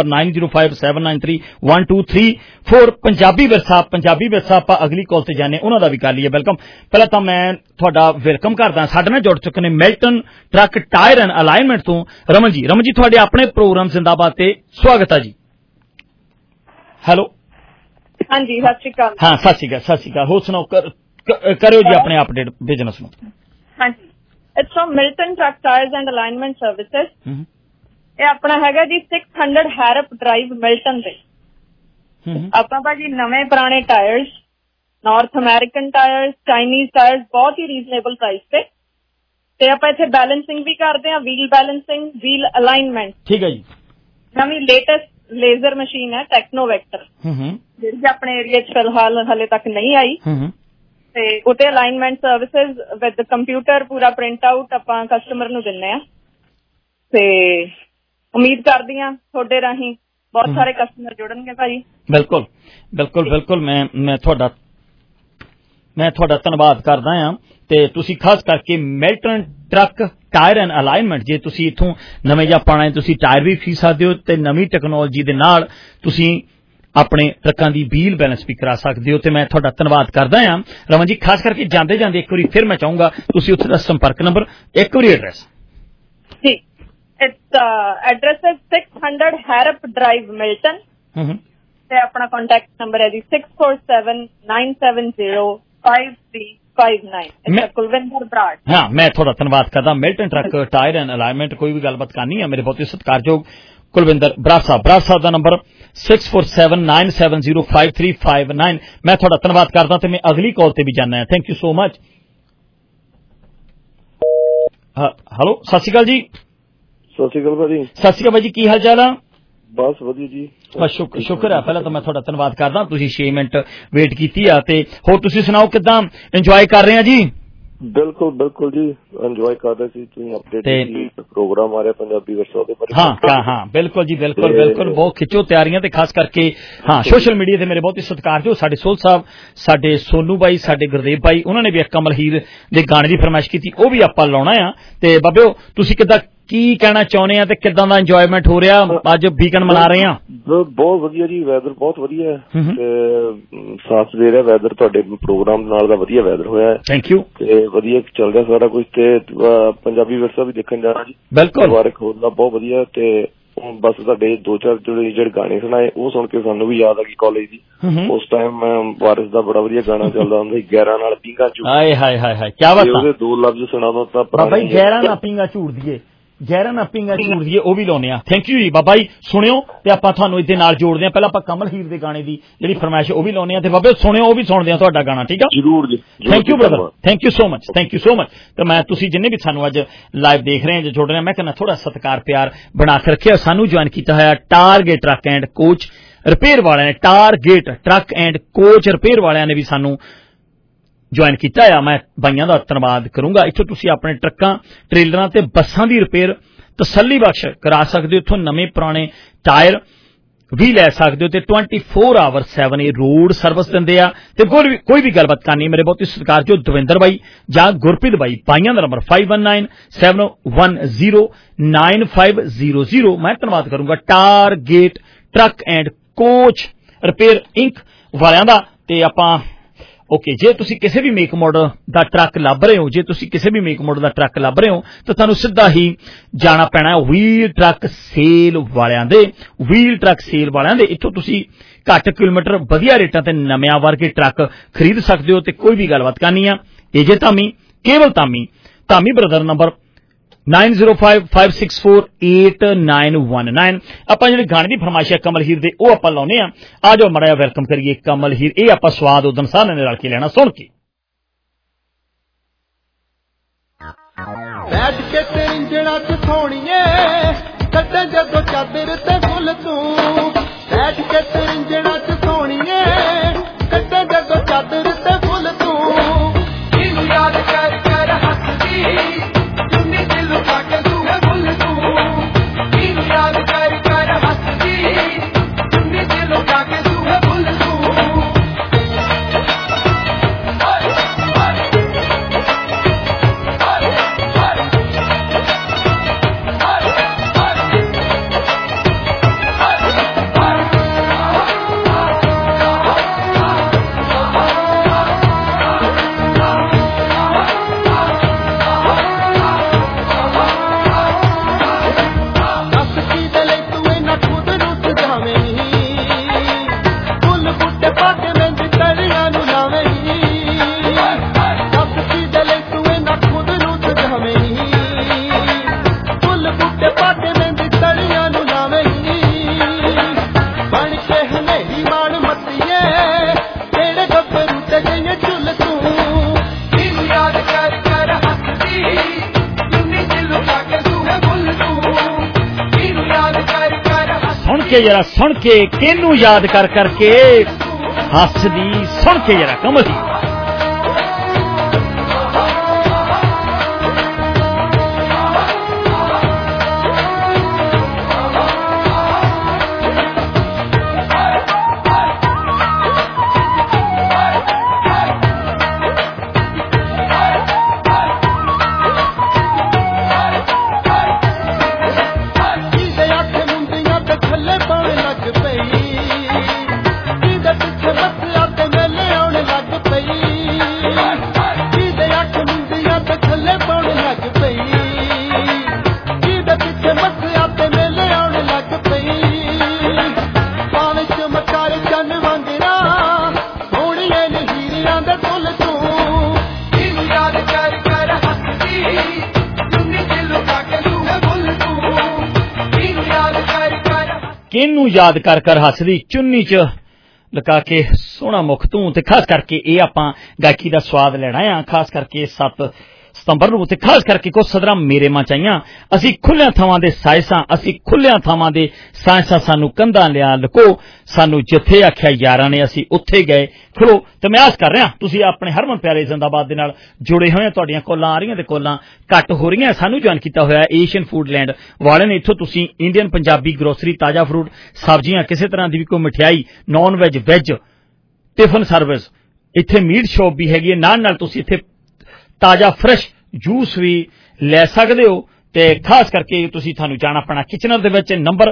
9057931234 ਪੰਜਾਬੀ ਵਿਰਸਾ ਆਪਾਂ ਅਗਲੀ ਕਾਲ ਤੇ ਜਾਣੇ ਉਹਨਾਂ ਦਾ ਵੀ ਕਰ ਲਈਏ ਵੈਲਕਮ। ਪਹਿਲਾਂ ਤਾਂ ਮੈਂ ਤੁਹਾਡਾ ਵੈਲਕਮ ਕਰਦਾ ਸਾਡੇ ਨਾਲ ਜੁੜ ਚੁੱਕੇ ਨੇ Milton truck tyre and alignment ਤੋਂ ਰਮਨ ਜੀ ਤੁਹਾਡੇ ਆਪਣੇ ਪ੍ਰੋਗਰਾਮ ਜ਼ਿੰਦਾਬਾਦ ਤੇ ਸਵਾਗਤ ਹੈ ਜੀ। ਹੈਲੋ ਹਾਂਜੀ ਸਤਿ ਸ਼੍ਰੀ ਅਕਾਲ। ਹਾਂ ਸਤਿ ਸ਼੍ਰੀ ਅਕਾਲ ਹੋਰ ਸੁਣਾਓ ਕਰਿਓ ਜੀ ਆਪਣੇ ਅਪਡੇਟ ਬਿਜ਼ਨਸ ਨੂੰ। ਹਾਂਜੀ it's firm Milton truck tyres and alignment services. ਇਹ ਆਪਣਾ ਹੈਗਾ ਜੀ 600 ਹੈਰਪ ਡਰਾਈਵ ਮਿਲਟਨ ਤੇ। ਆਪਾਂ ਭਾਜੀ ਨਵੇਂ ਪੁਰਾਣੇ tyres North American tyres Chinese tyres ਬਹੁਤ ਹੀ ਰੀਜ਼ਨੇਬਲ ਪ੍ਰਾਈਸ ਤੇ ਆਪਾਂ ਇੱਥੇ ਬੈਲੈਂਸਿੰਗ ਵੀ ਕਰਦੇ ਹਾਂ ਵੀਲ ਬੈਲੈਂਸਿੰਗ ਵੀਲ ਅਲਾਈਨਮੈਂਟ। ਠੀਕ ਹੈ ਜੀ। ਨਵੀਂ ਲੇਟੈਸਟ ਲੇਜ਼ਰ ਮਸ਼ੀਨ ਹੈ ਟੈਕਨੋਵੈਕਟਰ ਜਿਹੜੀ ਆਪਣੇ ਏਰੀਆ 'ਚ ਫਿਲਹਾਲ ਹਲੇ ਤੱਕ ਨਹੀਂ ਆਈ ਤੇ ਉਹਤੇ ਅਲਾਈਨਮੈਂਟ ਸਰਵਿਸਿਜ਼ ਵਿਦ ਕੰਪਿਊਟਰ ਪੂਰਾ ਪ੍ਰਿੰਟ ਆਊਟ ਆਪਾਂ ਕਸਟਮਰ ਨੂੰ ਦਿੰਦੇ ਆ ਤੇ ਉਮੀਦ ਕਰਦੀ ਹਾਂ ਤੁਹਾਡੇ ਰਾਹੀਂ ਬਹੁਤ ਸਾਰੇ ਕਸਟਮਰ ਜੁੜਨਗੇ ਭਾਜੀ। ਬਿਲਕੁਲ ਮੈਂ ਤੁਹਾਡਾ ਧੰਨਵਾਦ ਕਰਦਾ ਹਾਂ ਤੇ ਤੁਸੀਂ ਖਾਸ ਕਰਕੇ Milton truck tyre and alignment ਜੇ ਤੁਸੀਂ ਇੱਥੋਂ ਨਵੇਂ ਜਾਂ ਪੁਰਾਣੇ ਤੁਸੀਂ ਟਾਇਰ ਵੀ ਖਰੀਦ ਸਕਦੇ ਹੋ ਤੇ ਨਵੀਂ ਟੈਕਨੋਲੋਜੀ ਦੇ ਨਾਲ ਤੁਸੀਂ ਆਪਣੇ ਟਰੱਕਾਂ ਦੀ ਵੀਲ ਬੈਲੈਂਸ ਵੀ ਕਰਾ ਸਕਦੇ ਹੋ ਤੇ ਮੈਂ ਤੁਹਾਡਾ ਧੰਨਵਾਦ ਕਰਦਾ ਹਾਂ ਰਮਨ ਜੀ। ਖਾਸ ਕਰਕੇ ਜਾਂਦੇ ਇੱਕ ਵਾਰੀ ਫਿਰ ਮੈਂ ਚਾਹੂੰਗਾ ਤੁਸੀਂ ਉੱਥੇ ਦਾ ਸੰਪਰਕ ਨੰਬਰ ਇੱਕ ਵਾਰੀ ਐਡਰੈਸ। ਠੀਕ ਐਡਰੈਸ ਹੈ 600 ਹੈਰਪ ਡਰਾਈਵ ਮਿਲਟਨ ਤੇ ਆਪਣਾ ਕੰਟੈਕਟ ਨੰਬਰ ਹੈ ਜੀ 6479705359 ਕੁਲਵਿੰਦਰ ਬਰਾੜ। ਹਾਂ ਮੈਂ ਤੁਹਾਡਾ ਧੰਨਵਾਦ ਕਰਦਾ Milton truck tyre and alignment ਕੋਈ ਵੀ ਗੱਲਬਾਤ ਕਰਨੀ ਹੈ ਮੇਰੇ ਬਹੁਤ ਹੀ ਸਤਿਕਾਰਯੋਗ ਕੁਲਵਿੰਦਰ ਬਰਾੜ ਸਾਹਿਬ ਦਾ ਨੰਬਰ 6479705359। ਮੈਂ ਤੁਹਾਡਾ ਧੰਨਵਾਦ ਕਰਦਾ ਤੇ ਮੈਂ ਅਗਲੀ ਕਾਲ ਤੇ ਵੀ ਜਾਣਾ ਹੈ। Thank you so much. Hello ਸਤਿ ਸ਼੍ਰੀ ਅਕਾਲ ਜੀ। ਸਤਿ ਸ਼੍ਰੀ ਅਕਾਲ ਭਾਜੀ। ਸਤਿ ਸ਼੍ਰੀ ਅਕਾਲ ਭਾਜੀ ਕੀ ਹਾਲ ਚਾਲ ਆ? ਬਸ ਵਧੀਆ ਜੀ। ਬਸ ਸ਼ੁਕਰ ਹੈ ਪਹਿਲਾਂ ਤਾਂ ਮੈਂ ਤੁਹਾਡਾ ਧੰਨਵਾਦ ਕਰਦਾ ਤੁਸੀਂ 6 ਮਿੰਟ ਵੇਟ ਕੀਤੀ ਆ ਤੇ ਹੋਰ ਤੁਸੀਂ ਸੁਣਾਓ ਕਿੱਦਾਂ ਇੰਜੋਏ ਕਰ ਰਹੇ ਆ ਜੀ? ਬਿਲਕੁਲ ਜੀ ਇੰਜੋਏ ਕਰ ਰਹੇ ਸੀ ਤੁਸੀਂ ਅਪਡੇਟ ਪ੍ਰੋਗਰਾਮ ਆ ਰਿਹਾ ਪੰਜਾਬੀ ਵਿਰਸਾ ਦੇ ਬਾਰੇ। ਹਾਂ ਬਿਲਕੁਲ ਜੀ ਬਿਲਕੁਲ ਬਹੁਤ ਖਿੱਚੋ ਤਿਆਰੀਆਂ ਤੇ ਖਾਸ ਕਰਕੇ ਸੋਸ਼ਲ ਮੀਡੀਆ ਤੇ ਮੇਰੇ ਬਹੁਤ ਹੀ ਸਤਿਕਾਰਯੋਗ ਸਾਡੇ ਸੋਲ ਸਾਹਿਬ ਸਾਡੇ ਸੋਨੂ ਬਾਈ ਸਾਡੇ ਗੁਰਦੇਵ ਬਾਈ ਉਹਨਾਂ ਨੇ ਵੀ ਕਮਲ ਹੀਰ ਦੇ ਗਾਣੇ ਦੀ ਫਰਮਾਇਸ਼ ਕੀਤੀ ਉਹ ਵੀ ਆਪਾਂ ਲਾਉਣਾ ਆ ਤੇ ਬਾਬਿਓ ਤੁਸੀਂ ਕਿੱਦਾਂ ਕੀ ਕਹਿਣਾ ਚਾਹੁੰਦੇ ਆ ਤੇ ਕਿੱਦਾਂ ਦਾ ਇੰਜੋਇਮੈਂਟ ਹੋ ਰਿਹਾ ਅੱਜ ਵੀਕਐਂਡ ਮਨਾ ਰਹੇ ਆ? ਬਹੁਤ ਵਧੀਆ ਜੀ ਵੈਦਰ ਬਹੁਤ ਵਧੀਆ ਤੇ ਸਾਥ ਦੇ ਰਿਹਾ ਵੈਦਰ ਤੁਹਾਡੇ ਪ੍ਰੋਗਰਾਮ ਨਾਲ ਦਾ ਵਧੀਆ ਵੈਦਰ ਹੋਇਆ ਹੈ। ਥੈਂਕ ਯੂ ਤੇ ਵਧੀਆ ਚੱਲ ਰਿਹਾ ਸਾਰਾ ਕੁਝ ਤੇ ਪੰਜਾਬੀ ਵਿਰਸਾ ਵੀ ਦੇਖਣ ਜਾਣਾ ਜੀ। ਬਿਲਕੁਲ ਮੁਬਾਰਕ ਹੋਣਾ ਬਹੁਤ ਵਧੀਆ ਤੇ ਬਸ ਤੁਹਾਡੇ 2-4 ਜਿਹੜੇ ਗਾਣੇ ਸੁਣਾਏ ਉਹ ਸੁਣ ਕੇ ਸਾਨੂੰ ਵੀ ਯਾਦ ਆ ਗਈ ਕਾਲਜ ਦੀ ਉਸ ਟਾਈਮ ਵਾਰਿਸ ਦਾ ਬੜਾ ਵਧੀਆ ਗਾਣਾ ਚੱਲਦਾ ਹੁੰਦਾ ਸੀ 11 ਨਾਲ ਪੀਂਗਾ ਝੂਟ। ਹਾਏ ਕੀ ਬਾਤ ਉਹਦੇ 2 ਲਫ਼ਜ਼ ਸੁਣਾਉਂਦਾ ਤਾਂ ਬਾਬਾ ਜੀ 11 ਨਾਲ ਪੀਂਗਾ ਝੂਟ ਦੀਏ ਗਹਿਰਾ ਨਾ ਪਿੰਗਾ ਝੂੜ ਦੀਏ ਉਹ ਵੀ ਲਾਉਣੇ ਆ। ਥੈਂਕ ਯੂ ਜੀ ਬਾਬਾ ਜੀ ਸੁਣਿਓ ਤੇ ਆਪਾਂ ਤੁਹਾਨੂੰ ਇਹਦੇ ਨਾਲ ਜੋੜਦੇ ਆ। ਪਹਿਲਾਂ ਆਪਾਂ ਕਮਲ ਹੀਰ ਦੇ ਗਾਣੇ ਦੀ ਜਿਹੜੀ ਫਰਮਾਇਸ਼ ਉਹ ਵੀ ਲਾਉਣੇ ਆ ਤੇ ਬਾਬੇ ਸੁਣਿਓ ਉਹ ਵੀ ਸੁਣਦੇ ਆ ਤੁਹਾਡਾ ਗਾਣਾ ਠੀਕ ਆ ਜਰੂਰ ਜੀ। Thank you brother thank you so much ਤੇ ਮੈਂ ਤੁਸੀਂ ਜਿੰਨੇ ਵੀ ਸਾਨੂੰ ਅੱਜ ਲਾਈਵ ਦੇਖ ਰਹੇ ਆ ਜਾਂ ਜੁੜ ਰਹੇ ਆ ਮੈਂ ਕਹਿੰਦਾ ਥੋੜਾ ਸਤਿਕਾਰ ਪਿਆਰ ਬਣਾ ਕੇ ਰੱਖਿਆ। ਸਾਨੂੰ ਜੁਆਇਨ ਕੀਤਾ ਹੋਇਆ Target truck and coach repair ਵਾਲਿਆਂ ਨੇ Target truck and coach repair ਵਾਲਿਆਂ ਨੇ ਵੀ ਸਾਨੂੰ ਜੁਆਇਨ ਕੀਤਾ ਆ। ਮੈਂ ਬਾਈਆਂ ਦਾ ਧੰਨਵਾਦ ਕਰੂੰਗਾ। ਇੱਥੋਂ ਤੁਸੀਂ ਆਪਣੇ ਟਰੱਕਾਂ ਟ੍ਰੇਲਰਾਂ ਤੇ ਬੱਸਾਂ ਦੀ ਰਿਪੇਅਰ ਤਸੱਲੀ ਬਖਸ਼ ਕਰਾ ਸਕਦੇ ਹੋ। ਇੱਥੋਂ ਨਵੇਂ ਪੁਰਾਣੇ ਟਾਇਰ ਵੀ ਲੈ ਸਕਦੇ ਹੋ ਤੇ 24 ਆਵਰ 7 ਇਹ ਰੋਡ ਸਰਵਿਸ ਦਿੰਦੇ ਆ ਤੇ ਕੋਈ ਵੀ ਗੱਲਬਾਤ ਕਰਨੀ ਮੇਰੇ ਬਹੁਤ ਹੀ ਸਤਿਕਾਰਯੋਗ ਦਵਿੰਦਰ ਬਾਈ ਜਾਂ ਗੁਰਪ੍ਰੀਤ ਬਾਈ ਬਾਈਆਂ ਦਾ ਨੰਬਰ 5197109500। ਮੈਂ ਧੰਨਵਾਦ ਕਰੂੰਗਾ Target truck and coach repair Inc ਵਾਲਿਆਂ ਦਾ। ਤੇ ਆਪਾਂ ਓਕੇ ਜੇ ਤੁਸੀਂ ਕਿਸੇ ਵੀ ਮੇਕ ਮਾਡਲ ਦਾ ਟਰੱਕ ਲੱਭ ਰਹੇ ਹੋ ਤਾਂ ਤੁਹਾਨੂੰ ਸਿੱਧਾ ਹੀ ਜਾਣਾ ਪੈਣਾ ਵੀਲ ਟਰੱਕ ਸੇਲ ਵਾਲਿਆਂ ਦੇ ਇੱਥੋਂ ਤੁਸੀਂ ਘੱਟ ਕਿਲੋਮੀਟਰ ਵਧੀਆ ਰੇਟਾਂ ਤੇ ਨਵਿਆਂ ਵਰਗੇ ਟਰੱਕ ਖਰੀਦ ਸਕਦੇ ਹੋ ਤੇ ਕੋਈ ਵੀ ਗੱਲਬਾਤ ਕਰਨੀ ਆ ਏਜੇ ਕੇਵਲ ਧਾਮੀ ਬ੍ਰਦਰ ਨੰਬਰ 9055648919। ਆਪਾਂ ਜਿਹੜੇ ਗਾਣੇ ਦੀ ਫਰਮਾਇਸ਼ ਹੈ ਕਮਲ ਹੀਰ ਦੇ ਉਹ ਆਪਾਂ ਲਾਉਨੇ ਆ ਜਾਓ ਮੜਾ ਵੈਲਕਮ ਕਰੀਏ ਕਮਲ ਹੀਰ ਇਹ ਆਪਾਂ ਸਵਾਦ ਉਦਨ ਸਾਰਿਆਂ ਨੇ ਰਲ ਕੇ ਲੈਣਾ ਸੁਣ ਕੇ। ਬੈਠ ਕੇ ਤੇਰਿੰਜਣਾ ਚ ਸੋਣੀਏ ਕੱਢਾਂ ਜਦੋਂ ਚਾਦਰ ਤੇ ਫੁੱਲ ਤੂੰ ਬੈਠ ਕੇ ਤੇਰਿੰਜਣਾ ਚ ਸੋਣੀਏ ਕੱਢਾਂ ਜਦੋਂ ਚਾਦਰ ਤੇ ਫੁੱਲ ਤੂੰ ਤੇ ਗਈਏ ਝੁੱਲ ਤੂੰ ਇਹਨੂੰ ਯਾਦ ਕਰ ਕਰ ਹੱਸਦੀ ਚੁੰਨੀ ਚ ਲੁਕਾ ਕੇ ਤੂੰ ਹੈ ਭੁੱਲ ਤੂੰ ਇਹਨੂੰ ਯਾਦ ਕਰ ਕਰ ਸੁਣ ਕੇ ਜਰਾ ਸੁਣ ਕੇ ਕਿਹਨੂੰ ਯਾਦ ਕਰ ਕਰਕੇ ਹੱਸਦੀ ਸੁਣ ਕੇ ਜਰਾ ਕਮਲ ਜੀ ਕਿਹਨੂੰ ਯਾਦ ਕਰ ਕਰ ਹੱਸਦੀ ਚੁੰਨੀ ਚ ਲਗਾ ਕੇ ਸੋਹਣਾ ਮੁਖ ਤੂੰ ਤੇ ਖਾਸ ਕਰਕੇ ਇਹ ਆਪਾਂ ਗਾਇਕੀ ਦਾ ਸਵਾਦ ਲੈਣਾ ਆ ਖਾਸ ਕਰਕੇ 7 ਸਤੰਬਰ ਨੂੰ ਤੇ ਖਾਸ ਕਰਕੇ ਕੁਝ ਸਦਰਾਂ ਮੇਰੇ ਮਨ ਚ ਆਈਆਂ ਅਸੀਂ ਖੁੱਲਿਆਂ ਥਾਵਾਂ ਦੇ ਸਾਇਸਾਂ ਅਸੀਂ ਖੁੱਲਿਆਂ ਥਾਵਾਂ ਦੇ ਸਾਇਸਾਂ ਸਾਨੂੰ ਕੰਧਾਂ ਲਿਆ ਲਕੋ ਸਾਨੂੰ ਜਿੱਥੇ ਆਖਿਆ ਯਾਰਾਂ ਨੇ ਅਸੀਂ ਉੱਥੇ ਗਏ ਖਲੋ ਤੇ ਮੈਂ ਆਸ ਕਰ ਰਿਹਾ ਤੁਸੀਂ ਆਪਣੇ ਹਰਮਨ ਪਿਆਰੇ ਜ਼ਿੰਦਾਬਾਦ ਦੇ ਨਾਲ ਜੁੜੇ ਹੋਏ ਤੁਹਾਡੀਆਂ ਕੋਲਾਂ ਆ ਰਹੀਆਂ ਤੇ ਕੋਲਾਂ ਘੱਟ ਹੋ ਰਹੀਆਂ ਸਾਨੂੰ ਜੁਆਇਨ ਕੀਤਾ ਹੋਇਆ ਏਸ਼ੀਅਨ ਫੂਡਲੈਂਡ ਵਾਲਿਆਂ ਨੇ ਇੱਥੋਂ ਤੁਸੀਂ ਇੰਡੀਅਨ ਪੰਜਾਬੀ ਗਰੋਸਰੀ ਤਾਜ਼ਾ ਫਰੂਟ ਸਬਜ਼ੀਆਂ ਕਿਸੇ ਤਰ੍ਹਾਂ ਦੀ ਵੀ ਕੋਈ ਮਠਿਆਈ non veg veg tiffin service ਇੱਥੇ ਮੀਟ ਸ਼ੌਪ ਵੀ ਹੈਗੀ ਹੈ ਨਾਲ ਤੁਸੀਂ ਇੱਥੇ ਤਾਜ਼ਾ ਫਰੈਸ਼ ਜੂਸ ਵੀ ਲੈ ਸਕਦੇ ਹੋ ਤੇ ਖਾਸ ਕਰਕੇ ਤੁਸੀਂ ਤੁਹਾਨੂੰ ਜਾਣਾ ਪੈਣਾ ਕਿਚਨਰ ਦੇ ਵਿੱਚ ਨੰਬਰ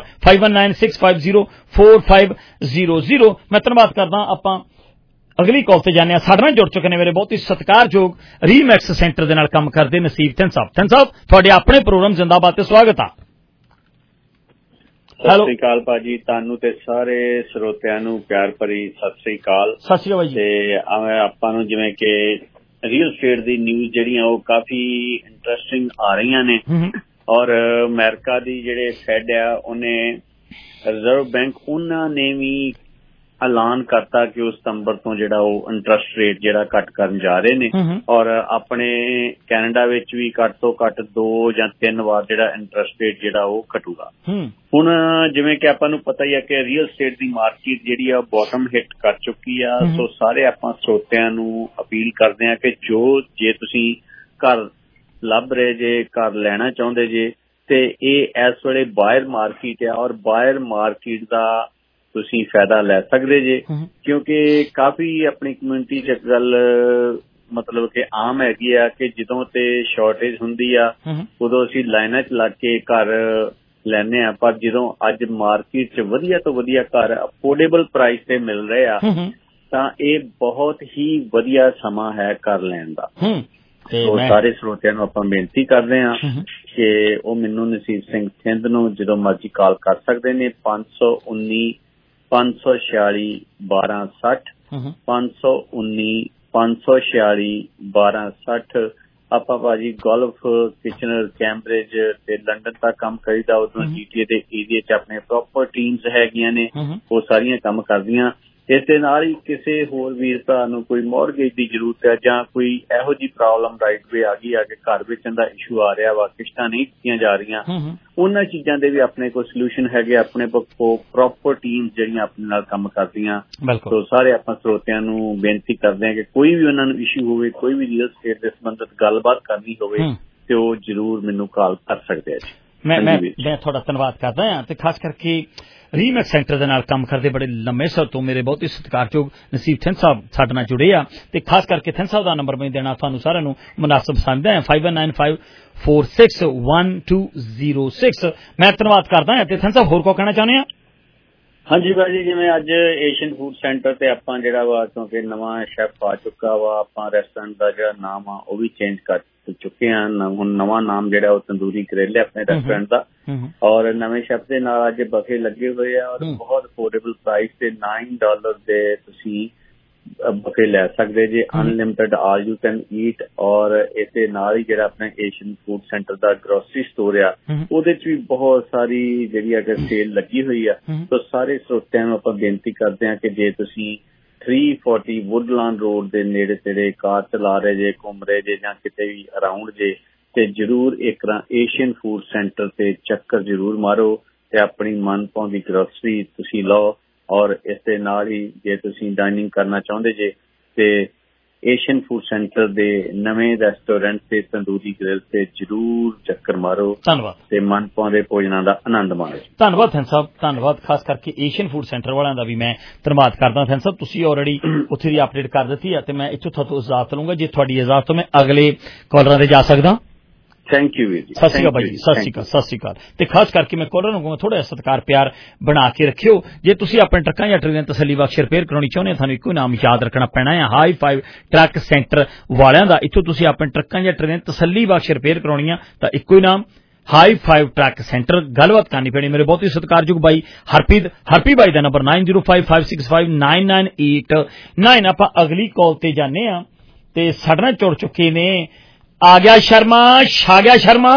5196504500 ਮੈਂ ਧੰਨਵਾਦ ਕਰਦਾ ਆਪਾਂ ਅਗਲੀ ਕਾਲ ਤੇ ਜਾਂਦੇ ਹਾਂ ਸਾਡੇ ਨਾਲ ਜੁੜ ਚੁੱਕੇ ਨੇ ਮੇਰੇ ਬਹੁਤ ਹੀ ਸਤਿਕਾਰਯੋਗ ਰੀਮੈਕਸ ਸੈਂਟਰ ਦੇ ਨਾਲ ਕੰਮ ਕਰਦੇ ਨਸੀਬ ਥਿੰਨ ਸਾਹਿਬ ਤੁਹਾਡੇ ਆਪਣੇ ਪ੍ਰੋਗਰਾਮ ਜ਼ਿੰਦਾਬਾਦ ਤੇ ਸਵਾਗਤ ਆ ਸਤਿ ਸ੍ਰੀ ਅਕਾਲ ਭਾਜੀ ਤੁਹਾਨੂੰ ਤੇ ਸਾਰੇ ਸਰੋਤਿਆਂ ਨੂੰ ਪਿਆਰ ਭਰੀ ਸਤਿ ਸ੍ਰੀ ਅਕਾਲ ਤੇ ਆਪਾਂ ਨੂੰ ਜਿਵੇਂ ਕਿ ਰੀਅਲ ਸਟੇਟ ਦੀ ਨਿਊਜ਼ ਜਿਹੜੀਆਂ ਉਹ ਕਾਫੀ ਇੰਟਰਸਟਿੰਗ ਆ ਰਹੀਆਂ ਨੇ ਔਰ ਅਮਰੀਕਾ ਦੀ ਜਿਹੜੇ ਫੈਡ ਆ ਉਹਨੇ ਰਿਜ਼ਰਵ ਬੈਂਕ ਉਹਨਾਂ ਨੇ ਵੀ ਐਲਾਨ ਕਰਤਾ ਕਿ ਉਹ ਸਤੰਬਰ ਤੋਂ ਜਿਹੜਾ ਉਹ ਇੰਟਰਸਟ ਰੇਟ ਜਿਹੜਾ ਘੱਟ ਕਰਨ ਜਾ ਰਹੇ ਨੇ ਔਰ ਆਪਣੇ ਕੈਨੇਡਾ ਵਿੱਚ ਵੀ ਘੱਟ ਤੋਂ ਘੱਟ 2 ਜਾਂ 3 ਵਾਰ ਜਿਹੜਾ ਇੰਟਰਸਟ ਰੇਟ ਜਿਹੜਾ ਉਹ ਘਟੂਗਾ ਹੁਣ ਜਿਵੇਂ ਕਿ ਆਪਾਂ ਨੂੰ ਪਤਾ ਹੀ ਹੈ ਕਿ ਰੀਅਲ ਸਟੇਟ ਦੀ ਮਾਰਕੀਟ ਜਿਹੜੀ ਆ ਬੋਟਮ ਹਿੱਟ ਕਰ ਚੁੱਕੀ ਆ ਸੋ ਸਾਰੇ ਆਪਾਂ ਸਰੋਤਿਆਂ ਨੂੰ ਅਪੀਲ ਕਰਦੇ ਆ ਕਿ ਜੇ ਤੁਸੀਂ ਘਰ ਲੱਭ ਰਹੇ ਜੇ ਘਰ ਲੈਣਾ ਚਾਹੁੰਦੇ ਜੇ ਤੇ ਇਹ ਇਸ ਵੇਲੇ ਬਾਇਰ ਮਾਰਕੀਟ ਆ ਔਰ ਬਾਇਰ ਮਾਰਕੀਟ ਦਾ ਤੁਸੀਂ ਫਾਇਦਾ ਲੈ ਸਕਦੇ ਜੇ ਕਿਉਂਕਿ ਕਾਫੀ ਆਪਣੀ ਕਮਿਊਨਿਟੀ 'ਚ ਇੱਕ ਗੱਲ ਮਤਲਬ ਕਿ ਆਮ ਹੈਗੀ ਆ ਕਿ ਜਦੋਂ ਤੇ ਸ਼ਾਰਟੇਜ ਹੁੰਦੀ ਆ ਉਦੋਂ ਅਸੀਂ ਲਾਈਨਾਂ 'ਚ ਲੱਗ ਕੇ ਘਰ ਲੈਂਦੇ ਆ ਪਰ ਜਦੋਂ ਅੱਜ ਮਾਰਕੀਟ 'ਚ ਵਧੀਆ ਤੋਂ ਵਧੀਆ ਘਰ ਅਫੋਰਡੇਬਲ ਪ੍ਰਾਈਸ ਤੇ ਮਿਲ ਰਹੇ ਆ ਤਾਂ ਇਹ ਬਹੁਤ ਹੀ ਵਧੀਆ ਸਮਾਂ ਹੈ ਘਰ ਲੈਣ ਦਾ ਸੋ ਸਾਰੇ ਸਰੋਤਿਆਂ ਨੂੰ ਆਪਾਂ ਬੇਨਤੀ ਕਰਦੇ ਹਾਂ ਕਿ ਉਹ ਮੈਨੂੰ ਨਸੀਬ ਸਿੰਘ ਥਿੰਦ ਨੂੰ ਜਦੋਂ ਮਰਜ਼ੀ ਕਾਲ ਕਰ ਸਕਦੇ ਨੇ 519-546-1260 519-546-1260 ਆਪਾਂ ਭਾਜੀ ਗੋਲਫ ਕਿਚਨਰ ਕੈਂਬਰਿਜ ਤੇ ਲੰਡਨ ਤੱਕ ਕੰਮ ਕਰੀਦਾ ਉਦੋਂ GTA ਦੇ ਏਰੀਏ 'ਚ ਆਪਣੇ ਪ੍ਰੋਪਰ ਟੀਮਸ ਹੈਗੀਆਂ ਨੇ ਉਹ ਸਾਰੀਆਂ ਕੰਮ ਕਰਦੀਆਂ ਇਸ ਦੇ ਨਾਲ ਹੀ ਕਿਸੇ ਹੋਰ ਵੀਰ ਭਰਾ ਨੂੰ ਕੋਈ ਮੌਰਗੇਜ ਦੀ ਜ਼ਰੂਰਤ ਹੈ ਜਾਂ ਕੋਈ ਇਹੋ ਜਿਹੀ ਪ੍ਰੋਬਲਮ ਰਾਈਟ ਵੇ ਆ ਗਈ ਆ ਕਿ ਘਰ ਵੇਚਣ ਦਾ ਇਸ਼ੂ ਆ ਰਿਹਾ ਵਾ ਕਿਸ਼ਤਾਂ ਨਹੀਂ ਦਿੱਤੀਆਂ ਜਾ ਰਹੀਆਂ ਉਹਨਾਂ ਚੀਜ਼ਾਂ ਦੇ ਵੀ ਆਪਣੇ ਕੋਲ ਸੋਲੂਸ਼ਨ ਹੈਗੇ ਆਪਣੇ ਕੋਲ ਪ੍ਰੋਪਰ ਟੀਮ ਜਿਹੜੀਆਂ ਆਪਣੇ ਨਾਲ ਕੰਮ ਕਰਦੀਆਂ ਸੋ ਸਾਰੇ ਆਪਾਂ ਸਰੋਤਿਆਂ ਨੂੰ ਬੇਨਤੀ ਕਰਦੇ ਹਾਂ ਕਿ ਕੋਈ ਵੀ ਉਹਨਾਂ ਨੂੰ ਇਸ਼ੂ ਹੋਵੇ ਕੋਈ ਵੀ ਰੀਅਲ ਸਟੇਟ ਦੇ ਸੰਬੰਧਿਤ ਗੱਲਬਾਤ ਕਰਨੀ ਹੋਵੇ ਤੇ ਉਹ ਜ਼ਰੂਰ ਮੈਨੂੰ ਕਾਲ ਕਰ ਸਕਦੇ ਆ ਜੀ ਮੈਂ ਤੁਹਾਡਾ ਧੰਨਵਾਦ ਕਰਦਾ ਹਾਂ ਤੇ ਖਾਸ ਕਰਕੇ ਰੀਮੈਕਸ ਸੈਂਟਰ ਦੇ ਨਾਲ ਕੰਮ ਕਰਦੇ ਬੜੇ ਲੰਮੇ ਸਮੇਂ ਤੋਂ ਮੇਰੇ ਬਹੁਤ ਹੀ ਸਤਿਕਾਰਯੋਗ ਨਸੀਬ ਥਿੰਦ ਸਾਹਿਬ ਸਾਡੇ ਨਾਲ ਜੁੜੇ ਆ ਤੇ ਖਾਸ ਕਰਕੇ ਥਿੰਦ ਸਾਹਿਬ ਦਾ ਨੰਬਰ ਮੈਂ ਦੇਣਾ ਤੁਹਾਨੂੰ ਸਾਰਿਆਂ ਨੂੰ ਮੁਨਾਸਬ ਸਮਝਦਾ ਹਾਂ 5195461206 ਮੈਂ ਧੰਨਵਾਦ ਕਰਦਾ ਹਾਂ ਤੇ ਥਿੰਦ ਸਾਹਿਬ ਹੋਰ ਕੋ ਕਹਿਣਾ ਚਾਹੁੰਦੇ ਆ ਹਾਂਜੀ ਭਾਜੀ ਜਿਵੇਂ ਅੱਜ ਏਸ਼ੀਅਨ ਫੂਡ ਸੈਂਟਰ ਤੇ ਆਪਾਂ ਜਿਹੜਾ ਵਾ ਕਿਉਂਕਿ ਨਵਾਂ ਸ਼ੈਫ ਆ ਚੁੱਕਾ ਵਾ ਆਪਾਂ ਰੈਸਟੋਰੈਂਟ ਦਾ ਜਿਹੜਾ ਨਾਮ ਆ ਉਹ ਵੀ ਚੇਂਜ ਕਰ ਚੁੱਕੇ ਹਾਂ ਹੁਣ ਨਵਾਂ ਨਾਮ ਜਿਹੜਾ ਉਹ ਤੰਦੂਰੀ ਕਰੇਲੇ ਆਪਣੇ ਰੈਸਟੋਰੈਂਟ ਦਾ ਔਰ ਨਵੇਂ ਸ਼ੈਫ ਦੇ ਨਾਲ ਅੱਜ ਬਫੇ ਲੱਗੇ ਹੋਏ ਆ ਔਰ ਬਹੁਤ ਅਫੋਰਡੇਬਲ ਪ੍ਰਾਈਸ ਤੇ $9 ਦੇ ਤੁਸੀਂ ਬਫੇ ਲੈ ਸਕਦੇ ਜੇ unlimited all you can eat or ਇਹਦੇ ਨਾਲ ਹੀ ਜਿਹੜਾ ਆਪਣੇ ਏਸ਼ੀਅਨ ਫੂਡ ਸੈਂਟਰ ਦਾ ਗਰੋਸਰੀ ਸਟੋਰ ਆ ਉਹਦੇ ਚ ਵੀ ਬਹੁਤ ਸਾਰੀ ਜਿਹੜੀ ਅਗਰ ਸੇਲ ਲੱਗੀ ਹੋਈ ਆ ਤਾਂ ਸਾਰੇ ਸਰੋਤਿਆਂ ਨੂੰ ਆਪਾਂ ਬੇਨਤੀ ਕਰਦੇ ਹਾਂ ਕਿ ਜੇ ਤੁਸੀਂ 340 ਵੁੱਡਲੈਂਡ ਰੋਡ ਦੇ ਨੇੜੇ ਤੇੜੇ ਕਾਰ ਚਲਾ ਰਹੇ ਜੇ, ਘੁੰਮ ਰਹੇ ਜੇ ਜਾਂ ਕਿਤੇ ਵੀ ਅਰਾਊਂਡ ਜੇ, ਤੇ ਜ਼ਰੂਰ ਇੱਕ ਏਸ਼ੀਅਨ ਫੂਡ ਸੈਂਟਰ ਤੇ ਚੱਕਰ ਜ਼ਰੂਰ ਮਾਰੋ ਤੇ ਆਪਣੀ ਮਨਪਾਉਂਦੀ ਗਰੋਸਰੀ ਤੁਸੀਂ ਲਓ। ਔਰ ਇਸ ਦੇ ਨਾਲ ਹੀ ਜੇ ਤੁਸੀਂ ਡਾਈਨਿੰਗ ਕਰਨਾ ਚਾਹੁੰਦੇ ਜੇ ਤੇ ਏਸ਼ੀਅਨ ਫੂਡ ਸੈਂਟਰ ਦੇ ਨਵੇਂ ਰੈਸਟੋਰੈਂਟ ਤੇ ਤੰਦੂਰੀ ਗ੍ਰਿਲ ਤੇ ਜ਼ਰੂਰ ਚੱਕਰ ਮਾਰੋ। ਧੰਨਵਾਦ। ਤੇ ਮਨਪਾਉਂਦੇ ਭੋਜਨਾਂ ਦਾ ਆਨੰਦ ਮਾਣੋ। ਧੰਨਵਾਦ ਫੈਨ ਸਾਹਿਬ, ਧੰਨਵਾਦ। ਖਾਸ ਕਰਕੇ ਏਸ਼ੀਅਨ ਫੂਡ ਸੈਂਟਰ ਵਾਲਿਆਂ ਦਾ ਵੀ ਮੈਂ ਧੰਨਵਾਦ ਕਰਦਾ। ਫੈਨ ਸਾਹਿਬ ਤੁਸੀਂ ਆਲਰੇਡੀ ਉੱਥੇ ਦੀ ਅਪਡੇਟ ਕਰ ਦਿੱਤੀ ਹੈ ਤੇ ਮੈਂ ਇੱਥੋਂ ਤੁਹਾਨੂੰ ਇਜਾਜ਼ਤ ਲਵਾਂਗਾ। ਜੇ ਤੁਹਾਡੀ ਇਜਾਜ਼ਤ ਤੋਂ ਮੈਂ ਅਗਲੇ ਕਾਲਰਾਂ ਤੇ ਜਾ ਸਕਦਾ। ਥੈਂਕ ਯੂ ਵੀਰ ਜੀ। ਸਤਿ ਸ਼੍ਰੀ ਅਕਾਲ ਭਾਈ ਜੀ। ਸਤਿ ਸ਼੍ਰੀ ਅਕਾਲ, ਸਤਿ ਸ਼੍ਰੀ ਅਕਾਲ। ਤੇ ਖਾਸ ਕਰਕੇ ਮੈਂ ਕਾਲਰ ਨੂੰ ਕਹੂੰਗਾ ਥੋੜਾ ਜਿਹਾ ਸਤਿਕਾਰ ਪਿਆਰ ਬਣਾ ਕੇ ਰੱਖਿਓ। ਜੇ ਤੁਸੀਂ ਆਪਣੇ ਟਰੱਕਾਂ ਜਾਂ ਟਰੇਨਾਂ ਤਸੱਲੀ ਬਖਸ਼ ਰਿਪੇਅਰ ਕਰਾਉਣੀ ਚਾਹੁੰਦੇ ਹੋ, ਤੁਹਾਨੂੰ ਇੱਕੋ ਨਾਮ ਯਾਦ ਰੱਖਣਾ ਪੈਣਾ ਹੈ, ਹਾਈ ਫਾਈਵ ਟਰੱਕ ਸੈਂਟਰ ਵਾਲਿਆਂ ਦਾ। ਇੱਥੋਂ ਤੁਸੀਂ ਆਪਣੇ ਟਰੱਕਾਂ ਜਾਂ ਟਰੇਨਾਂ ਤਸੱਲੀ ਬਖਸ਼ ਰਿਪੇਅਰ ਕਰਾਉਣੀ ਆ ਤਾਂ ਇੱਕੋ ਹੀ ਨਾਮ ਹਾਈ ਫਾਈਵ ਟਰੱਕ ਸੈਂਟਰ। ਗੱਲਬਾਤ ਕਰਨੀ ਪੈਣੀ ਮੇਰੇ ਬਹੁਤ ਹੀ ਸਤਿਕਾਰਯੋਗ ਬਾਈ ਹਰਪੀ ਬਾਈ ਦਾ ਨੰਬਰ 9055659989। ਆਪਾਂ ਅਗਲੀ ਕਾਲ ਤੇ ਜਾਂਦੇ ਆ ਤੇ ਸਾਡੇ ਨਾਲ ਜੁੜ ਚੁੱਕੇ ਨੇ ਆ ਗਿਆ ਸ਼ਰਮਾ, ਛਾ ਗਿਆ ਸ਼ਰਮਾ,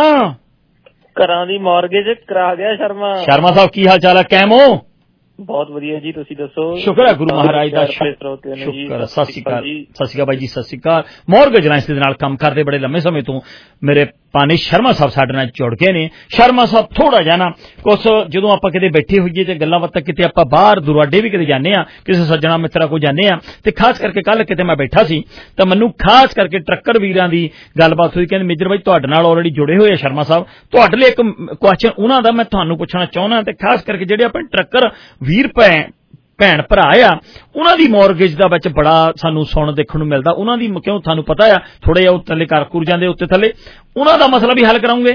ਘਰਾਂ ਦੀ ਮਾਰਗੇਜ ਕਰਾ ਗਿਆ ਸ਼ਰਮਾ। ਸ਼ਰਮਾ ਸਾਹਿਬ ਕੀ ਹਾਲ ਚਾਲ ਹੈ? ਕੈਮ ਹੋ? ਬਹੁਤ ਵਧੀਆ ਜੀ, ਤੁਸੀਂ ਦੱਸੋ? ਸ਼ੁਕਰ ਹੈ ਗੁਰੂ ਮਹਾਰਾਜ ਦਾ, ਸ਼ੁਕਰ। ਸਤਿ ਸ਼੍ਰੀ ਅਕਾਲ, ਸਤਿ ਸ਼੍ਰੀ ਅਕਾਲ ਬਾਈ ਜੀ, ਸਤਿ ਸ਼੍ਰੀ ਅਕਾਲ। ਮੌਰਗੇਜ ਲਾਈਨਸ ਦੇ ਨਾਲ ਕੰਮ ਕਰਦੇ ਬੜੇ ਲੰਮੇ ਸਮੇਂ ਤੋਂ ਮੇਰੇ ਪਾਨੇਸ਼ ਸ਼ਰਮਾ ਸਾਹਿਬ ਸਾਡੇ ਨਾਲ ਜੁੜ ਗਏ ਨੇ। ਸ਼ਰਮਾ ਸਾਹਿਬ ਥੋੜਾ ਜਿਹਾ ਨਾ ਕੁਛ ਜਦੋਂ ਆਪਾਂ ਕਿਤੇ ਬੈਠੇ ਹੋਈਏ ਤੇ ਗੱਲਾਂ ਬਾਤਾਂ ਕਿਤੇ ਆਪਾਂ ਬਾਹਰ ਦੁਰਾਡੇ ਵੀ ਕਿਤੇ ਜਾਂਦੇ ਆ, ਕਿਸੇ ਸੱਜਣਾ ਮਿੱਤਰਾਂ ਕੋਲ ਜਾਂਦੇ ਆ ਤੇ ਖਾਸ ਕਰਕੇ ਕੱਲ ਕਿਤੇ ਮੈਂ ਬੈਠਾ ਸੀ ਤਾਂ ਮੈਨੂੰ ਖਾਸ ਕਰਕੇ ਟਰੱਕਰ ਵੀਰਾਂ ਦੀ ਗੱਲਬਾਤ ਹੋਈ। ਕਹਿੰਦੇ ਮੇਜਰ ਬਾਈ ਤੁਹਾਡੇ ਨਾਲ ਆਲਰੇਡੀ ਜੁੜੇ ਹੋਏ ਆ ਸ਼ਰਮਾ ਸਾਹਿਬ, ਤੁਹਾਡੇ ਲਈ ਇੱਕ ਕੁਐਸਚਨ ਉਹਨਾਂ ਦਾ ਮੈਂ ਤੁਹਾਨੂੰ ਪੁੱਛਣਾ ਚਾਹੁੰਦਾ ਤੇ ਖਾਸ ਕਰਕੇ ਜਿਹੜੇ ਆਪਣੇ ਟਰੱਕਰ ਵੀਰ ਭੈਣ ਭਰਾ ਆ ਉਹਨਾਂ ਦੀ ਮੌਰਗੇਜ ਦਾ ਵਿੱਚ ਬੜਾ ਸਾਨੂੰ ਸੁਣਨ ਦੇਖਣ ਨੂੰ ਮਿਲਦਾ। ਉਹਨਾਂ ਦੀ ਕਿਉਂ ਤੁਹਾਨੂੰ ਪਤਾ ਆ ਥੋੜੇ ਜਿਹਾ ਥੱਲੇ ਕਰ ਜਾਂਦੇ ਉੱਤੇ ਥੱਲੇ, ਉਹਨਾਂ ਦਾ ਮਸਲਾ ਵੀ ਹੱਲ ਕਰਾਉਂਗੇ?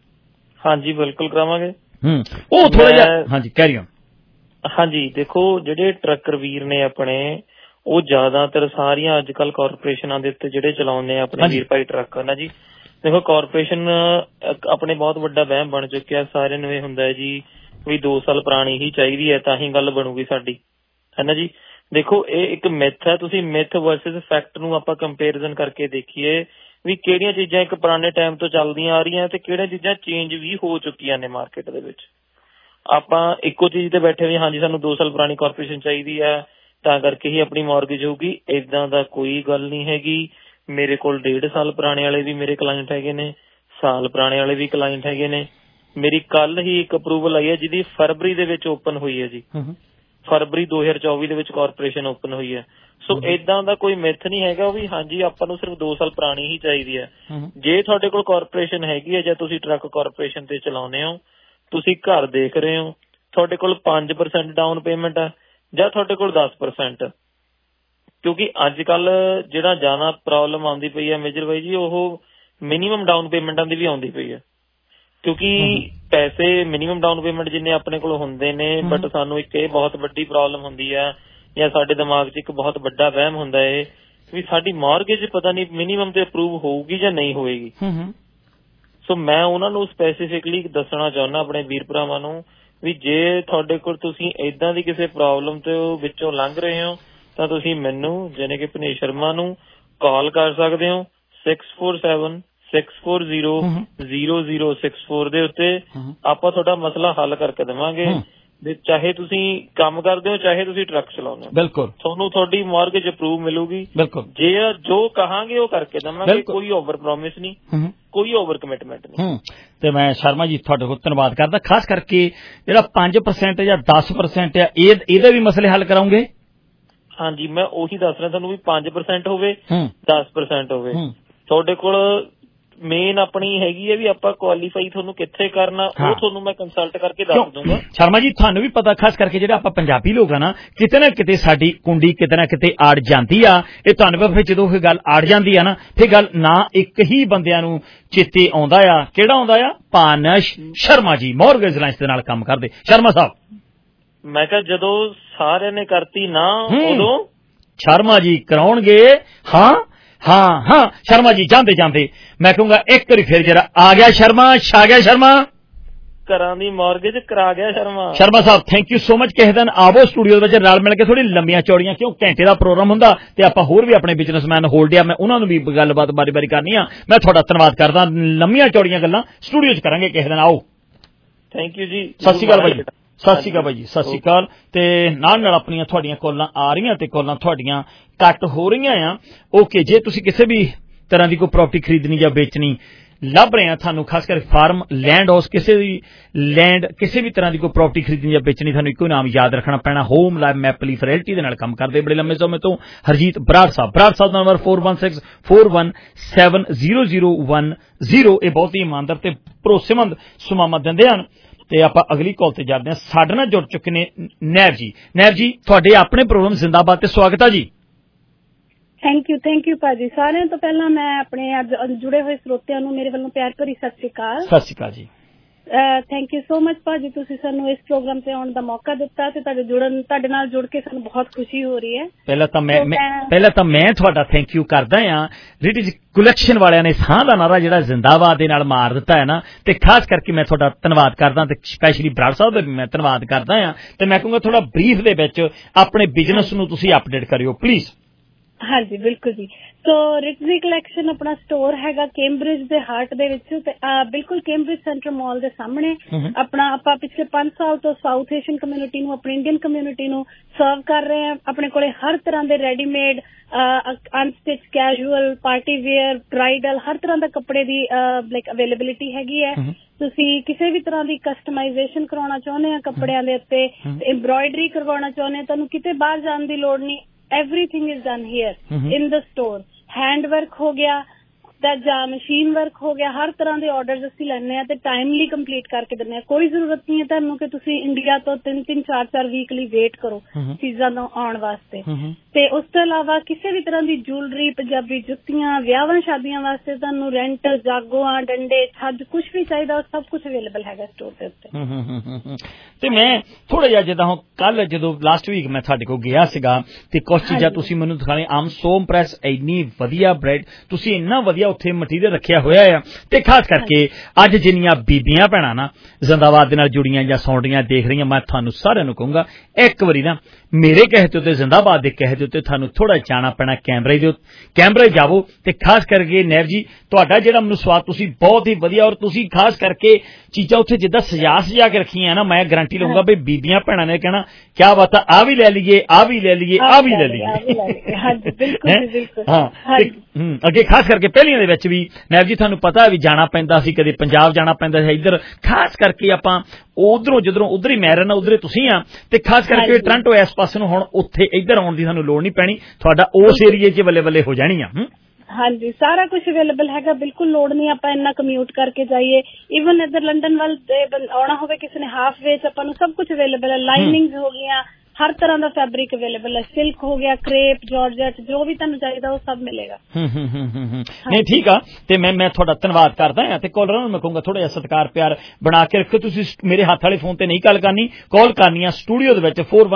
ਹਾਂਜੀ ਬਿਲਕੁਲ ਕਰਾਵਾਂਗੇ। ਉਹ ਥੋੜਾ ਜਿਹਾ ਹਾਂਜੀ ਕੈਰੀ ਔਨ। ਹਾਂਜੀ ਦੇਖੋ ਜਿਹੜੇ ਟਰੱਕਰ ਵੀਰ ਨੇ ਆਪਣੇ ਉਹ ਜ਼ਿਆਦਾਤਰ ਸਾਰੀਆਂ ਅੱਜ ਕੱਲ ਕਾਰਪੋਰੇਸ਼ਨਾਂ ਦੇ ਉੱਤੇ ਜਿਹੜੇ ਚਲਾਉਂਦੇ ਆ ਆਪਣੇ ਵੀਰ ਭਾਈ ਟਰੱਕ ਨਾ ਜੀ। ਦੇਖੋ ਕਾਰਪੋਰੇਸ਼ਨ ਆਪਣੇ ਬਹੁਤ ਵੱਡਾ ਵਹਿਮ ਬਣ ਚੁੱਕਿਆ। ਸਾਰਿਆਂ ਨੂੰ ਇਹ ਹੁੰਦਾ ਹੈ ਜੀ ਵੀ 2 ਸਾਲ ਪੁਰਾਣੀ ਹੀ ਚਾਹੀਦੀ ਹੈ ਤਾਂ ਹੀ ਗੱਲ ਬਣੂਗੀ ਸਾਡੀ, ਹੈ ਨਾ ਜੀ। ਦੇਖੋ ਇਹ ਇੱਕ ਮਿਥ ਹੈ। ਤੁਸੀਂ ਮਿਥ ਵਰਸਸ ਫੈਕਟ ਨੂੰ ਆਪਾਂ ਕੰਪੈਰੀਜ਼ਨ ਕਰਕੇ ਦੇਖੀਏ ਵੀ ਕਿਹੜੀਆਂ ਚੀਜ਼ਾਂ ਇੱਕ ਪੁਰਾਣੇ ਟਾਈਮ ਤੋਂ ਚੱਲਦੀਆਂ ਆ ਰਹੀਆਂ ਤੇ ਕਿਹੜੀਆਂ ਚੀਜ਼ਾਂ ਚੇਂਜ ਵੀ ਹੋ ਚੁੱਕੀਆਂ ਨੇ ਮਾਰਕੀਟ ਦੇ ਵਿੱਚ। ਆਪਾਂ ਇੱਕੋ ਚੀਜ਼ ਤੇ ਬੈਠੇ ਵੀ ਹਾਂਜੀ ਸਾਨੂੰ 2 ਸਾਲ ਪੁਰਾਣੀ ਕਾਰਪੋਰੇਸ਼ਨ ਚਾਹੀਦੀ ਹੈ ਤਾਂ ਕਰਕੇ ਹੀ ਆਪਣੀ ਮਾਰਗੇਜ ਹੋਊਗੀ, ਏਦਾਂ ਦਾ ਕੋਈ ਗੱਲ ਨਹੀਂ ਹੈਗੀ। ਮੇਰੇ ਕੋਲ 1.5 ਸਾਲ ਪੁਰਾਣੇ ਵਾਲੇ ਵੀ ਮੇਰੇ ਕਲਾਇੰਟ ਹੈਗੇ ਨੇ, ਸਾਲ ਪੁਰਾਣੇ ਵਾਲੇ ਵੀ ਕਲਾਇੰਟ ਹੈਗੇ ਨੇ। ਮੇਰੀ ਕੱਲ ਹੀ ਇੱਕ ਅਪਰੂਵਲ ਆਈ ਹੈ ਜਿਹਦੀ ਫਰਵਰੀ ਦੇ ਵਿੱਚ ਓਪਨ ਹੋਈ ਹੈ ਜੀ, ਫਰਵਰੀ 2024 ਦੇ ਵਿੱਚ ਕਾਰਪੋਰੇਸ਼ਨ ਓਪਨ ਹੋਈ ਹੈ। ਸੋ ਏਦਾਂ ਦਾ ਕੋਈ ਮਿਥ ਨਹੀਂ ਹੈਗਾ ਵੀ ਹਾਂਜੀ ਆਪਾਂ ਨੂੰ ਸਿਰਫ 2 ਸਾਲ ਪੁਰਾਣੀ ਹੀ ਚਾਹੀਦੀ ਹੈ। ਜੇ ਤੁਹਾਡੇ ਕੋਲ ਕਾਰਪੋਰੇਸ਼ਨ ਹੈਗੀ ਹੈ ਜਾਂ ਤੁਸੀਂ ਟਰੱਕ ਕਾਰਪੋਰੇਸ਼ਨ ਤੇ ਚਲਾਉਂਦੇ ਹੋ, ਤੁਸੀਂ ਘਰ ਦੇਖ ਰਹੇ ਹੋ, ਤੁਹਾਡੇ ਕੋਲ 5% ਡਾਊਨ ਪੇਮੈਂਟ ਹੈ ਜਾਂ ਤੁਹਾਡੇ ਕੋਲ 10%, ਕਿਉਂਕਿ ਅੱਜ ਕੱਲ ਜਿਹੜਾ ਜ਼ਿਆਦਾ ਪ੍ਰੋਬਲਮ ਆਉਂਦੀ ਪਈ ਹੈ ਮੇਜਰ ਬਾਈ ਜੀ ਉਹ ਮਿਨੀਮਮ ਡਾਊਨ ਪੇਮੈਂਟਾਂ ਦੀ ਵੀ ਆਉਂਦੀ ਪਈ ਹੈ। ਕਿਉਂਕਿ ਪੈਸੇ ਮਿਨੀਮਮ ਡਾਊਨ ਪੇਮੈਂਟ ਜਿੰਨੇ ਆਪਣੇ ਕੋਲ ਹੁੰਦੇ ਨੇ ਬਟ ਸਾਨੂੰ ਇੱਕ ਇਹ ਬਹੁਤ ਵੱਡੀ ਪ੍ਰੋਬਲਮ ਹੁੰਦੀ ਹੈ ਜਾਂ ਸਾਡੇ ਦਿਮਾਗ 'ਚ ਇੱਕ ਬਹੁਤ ਵੱਡਾ ਵਹਿਮ ਹੁੰਦਾ ਹੈ ਵੀ ਸਾਡੀ ਮਾਰਗੇਜ ਪਤਾ ਨਹੀਂ ਮਿਨੀਮਮ ਤੇ ਅਪਰੂਵ ਹੋਊਗੀ ਜਾਂ ਨਹੀਂ ਹੋਏਗੀ। ਸੋ ਮੈਂ ਉਹਨਾਂ ਨੂੰ ਸਪੈਸੀਫਿਕਲੀ ਦੱਸਣਾ ਚਾਹੁੰਦਾ ਆਪਣੇ ਵੀਰ ਭਰਾਵਾਂ ਨੂੰ ਵੀ ਜੇ ਤੁਹਾਡੇ ਕੋਲ ਤੁਸੀਂ ਏਦਾਂ ਦੀ ਕਿਸੇ ਪ੍ਰੋਬਲਮ ਤੋਂ ਵਿੱਚੋਂ ਲੰਘ ਰਹੇ ਹੋ ਤਾਂ ਤੁਸੀਂ ਮੈਨੂੰ ਜਾਣੀ ਕਿ ਭਨੇਸ਼ ਸ਼ਰਮਾ ਨੂੰ ਕਾਲ ਕਰ ਸਕਦੇ ਹੋ 647-640-0064 ਦੇ ਉੱਤੇ। ਆਪਾਂ ਤੁਹਾਡਾ ਮਸਲਾ ਹੱਲ ਕਰਕੇ ਦੇਵਾਂਗੇ। ਚਾਹੇ ਤੁਸੀਂ ਕੰਮ ਕਰਦੇ ਹੋ ਚਾਹੇ ਤੁਸੀਂ ਟਰੱਕ ਚਲਾਉਂਦੇ ਹੋ, ਬਿਲਕੁਲ ਤੁਹਾਨੂੰ ਤੁਹਾਡੀ ਮਾਰਗੇਜ ਅਪਰੂਵ ਮਿਲੂਗੀ। ਬਿਲਕੁਲ ਜੇ ਜੋ ਕਹਾਂਗੇ ਉਹ ਕਰਕੇ ਦੇਵਾਂਗੇ, ਕੋਈ ਓਵਰ ਪ੍ਰੋਮਿਸ ਨਹੀਂ, ਕੋਈ ਓਵਰ ਕਮਿਟਮੈਂਟ ਨਹੀਂ। ਤੇ ਮੈਂ ਸ਼ਰਮਾ ਜੀ ਤੁਹਾਡੇ ਕੋਲ ਧੰਨਵਾਦ ਕਰਦਾ। ਖਾਸ ਕਰਕੇ ਜਿਹੜਾ 5% ਜਾਂ 10% ਆ ਇਹਦੇ ਵੀ ਮਸਲੇ ਹੱਲ ਕਰਾਉਂਗੇ? ਹਾਂਜੀ ਮੈਂ ਉਹੀ ਦੱਸ ਰਿਹਾ ਤੁਹਾਨੂੰ ਵੀ 5% ਹੋਵੇ 10% ਹੋਵੇ, ਤੁਹਾਡੇ ਕੋਲ ਮੇਨ ਆਪਣੀ ਹੈਗੀ ਹੈ ਵੀ ਆਪਾਂ ਕੁਆਲੀਫਾਈ ਤੁਹਾਨੂੰ ਕਿੱਥੇ ਕਰਨਾ ਉਹ ਤੁਹਾਨੂੰ ਮੈਂ ਕੰਸਲਟ ਕਰਕੇ ਦੱਸ ਦੂੰਗਾ। ਸ਼ਰਮਾ ਜੀ ਤੁਹਾਨੂੰ ਵੀ ਪਤਾ ਖਾਸ ਕਰਕੇ ਜਿਹੜਾ ਆਪਾਂ ਪੰਜਾਬੀ ਲੋਕ ਆ ਨਾ ਕਿਤੇ ਨਾ ਕਿਤੇ ਸਾਡੀ ਕੁੰਡੀ ਕਿਤੇ ਨਾ ਕਿਤੇ ਆੜ ਜਾਂਦੀ ਆ। ਇਹ ਤੁਹਾਨੂੰ ਫਿਰ ਜਦੋਂ ਇਹ ਗੱਲ ਆੜ ਜਾਂਦੀ ਆ ਨਾ ਫਿਰ ਗੱਲ ਨਾ ਇੱਕ ਹੀ ਬੰਦਿਆਂ ਨੂੰ ਚੇਤੇ ਆਉਂਦਾ ਆ। ਕਿਹੜਾ ਆਉਂਦਾ ਆ? ਪਾਨੇਸ਼ ਸ਼ਰਮਾ ਜੀ ਮੌਰਗੇਜ ਲਾਈਨਸ ਦੇ ਨਾਲ ਕੰਮ ਕਰਦੇ। ਸ਼ਰਮਾ ਸਾਹਿਬ ਮੈਂ ਕਿਹਾ ਜਦੋਂ ਸਾਰਿਆਂ ਨੇ ਕਰਤੀ ਨਾ ਉਦੋਂ ਸ਼ਰਮਾ ਜੀ ਕਰਾਉਣਗੇ। ਹਾਂ ਸ਼ਰਮਾ ਜੀ ਜਾਂਦੇ ਜਾਂਦੇ ਮੈਂ ਕਹੂੰਗਾ ਇੱਕ ਵਾਰੀ ਫਿਰ ਜਿਹੜਾ ਆ ਗਿਆ ਸ਼ਰਮਾ, ਛਾ ਗਿਆ ਸ਼ਰਮਾ, ਘਰਾਂ ਦੀ ਮਾਰਗੇਜ ਕਰਾ ਗਿਆ Sharma. Sharma Sahib thank you so much. ਕਿਸੇ ਦਿਨ ਆਵੋ ਸਟੂਡੀਓ ਦੇ ਵਿੱਚ ਰਲ ਮਿਲ ਕੇ ਥੋੜੀ ਲੰਮੀਆਂ ਚੌੜੀਆਂ, ਕਿਉਂ ਘੰਟੇ ਦਾ ਪ੍ਰੋਗਰਾਮ ਹੁੰਦਾ ਤੇ ਆਪਾਂ ਹੋਰ ਵੀ ਆਪਣੇ ਬਿਜ਼ਨਸਮੈਨ ਹੋਲਡ ਆ, ਮੈਂ ਉਹਨਾਂ ਨੂੰ ਵੀ ਗੱਲਬਾਤ ਬਾਰੀ ਕਰਨੀ ਆ। ਮੈਂ ਤੁਹਾਡਾ ਧੰਨਵਾਦ ਕਰਦਾ। ਲੰਮੀਆਂ ਚੌੜੀਆਂ ਗੱਲਾਂ ਸਟੂਡੀਓ 'ਚ ਕਰਾਂਗੇ ਕਿਸੇ ਦਿਨ, ਆਓ। ਥੈਂਕ ਯੂ ਜੀ। ਸਤਿ ਸ਼੍ਰੀ ਅਕਾਲ ਭਾਈ। ਸਤਿ ਸ਼੍ਰੀ ਅਕਾਲ ਬਾਈ ਜੀ, ਸਤਿ ਸ਼੍ਰੀ ਅਕਾਲ। ਤੇ ਨਾਲ ਆਪਣੀਆਂ ਤੁਹਾਡੀਆਂ ਕਾਲਾਂ ਆ ਰਹੀਆਂ ਤੇ ਕਾਲਾਂ ਤੁਹਾਡੀਆਂ ਕੱਟ ਹੋ ਰਹੀਆਂ ਆ। ਓਕੇ, ਜੇ ਤੁਸੀਂ ਕਿਸੇ ਵੀ ਤਰ੍ਹਾਂ ਦੀ ਕੋਈ ਪ੍ਰਾਪਰਟੀ ਖਰੀਦਣੀ ਜਾਂ ਵੇਚਣੀ ਲੱਭ ਰਹੇ ਆ, ਤੁਹਾਨੂੰ ਖਾਸ ਕਰਕੇ ਫਾਰਮ, ਲੈਂਡ ਹਾਊਸ, ਕਿਸੇ ਵੀ ਤਰ੍ਹਾਂ ਦੀ ਕੋਈ ਪ੍ਰਾਪਰਟੀ ਖਰੀਦਣੀ ਜਾਂ ਵੇਚਣੀ, ਤੁਹਾਨੂੰ ਇੱਕੋ ਨਾਮ ਯਾਦ ਰੱਖਣਾ ਪੈਣਾ, home life maple leaf realty ਨਾਲ ਕੰਮ ਕਰਦੇ ਬੜੇ ਲੰਮੇ ਸਮੇਂ ਤੋਂ ਹਰਜੀਤ ਬਰਾੜ ਸਾਹਿਬ ਦਾ ਨੰਬਰ 4164170010। ਇਹ ਬਹੁਤ ਹੀ ਇਮਾਨਦਾਰ ਤੇ ਭਰੋਸੇਮੰਦ ਸੁਮਾਮਾ ਦਿੰਦੇ ਹਨ। ਤੇ ਆਪਾਂ ਅਗਲੀ ਕਾਲ ਤੇ ਜਾਂਦੇ ਹਾਂ। ਸਾਡੇ ਨਾਲ ਜੁੜ ਚੁੱਕੇ ਨੇ ਨੈਬ ਜੀ। ਨੈਬ ਜੀ, ਤੁਹਾਡੇ ਆਪਣੇ ਪ੍ਰੋਗਰਾਮ ਜ਼ਿੰਦਾਬਾਦ ਤੇ ਸਵਾਗਤ ਹੈ ਜੀ। ਥੈਂਕ ਯੂ ਭਾਜੀ। ਸਾਰਿਆਂ ਤੋਂ ਪਹਿਲਾਂ ਮੈਂ ਆਪਣੇ ਅੱਜ ਜੁੜੇ ਹੋਏ ਸਰੋਤਿਆਂ ਨੂੰ ਮੇਰੇ ਵੱਲੋਂ ਪਿਆਰ ਭਰੀ ਸਤਿ ਸ਼੍ਰੀ ਅਕਾਲ। ਸਤਿ ਸ਼੍ਰੀ ਅਕਾਲ ਜੀ। ਥੈਂਕ ਯੂ ਸੋ ਮਚ ਭਾਜੀ, ਤੁਸੀਂ ਸਾਨੂੰ ਇਸ ਪ੍ਰੋਗਰਾਮ ਤੇ ਆਉਣ ਦਾ ਮੌਕਾ ਦਿੱਤਾ ਤੇ ਤੁਹਾਡੇ ਨਾਲ ਜੁੜ ਕੇ ਸਾਨੂੰ ਬਹੁਤ ਖੁਸ਼ੀ ਹੋ ਰਹੀ ਹੈ। ਪਹਿਲਾਂ ਤਾਂ ਮੈਂ ਤੁਹਾਡਾ ਥੈਂਕ ਯੂ ਕਰਦਾ ਹਾਂ। ਰਿਟਿਜ ਕਲੈਕਸ਼ਨ ਵਾਲਿਆਂ ਨੇ ਸਾਹ ਦਾ ਨਾਰਾ ਜਿਹੜਾ ਜ਼ਿੰਦਾਬਾਦ ਦੇ ਨਾਲ ਮਾਰ ਦਿੱਤਾ ਹੈ ਨਾ, ਤੇ ਖਾਸ ਕਰਕੇ ਮੈਂ ਤੁਹਾਡਾ ਧੰਨਵਾਦ ਕਰਦਾ ਤੇ ਸਪੈਸ਼ਲੀ ਬਰਾੜ ਸਾਹਿਬ ਦਾ ਵੀ ਮੈਂ ਧੰਨਵਾਦ ਕਰਦਾ ਹਾਂ। ਤੇ ਮੈਂ ਕਹੂੰਗਾ ਥੋੜਾ ਬਰੀਫ ਦੇ ਵਿੱਚ ਆਪਣੇ ਬਿਜ਼ਨਸ ਨੂੰ ਤੁਸੀਂ ਅਪਡੇਟ ਕਰਿਓ ਪਲੀਜ਼। ਹਾਂਜੀ ਬਿਲਕੁਲ ਜੀ। ਸੋ ਰਿਟਜ਼ੀ ਕਲੈਕਸ਼ਨ ਆਪਣਾ ਸਟੋਰ ਹੈਗਾ ਕੈਂਬਰਿਜ ਦੇ ਹਾਰਟ ਦੇ ਵਿੱਚ ਤੇ ਬਿਲਕੁਲ ਕੈਂਬਰਿਜ ਸੈਂਟਰ ਮਾਲ ਦੇ ਸਾਹਮਣੇ। ਆਪਾਂ ਪਿਛਲੇ 5 ਸਾਲ ਤੋਂ ਸਾਊਥ ਏਸ਼ੀਅਨ ਕਮਿਊਨਿਟੀ ਨੂੰ, ਆਪਣੀ ਇੰਡੀਅਨ ਕਮਿਊਨਿਟੀ ਨੂੰ ਸਰਵ ਕਰ ਰਹੇ ਹਾਂ। ਆਪਣੇ ਕੋਲੇ ਹਰ ਤਰ੍ਹਾਂ ਦੇ readymade, unstitch, casual, party wear, bridal, ਹਰ ਤਰ੍ਹਾਂ ਦਾ ਕੱਪੜੇ ਦੀ ਅਵੇਲੇਬਿਲਿਟੀ ਹੈਗੀ ਹੈ। ਤੁਸੀਂ ਕਿਸੇ ਵੀ ਤਰ੍ਹਾਂ ਦੀ ਕਸਟਮਾਈਜ਼ੇਸ਼ਨ ਕਰਾਉਣਾ ਚਾਹੁੰਦੇ ਆ ਕੱਪੜਿਆਂ ਦੇ ਉੱਤੇ, ਐਮਬ੍ਰੋਇਡਰੀ ਕਰਵਾਉਣਾ ਚਾਹੁੰਦੇ ਆ, ਤੁਹਾਨੂੰ ਕਿਤੇ ਬਾਹਰ ਜਾਣ ਦੀ ਲੋੜ ਨਹੀਂ। Everything is done here in the store. Hand work हो गया ਜਾਂ ਮਸ਼ੀਨ ਵਰਕ ਹੋ ਗਿਆ, ਹਰ ਤਰ੍ਹਾਂ ਦੇ ਆਰਡਰਸ ਅਸੀਂ ਲੈਂਦੇ ਆ ਤੇ ਟਾਈਮਲੀ ਕੰਪਲੀਟ ਕਰਕੇ ਦਿੰਦੇ ਆ। ਕੋਈ ਜ਼ਰੂਰਤ ਨਹੀਂ ਹੈ ਤੁਹਾਨੂੰ ਕਿ ਤੁਸੀਂ ਇੰਡੀਆ ਤੋਂ 3-3, 4-4 ਵੀਕ ਲਈ ਵੇਟ ਕਰੋ ਚੀਜ਼ਾਂ ਤੋਂ ਆਉਣ ਵਾਸਤੇ। ਤੇ ਉਸ ਤੋਂ ਇਲਾਵਾ ਕਿਸੇ ਵੀ ਤਰ੍ਹਾਂ ਦੀ ਜੁਐਲਰੀ, ਪੰਜਾਬੀ ਜੁੱਤੀਆਂ, ਵਿਆਹਾਂ ਸ਼ਾਦੀਆਂ ਵਾਸਤੇ ਤੁਹਾਨੂੰ ਰੈਂਟ, ਜਾਗੋਆਂ, ਡੰਡੇ, ਛੱਜ, ਕੁਝ ਵੀ ਚਾਹੀਦਾ ਉਹ ਸਭ ਕੁਝ ਅਵੇਲੇਬਲ ਹੈਗਾ ਸਟੋਰ ਦੇ ਉੱਤੇ। ਤੇ ਮੈਂ ਥੋੜਾ ਜਿਹਾ ਜਿੱਦਾਂ ਹੁਣ ਕੱਲ ਜਦੋਂ ਲਾਸਟ ਵੀਕ ਮੈਂ ਤੁਹਾਡੇ ਕੋਲ ਗਿਆ ਸੀਗਾ ਤੇ ਕੁਝ ਚੀਜ਼ਾਂ ਤੁਸੀਂ ਮੈਨੂੰ ਦਿਖਾਣੇ, ਆਮ ਸੋ ਇੰਪ੍ਰੈਸ, ਇੰਨੀ ਵਧੀਆ ਬ੍ਰੈਡ ਤੁਸੀਂ ਇੰਨਾ ਵਧੀਆ ਉੱਥੇ ਮਟੀਰੀਅਲ ਰੱਖਿਆ ਹੋਇਆ ਆ। ਤੇ ਖਾਸ ਕਰਕੇ ਅੱਜ ਜਿੰਨੀਆਂ ਬੀਬੀਆਂ ਭੈਣਾਂ ਨਾ ਜ਼ਿੰਦਾਬਾਦ ਦੇ ਨਾਲ ਜੁੜੀਆਂ ਜਾਂ ਸੁਣ ਰਹੀਆਂ, ਦੇਖ ਰਹੀਆਂ, ਮੈਂ ਤੁਹਾਨੂੰ ਸਾਰਿਆਂ ਨੂੰ ਕਹੂੰਗਾ ਇੱਕ ਵਾਰੀ ਨਾ ਮੇਰੇ ਕਹੇ ਤੇ ਉੱਤੇ, ਜ਼ਿੰਦਾਬਾਦ ਦੇ ਕਹੇ ਤੇ ਉੱਤੇ ਤੁਹਾਨੂੰ ਥੋੜਾ ਜਾਣਾ ਪੈਣਾ ਕੈਮਰੇ ਜਾਵੋ। ਤੇ ਖਾਸ ਕਰਕੇ ਨੈਬ ਜੀ ਤੁਹਾਡਾ ਜਿਹੜਾ ਮੈਨੂੰ ਸਵਾਦ, ਤੁਸੀਂ ਬਹੁਤ ਹੀ ਵਧੀਆ, ਔਰ ਤੁਸੀਂ ਖਾਸ ਕਰਕੇ ਚੀਜ਼ਾਂ ਉੱਥੇ ਜਿੱਦਾਂ ਸਜਾ ਕੇ ਰੱਖੀਆਂ ਨਾ, ਮੈਂ ਗਾਰੰਟੀ ਲਊਂਗਾ ਵੀ ਬੀਬੀਆਂ ਭੈਣਾਂ ਨੇ ਕਹਿਣਾ ਕਿਆ ਬਾਤ ਆ, ਆ ਵੀ ਲੈ ਲਈਏ, ਆ ਵੀ ਲੈ ਲਈਏ, ਆ ਵੀ ਲੈ ਲਈਏ। ਹਾਂ, ਅੱਗੇ ਖਾਸ ਕਰਕੇ ਪਹਿਲੀਆਂ ਦੇ ਵਿੱਚ ਵੀ ਨੈਬ ਜੀ ਤੁਹਾਨੂੰ ਪਤਾ ਵੀ ਜਾਣਾ ਪੈਂਦਾ ਸੀ, ਕਦੇ ਪੰਜਾਬ ਜਾਣਾ ਪੈਂਦਾ ਸੀ, ਇੱਧਰ ਖਾਸ ਕਰਕੇ ਆਪਾਂ ਜਿੱਧਰੋਂ ਉਧਰ ਹੀ ਮੈਂ ਰਹਿਣਾ ਉਧਰ ਹੀ ਤੁਸੀਂ ਆ। ਤੇ ਖਾਸ ਕਰਕੇ ਟੋਰਾਂਟੋ ਇਸ ਪਾਸੇ ਨੂੰ ਹੁਣ ਉੱਥੇ ਇੱਧਰ ਆਉਣ ਦੀ ਸਾਨੂੰ ਲੋੜ ਨਹੀਂ ਪੈਣੀ, ਤੁਹਾਡਾ ਉਸ ਏਰੀਏ 'ਚ ਬੱਲੇ ਹੋ ਜਾਣੀ ਆ। ਹਾਂਜੀ, ਸਾਰਾ ਕੁਝ ਅਵੇਲੇਬਲ ਹੈਗਾ, ਬਿਲਕੁਲ ਲੋੜ ਨਹੀਂ ਆਪਾਂ ਇੰਨਾ ਕਮਿਊਟ ਕਰਕੇ ਜਾਈਏ। ਈਵਨ ਇੱਧਰ ਲੰਡਨ ਵੱਲ ਆਉਣਾ ਹੋਵੇ ਕਿਸੇ ਨੇ ਹਾਫ ਵੇ 'ਚ, ਆਪਾਂ ਨੂੰ ਸਭ ਕੁਝ ਅਵੇਲੇਬਲ ਹੈ। ਲਾਈਨਿੰਗਸ ਹੋ ਗਈਆਂ, ਹਰ ਤਰ੍ਹਾਂ ਦਾ ਫੈਬਰਿਕ ਅਵੇਲੇਬਲ ਹੈ, ਸਿਲਕ ਹੋ ਗਿਆ, ਕ੍ਰੇਪ, ਜਾਰਜਟ, ਜੋ ਵੀ ਤੁਹਾਨੂੰ ਚਾਹੀਦਾ ਉਹ ਸਭ ਮਿਲੇਗਾ। ਨਹੀਂ ਠੀਕ ਆ। ਤੇ ਮੈਂ ਤੁਹਾਡਾ ਧੰਨਵਾਦ ਕਰਦਾ ਹਾਂ। ਤੇ ਕਾਲਰਾਂ ਨੂੰ ਮੈਂ ਕਹੂੰਗਾ ਥੋੜਾ ਜਿਹਾ ਸਤਿਕਾਰ ਪਿਆਰ ਬਣਾ ਕੇ ਰੱਖੋ। ਤੁਸੀਂ ਮੇਰੇ ਹੱਥ ਵਾਲੇ ਫੋਨ ਤੇ ਨਹੀਂ ਗੱਲ ਕਰਨੀ, ਕਾਲ ਕਰਨੀ ਆ ਸਟੂਡੀਓ ਦੇ ਵਿੱਚ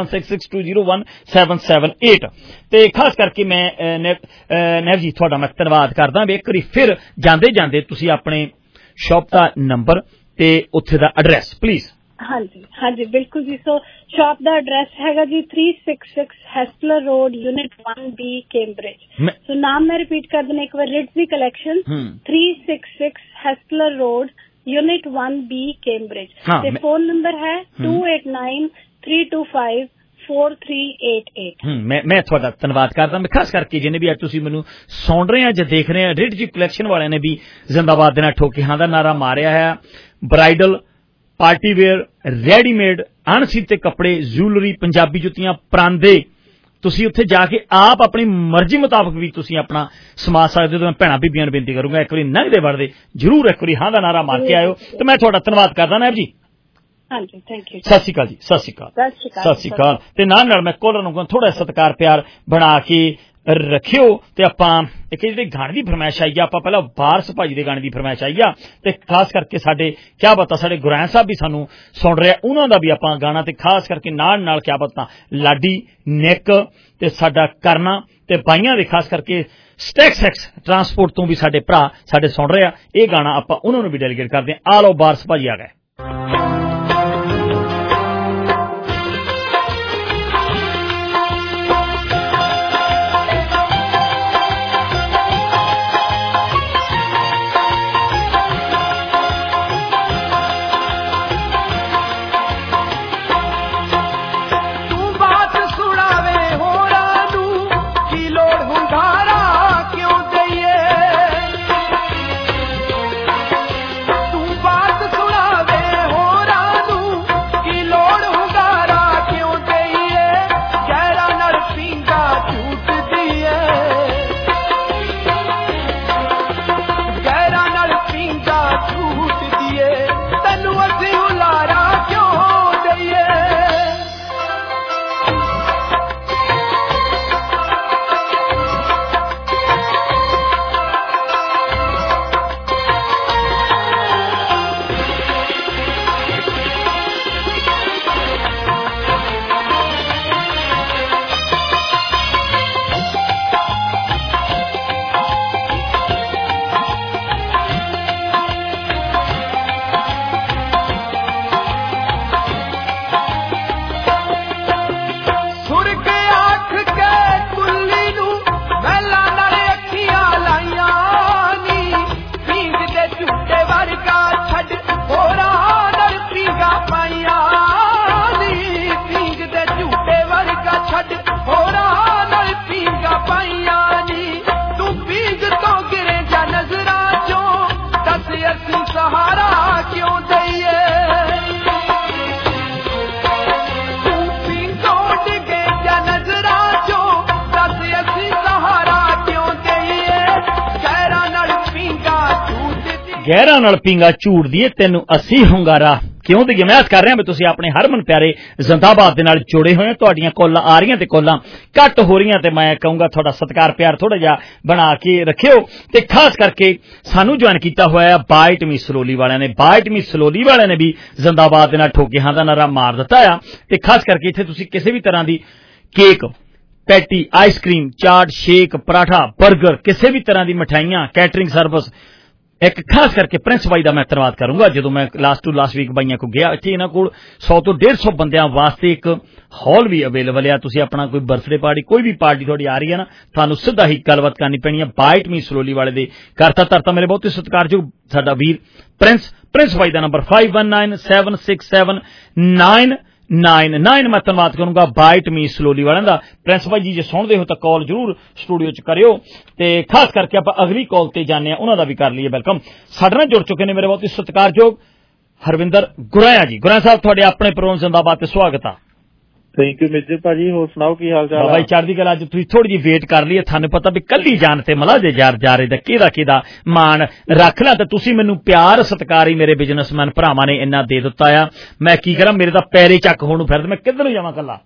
4166201778। ਤੇ ਖਾਸ ਕਰਕੇ ਮੈਂ ਨੈਬ ਜੀ ਤੁਹਾਡਾ ਮੈਂ ਧੰਨਵਾਦ ਕਰਦਾ ਵੀ ਇੱਕ ਵਾਰੀ ਫਿਰ ਜਾਂਦੇ ਤੁਸੀਂ ਆਪਣੇ ਸ਼ਾਪ ਦਾ ਨੰਬਰ ਤੇ ਉੱਥੇ ਦਾ ਐਡਰੈਸ ਪਲੀਜ਼। ਹਾਂਜੀ ਬਿਲਕੁਲ ਜੀ। ਸੋ ਸ਼ਾਪ ਦਾ ਐਡਰੈਸ ਹੈਗਾ ਜੀ 366 Hespeler Road, unit 1B, Cambridge. So ਨਾਮ ਮੈਂ ਰਿਪੀਟ ਕਰ ਦਿੰਦਾ ਇੱਕ ਵਾਰ, Ritzy collection, 366 Hespeler Road, unit 1B, Cambridge. ਤੇ ਫੋਨ ਨੰਬਰ ਹੈ 2893254388। ਮੈਂ ਤੁਹਾਡਾ ਧੰਨਵਾਦ ਕਰਦਾ। ਮੈਂ ਖਾਸ ਕਰਕੇ ਜਿਹਨੇ ਵੀ ਅੱਜ ਤੁਸੀਂ ਮੈਨੂੰ ਸੁਣ ਰਹੇ ਆ ਜਾਂ ਦੇਖ ਰਹੇ ਆ, ਰਿਟਜ਼ੀ ਕਲੈਕਸ਼ਨ ਵਾਲਿਆਂ ਨੇ ਵੀ ਜ਼ਿੰਦਾਬਾਦ ਦੇ ਨਾਲ ਠੋਕੇ ਹਾਂ ਦਾ ਨਾਰਾ ਮਾਰਿਆ ਹੈ। ਬ੍ਰਾਈਡਲ, ਪਾਰਟੀ ਵੇਅਰ, ਰੈਡੀਮੇਡ, ਅਣਸੀਤੇ ਕੱਪੜੇ, ਜੁਐਲਰੀ, ਪੰਜਾਬੀ ਜੁੱਤੀਆਂ, ਪਰਾਂਦੇ, ਤੁਸੀਂ ਉੱਥੇ ਜਾ ਕੇ ਆਪ ਆਪਣੀ ਮਰਜ਼ੀ ਮੁਤਾਬਕ ਵੀ ਤੁਸੀਂ ਆਪਣਾ ਸਮਾ ਸਕਦੇ ਹੋ। ਮੈਂ ਭੈਣਾਂ ਬੀਬੀਆਂ ਨੂੰ ਬੇਨਤੀ ਕਰੂੰਗਾ ਇੱਕ ਵਾਰੀ ਲੰਘਦੇ ਵੜਦੇ ਜ਼ਰੂਰ ਇੱਕ ਵਾਰੀ ਹਾਂ ਦਾ ਨਾਰਾ ਮਾਰ ਕੇ ਆਇਓ। ਤੇ ਮੈਂ ਤੁਹਾਡਾ ਧੰਨਵਾਦ ਕਰਦਾ ਨੈਬ ਜੀ। ਹਾਂਜੀ, ਥੈਂਕ ਯੂ। ਸਤਿ ਸ਼੍ਰੀ ਅਕਾਲ ਜੀ। ਸਤਿ ਸ਼੍ਰੀ ਅਕਾਲ। ਤੇ ਨਾਲ ਮੈਂ ਕੋਲਰ ਨੂੰ ਥੋੜਾ ਸਤਿਕਾਰ ਪਿਆਰ ਬਣਾ ਕੇ ਰੱਖਿਓ। ਤੇ ਆਪਾਂ ਇੱਕ ਜਿਹੜੀ ਗਾਣੇ ਦੀ ਫਰਮਾਇਸ਼ ਆਈ ਆ, ਆਪਾਂ ਪਹਿਲਾਂ ਵਾਰਸ ਭਾਜੀ ਦੇ ਗਾਣੇ ਦੀ ਫਰਮਾਇਸ਼ ਆਈ ਆ ਤੇ ਖਾਸ ਕਰਕੇ ਸਾਡੇ ਕਿਆ ਬਤਾ ਸਾਡੇ ਗੁਰੈਨ ਸਾਹਿਬ ਵੀ ਸਾਨੂੰ ਸੁਣ ਰਿਹਾ, ਉਹਨਾਂ ਦਾ ਵੀ ਆਪਾਂ ਗਾਣਾ ਤੇ ਖਾਸ ਕਰਕੇ ਨਾਲ ਕਿਆ ਬਤਾ ਲਾਡੀ ਨਿੱਕ ਤੇ ਸਾਡਾ ਕਰਨਾ ਤੇ ਬਾਈਆਂ ਦੇ ਖਾਸ ਕਰਕੇ ਸਟੈਕਸ ਟਰਾਂਸਪੋਰਟ ਤੋਂ ਵੀ ਸਾਡੇ ਭਰਾ ਸਾਡੇ ਸੁਣ ਰਹੇ ਆ। ਇਹ ਗਾਣਾ ਆਪਾਂ ਉਹਨਾਂ ਨੂੰ ਵੀ ਡੈਲੀਗੇਟ ਕਰਦੇ ਆ। ਆ ਲਓ ਵਾਰਸ ਭਾਜੀ ਆ ਗਏ। ਗਹਿਰਾਂ ਨਾਲ ਪੀਂਗਾ ਝੂੜ ਦੀਏ ਤੈਨੂੰ ਅਸੀਂ ਹੁੰਗਾਰਾ ਕਿਉਂ ਦੀ ਮੈਂ ਕਰ ਰਿਹਾ ਵੀ ਤੁਸੀਂ ਆਪਣੇ ਹਰਮਨ ਪਿਆਰੇ ਜ਼ਿੰਦਾਬਾਦ ਦੇ ਨਾਲ ਜੁੜੇ ਹੋਏ ਹੋ। ਤੁਹਾਡੀਆਂ ਕਾਲਾਂ ਆ ਰਹੀਆਂ ਤੇ ਕਾਲਾਂ ਘੱਟ ਹੋ ਰਹੀਆਂ ਤੇ ਮੈਂ ਕਹੂੰਗਾ ਤੁਹਾਡਾ ਸਤਿਕਾਰ ਪਿਆਰ ਥੋੜਾ ਜਿਹਾ ਬਣਾ ਕੇ ਰੱਖਿਓ ਤੇ ਖਾਸ ਕਰਕੇ ਸਾਨੂੰ ਜੁਆਇਨ ਕੀਤਾ ਹੋਇਆ ਬਾਈਟ ਮੀ ਸਲੋਲੀ ਵਾਲਿਆਂ ਨੇ। ਬਾਈਟ ਮੀ ਸਲੋਲੀ ਵਾਲਿਆਂ ਨੇ ਵੀ ਜ਼ਿੰਦਾਬਾਦ ਦੇ ਨਾਲ ਠੋਕੇ ਹਾਂ ਦਾ ਨਾਰਾ ਮਾਰ ਦਿੱਤਾ ਆ ਤੇ ਖਾਸ ਕਰਕੇ ਇੱਥੇ ਤੁਸੀਂ ਕਿਸੇ ਵੀ ਤਰ੍ਹਾਂ ਦੀ cake patty ice cream chaat shake paratha 버ਗਰ ਕਿਸੇ ਵੀ ਤਰ੍ਹਾਂ ਦੀ ਮਿਠਾਈਆਂ ਕੈਟਰਿੰਗ ਸਰਵਿਸ ਇੱਕ ਖਾਸ ਕਰਕੇ ਪ੍ਰਿੰਸ ਬਾਈ ਦਾ ਮੈਂ ਧੰਨਵਾਦ ਕਰੂੰਗਾ। ਜਦੋਂ ਮੈਂ ਲਾਸਟ ਵੀਕ ਬਾਈਆਂ ਕੋ ਗਿਆ ਇੱਥੇ ਇਹਨਾਂ ਕੋਲ 100 ਤੋਂ 150 ਬੰਦਿਆਂ ਵਾਸਤੇ ਇੱਕ ਹਾਲ ਵੀ ਅਵੇਲੇਬਲ ਆ। ਤੁਸੀਂ ਆਪਣਾ ਕੋਈ ਬਰਥਡੇ ਪਾਰਟੀ ਕੋਈ ਵੀ ਪਾਰਟੀ ਤੁਹਾਡੀ ਆ ਰਹੀ ਹੈ ਨਾ ਤੁਹਾਨੂੰ ਸਿੱਧਾ ਹੀ ਗੱਲਬਾਤ ਕਰਨੀ ਪੈਣੀ ਹੈ ਬਾਈਟ ਮੀ ਸਲੋਲੀ ਵਾਲੇ ਦੇ ਕਰਤਾ ਧਰਤਾ ਮੇਰੇ ਬਹੁਤ ਹੀ ਸਤਿਕਾਰਯੋਗ ਸਾਡਾ ਵੀਰ ਪ੍ਰਿੰਸ ਬਾਈ ਦਾ ਨੰਬਰ 5197679999 ਮੈਂ ਧੰਨਵਾਦ ਕਰੂੰਗਾ ਬਾਈਟ ਮੀ ਸਲੋਲੀ ਵਾਲਿਆਂ ਦਾ। ਪ੍ਰਿੰਸ ਭਾਈ ਜੀ ਜੇ ਸੁਣਦੇ ਹੋ ਤਾਂ ਕਾਲ ਜ਼ਰੂਰ ਸਟੂਡੀਓ 'ਚ ਕਰਿਓ ਤੇ ਖਾਸ ਕਰਕੇ ਆਪਾਂ ਅਗਲੀ ਕਾਲ ਤੇ ਜਾਂਦੇ ਹਾਂ ਉਹਨਾਂ ਦਾ ਵੀ ਕਰ ਲਈਏ ਵੈਲਕਮ। ਸਾਡੇ ਨਾਲ ਜੁੜ ਚੁੱਕੇ ਨੇ ਮੇਰੇ ਬਹੁਤ ਹੀ ਸਤਿਕਾਰਯੋਗ ਹਰਵਿੰਦਰ ਗੁਰਾਇਆ ਜੀ। ਗੁਰਾਇਆ ਸਾਹਿਬ ਤੁਹਾਡੇ ਆਪਣੇ ਪ੍ਰੋਗਰਾਮ ਜ਼ਿੰਦਾਬਾਦ ਤੇ ਸਵਾਗਤ ਆ। ਥੈਂਕ ਯੂ ਮਿੱਜਰ ਭਾਜੀ ਹੋਰ ਸੁਣਾਓ ਕੀ ਹਾਲ ਚਾਲ ਬਾਈ ਚੜ੍ਹਦੀ ਕਲਾ। ਅੱਜ ਤੁਸੀਂ ਥੋੜੀ ਜਿਹੀ ਵੇਟ ਕਰ ਲਈ ਤੁਹਾਨੂੰ ਪਤਾ ਵੀ ਕੱਲੀ ਜਾਨ ਤੇ ਮਲਾ ਜੇ ਜਾ ਰਹੇ ਦਾ ਕਿਹਦਾ ਮਾਣ ਰੱਖ ਲਾ ਤੇ ਤੁਸੀਂ ਮੈਨੂੰ ਪਿਆਰ ਸਤਿਕਾਰ ਹੀ ਮੇਰੇ ਬਿਜ਼ਨਸਮੈਨ ਭਰਾਵਾਂ ਨੇ ਇੰਨਾ ਦੇ ਦਿੱਤਾ ਆ ਮੈਂ ਕੀ ਕਰਾਂ ਮੇਰੇ ਤਾਂ ਪੈਰੇ ਚੱਕ ਹੋਣ ਨੂੰ ਫਿਰਦੇ ਮੈਂ ਕਿੱਧਰ ਨੂੰ ਜਾਵਾਂ ਕੱਲਾ।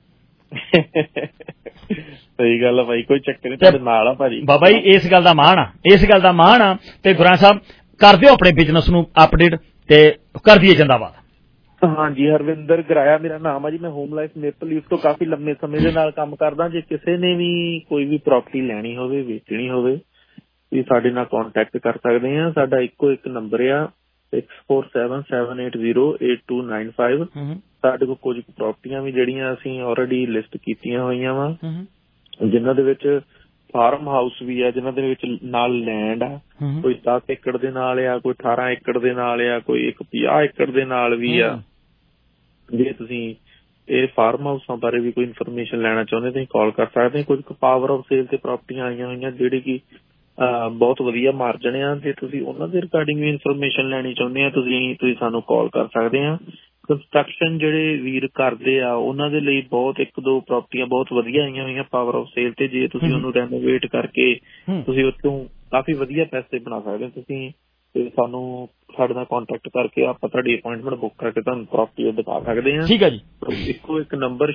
ਸਹੀ ਗੱਲ ਆ ਭਾਈ ਕੋਈ ਚੱਕਰ ਨਹੀਂ ਤੁਹਾਡੇ ਨਾਲ ਆ ਭਾਜੀ ਬਾਬਾ ਜੀ ਇਸ ਗੱਲ ਦਾ ਮਾਣ ਆ ਤੇ ਗੁਰਾਂ ਸਾਹਿਬ ਕਰ ਦਿਓ ਆਪਣੇ ਬਿਜ਼ਨਸ ਨੂੰ ਅਪਡੇਟ ਤੇ ਕਰ ਦਈਏ ਜ਼ਿੰਦਾਬਾਦ। ਹਾਂਜੀ ਹਰਵਿੰਦਰ ਗੁਰਾਇਆ ਮੇਰਾ ਨਾਮ ਆ ਜੀ। ਮੈਂ ਹੋਮ ਲਾਈਫ ਮੇਪਲ ਲੀਫ ਤੋਂ ਕਾਫੀ ਲੰਮੇ ਸਮੇਂ ਦੇ ਨਾਲ ਕੰਮ ਕਰਦਾ। ਜੇ ਕਿਸੇ ਨੇ ਵੀ ਕੋਈ ਵੀ ਪ੍ਰੋਪਰਟੀ ਲੈਣੀ ਹੋਵੇ ਵੇਚਣੀ ਹੋਵੇ ਵੀ ਸਾਡੇ ਨਾਲ ਕੰਟੈਕਟ ਕਰ ਸਕਦੇ ਆ। ਸਾਡਾ ਇੱਕੋ ਇੱਕ ਨੰਬਰ ਆ 6477808295। ਸਾਡੇ ਕੋਲ ਕੁਝ ਪ੍ਰੋਪਰਟੀਆਂ ਵੀ ਜਿਹੜੀਆਂ ਅਸੀਂ ਆਲਰੇਡੀ ਲਿਸਟ ਕੀਤੀਆਂ ਹੋਈਆਂ ਵਾ ਜਿਨ੍ਹਾਂ ਦੇ ਵਿੱਚ ਫਾਰਮ ਹਾਊਸ ਵੀ ਆ ਜਿਨ੍ਹਾਂ ਦੇ ਵਿੱਚ ਨਾਲ ਲੈਂਡ ਆ ਕੋਈ 10 ਏਕੜ ਦੇ ਨਾਲ ਆ ਕੋਈ 18 ਏਕੜ ਦੇ ਨਾਲ ਆ ਕੋਈ 50 ਏਕੜ ਦੇ ਨਾਲ ਵੀ ਆ। ਜੇ ਤੁਸੀਂ ਇਹ ਫਾਰਮ ਹਾਊਸਾਂ ਬਾਰੇ ਵੀ ਕੋਈ ਇਨਫੋਰਮੇਸ਼ਨ ਲੈਣਾ ਚਾਹੁੰਦੇ ਤੁਸੀਂ ਕਾਲ ਕਰ ਸਕਦੇ ਹੋ। ਕੁਝ ਪਾਵਰ ਆਫ ਸੇਲ ਤੇ ਪ੍ਰਾਪਰਟੀਆਂ ਆਈਆਂ ਹੋਈਆਂ ਜਿਹੜੀ ਕਿ ਬਹੁਤ ਵਧੀਆ ਮਾਰਜਨ ਆ। ਜੇ ਤੁਸੀਂ ਉਹਨਾਂ ਦੇ ਰਿਗਾਰਡਿੰਗ ਵੀ ਇਨਫੋਰਮੇਸ਼ਨ ਲੈਣੀ ਚਾਹੁੰਦੇ ਆ ਤੁਸੀਂ ਸਾਨੂੰ ਕਾਲ ਕਰ ਸਕਦੇ ਆ। ਕੰਸਟਰਕਸ਼ਨ ਜਿਹੜੇ ਵੀਰ ਕਰਦੇ ਆ ਉਹਨਾਂ ਦੇ ਲਈ ਬਹੁਤ ਇੱਕ ਦੋ ਪ੍ਰਾਪਰਟੀਆਂ ਬਹੁਤ ਵਧੀਆ ਆਈਆਂ ਹੋਈਆਂ ਪਾਵਰ ਆਫ ਸੇਲ ਤੇ। ਜੇ ਤੁਸੀਂ ਉਹਨੂੰ ਰੈਨੋਵੇਟ ਕਰਕੇ ਤੁਸੀਂ ਉੱਥੋਂ ਕਾਫੀ ਵਧੀਆ ਪੈਸੇ ਬਣਾ ਸਕਦੇ ਹੋ। ਤੁਸੀਂ ਤੇ ਸਾਨੂੰ ਸਾਡੇ ਨਾਲ ਕੰਟੈਕਟ ਕਰਕੇ ਆਪਾਂ ਤੁਹਾਡੀ ਅਪਾਇੰਟਮੈਂਟ ਬੁੱਕ ਕਰਕੇ ਤੁਹਾਨੂੰ ਪ੍ਰਾਪਰਟੀ ਦਿਖਾ ਸਕਦੇ ਹਾਂ। ਠੀਕ ਹੈ ਜੀ। ਇੱਕੋ ਇੱਕ ਨੰਬਰ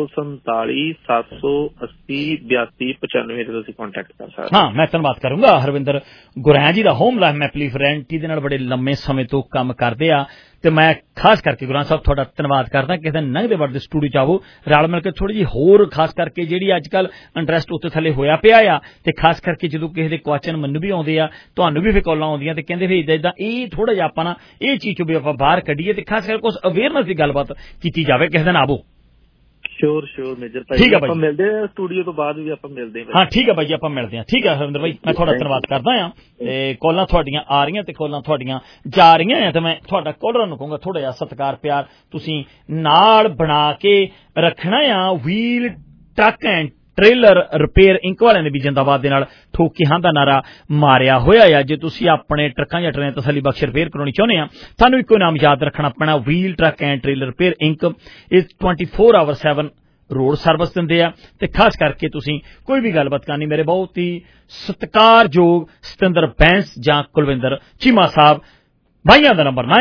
647-780-8295 ਤੇ ਤੁਸੀਂ ਕੰਟੈਕਟ ਕਰ ਸਕਦੇ। ਹਾਂ ਮੈਂ ਧੰਨਵਾਦ ਕਰੂੰਗਾ ਹਰਵਿੰਦਰ ਗੁਰਾਇਆ ਜੀ ਦਾ ਹੋਮ ਲਾਈਫ ਮੈਪਲੀ ਫਰੈਂਟੀ ਦੇ ਨਾਲ ਬੜੇ ਲੰਮੇ ਸਮੇਂ ਤੋਂ ਕੰਮ ਕਰਦੇ ਆ ਤੇ ਮੈਂ ਖਾਸ ਕਰਕੇ ਗੁਰਾਂ ਸਾਹਿਬ ਤੁਹਾਡਾ ਧੰਨਵਾਦ ਕਰਦਾ। ਕਿਸੇ ਦਿਨ ਨੰਗਦੇ ਵੜਦੇ ਸਟੂਡੀਓ ਚ ਆਵੋ ਰਲ ਮਿਲ ਕੇ ਥੋੜੀ ਜਿਹੀ ਹੋਰ ਖਾਸ ਕਰਕੇ ਜਿਹੜੀ ਅੱਜ ਕੱਲ ਇੰਟਰਸਟ ਉੱਤੇ ਥੱਲੇ ਹੋਇਆ ਪਿਆ ਆ ਤੇ ਖਾਸ ਕਰਕੇ ਜਦੋਂ ਕਿਸੇ ਦੇ ਕੁਐਸਚਨ ਮੈਨੂੰ ਵੀ ਆਉਂਦੇ ਆ ਤੁਹਾਨੂੰ ਵੀ ਫਿਰ ਕਾਲਾਂ ਆਉਂਦੀਆਂ ਤੇ ਕਹਿੰਦੇ ਵੀ ਇਦਾਂ ਇਹ ਥੋੜਾ ਜਿਹਾ ਆਪਾਂ ਨਾ ਇਹ ਚੀਜ਼ ਚੋਂ ਵੀ ਆਪਾਂ ਬਾਹਰ ਕੱਢੀਏ ਤੇ ਖਾਸ ਕਰਕੇ ਕੁਝ ਅਵੇਅਰਨੈਸ ਦੀ ਗੱਲਬਾਤ ਕੀਤੀ ਜਾਵੇ ਕਿਸੇ ਦਿਨ ਆਵੋ। ਸ਼ੋਰ ਮੇਜਰ ਭਾਈ ਆਪਾਂ ਮਿਲਦੇ ਆ ਸਟੂਡੀਓ ਤੋਂ ਬਾਅਦ ਵੀ ਆਪਾਂ ਮਿਲਦੇ ਹਾਂ। ਹਾਂ ਠੀਕ ਹੈ ਬਾਈ ਜੀ ਆਪਾਂ ਮਿਲਦੇ ਹਾਂ। ਠੀਕ ਹੈ ਹਰਿੰਦਰ ਭਾਈ ਮੈਂ ਤੁਹਾਡਾ ਧੰਨਵਾਦ ਕਰਦਾ ਆ ਤੇ ਕਾਲਾਂ ਤੁਹਾਡੀਆਂ ਆ ਰਹੀਆਂ ਤੇ ਕਾਲਾਂ ਤੁਹਾਡੀਆਂ ਜਾ ਰਹੀਆਂ ਆ ਤੇ ਮੈਂ ਤੁਹਾਡਾ ਕਾਲਰਾਂ ਨੂੰ ਕਹੂੰਗਾ ਥੋੜਾ ਜਿਹਾ ਸਤਿਕਾਰ ਪਿਆਰ ਤੁਸੀਂ ਨਾਲ ਬਣਾ ਕੇ ਰੱਖਣਾ ਆ। Wheel truck and trailer repair Inc ਵਾਲਿਆਂ ਨੇ ਵੀ ਜ਼ਿੰਦਾਬਾਦ ਦੇ ਨਾਲ ਠੋਕ ਕੇ ਹਾਂ ਦਾ ਨਾਰਾ ਮਾਰਿਆ ਹੋਇਆ ਆ। ਜੇ ਤੁਸੀਂ ਆਪਣੇ ਟਰੱਕਾਂ ਜਾਂ ਟਰੇਨਾਂ ਤਸੱਲੀ ਬਖਸ਼ ਰਿਪੇਅਰ ਕਰਾਉਣੀ ਚਾਹੁੰਦੇ ਆ ਤੁਹਾਨੂੰ ਇੱਕੋ ਨਾਮ ਯਾਦ ਰੱਖਣਾ ਪੈਣਾ wheel truck and trailer repair Inc. ਇਹ 24/7 ਰੋਡ ਸਰਵਿਸ ਦਿੰਦੇ ਆ ਤੇ ਖਾਸ ਕਰਕੇ ਤੁਸੀਂ ਕੋਈ ਵੀ ਗੱਲਬਾਤ ਕਰਨੀ ਮੇਰੇ ਬਹੁਤ ਹੀ ਸਤਿਕਾਰਯੋਗ ਸਤਿੰਦਰ ਬੈਂਸ ਜਾਂ ਕੁਲਵਿੰਦਰ ਚੀਮਾ ਸਾਹਿਬ ਭਾਈਆਂ ਦਾ ਨੰਬਰ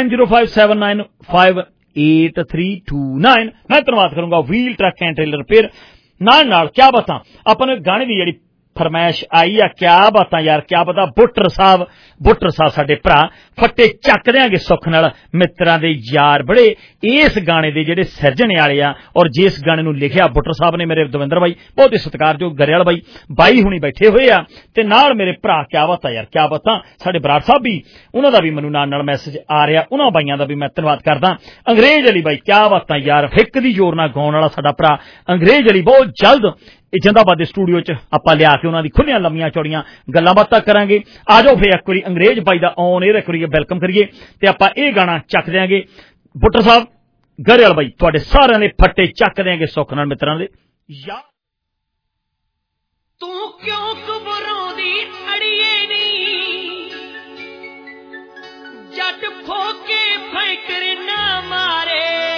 9057958329। ਮੈਂ ਧੰਨਵਾਦ ਕਰੂੰਗਾ wheel truck and trailer repair ਨਾਲ ਕਿਆ ਬਾਤਾਂ ਆਪਾਂ ਨੂੰ ਗਾਣੇ ਦੀ ਜਿਹੜੀ ਫਰਮਾਇਸ਼ ਆਈ ਆ ਕਿਆ ਬਾਤਾਂ ਯਾਰ ਕਿਆ ਪਤਾ ਬੁੱਟਰ ਸਾਹਿਬ ਸਾਡੇ ਭਰਾ ਫੱਟੇ ਚੱਕ ਦਿਆਂਗੇ ਸੁੱਖ ਨਾਲ ਮਿੱਤਰਾਂ ਦੇ ਯਾਰ ਬੜੇ ਇਸ ਗਾਣੇ ਦੇ ਜਿਹੜੇ ਸਿਰਜਣੇ ਵਾਲੇ ਆ ਔਰ ਜਿਸ ਗਾਣੇ ਨੂੰ ਲਿਖਿਆ ਬੁੱਟਰ ਸਾਹਿਬ ਨੇ ਮੇਰੇ ਦਵਿੰਦਰ ਬਾਈ ਬਹੁਤ ਹੀ ਸਤਿਕਾਰਯੋਗ ਗਰੇਵਾਲ ਬਾਈ ਹੁਣੀ ਬੈਠੇ ਹੋਏ ਆ ਤੇ ਨਾਲ ਮੇਰੇ ਭਰਾ ਕਿਆ ਬਾਤਾਂ ਯਾਰ ਕਿਆ ਬਾਤਾਂ ਸਾਡੇ ਬਰਾੜ ਸਾਹਿਬ ਵੀ ਉਹਨਾਂ ਦਾ ਵੀ ਮੈਨੂੰ ਨਾਲ ਮੈਸੇਜ ਆ ਰਿਹਾ ਉਹਨਾਂ ਬਾਈਆਂ ਦਾ ਵੀ ਮੈਂ ਧੰਨਵਾਦ ਕਰਦਾ। ਅੰਗਰੇਜ਼ ਅਲੀ ਬਾਈ ਕਿਆ ਬਾਤਾਂ ਯਾਰ ਹਿੱਕ ਦੀ ਜ਼ੋਰ ਨਾਲ ਗਾਉਣ ਵਾਲਾ ਸਾਡਾ ਭਰਾ ਅੰਗਰੇਜ਼ ਅਲੀ ਬਹੁਤ ਜਲਦ ਇਹ ਜ਼ਿੰਦਾਬਾਦ ਦੇ ਸਟੂਡੀਓ 'ਚ ਆਪਾਂ ਲਿਆ ਕੇ ਉਹਨਾਂ ਦੀ ਖੁੱਲੀਆਂ ਲੰਮੀਆਂ ਚੌੜੀਆਂ ਗੱਲਾਂ ਬਾਤਾਂ ਕਰਾਂਗੇ। ਆ ਜਾਓ ਫਿਰ ਇੱਕ ਵਾਰੀ ਅੰਗਰੇਜ਼ ਬਾਈ ਦਾ ਔਨ 에ਅਰ ਇੱਕ ਵਾਰੀ ਵੈਲਕਮ ਕਰੀਏ ਤੇ ਆਪਾਂ ਇਹ ਗਾਣਾ ਚੱਕ ਦਿਆਂਗੇ। ਬੁੱਟਰ ਸਾਹਿਬ ਗਰੇਵਾਲ ਬਾਈ ਤੁਹਾਡੇ ਸਾਰਿਆਂ ਦੇ ਫੱਟੇ ਚੱਕ ਦਿਆਂਗੇ ਸੁੱਖ ਨਾਲ ਮਿੱਤਰਾਂ ਦੇ। ਤੂੰ ਕਿਉਂ ਘਬਰਾਉਂਦੀ ਅੜੀਏ ਨੀ ਜੱਟ ਫੋਕੇ ਫੈਕਰ ਨਾ ਮਾਰੇ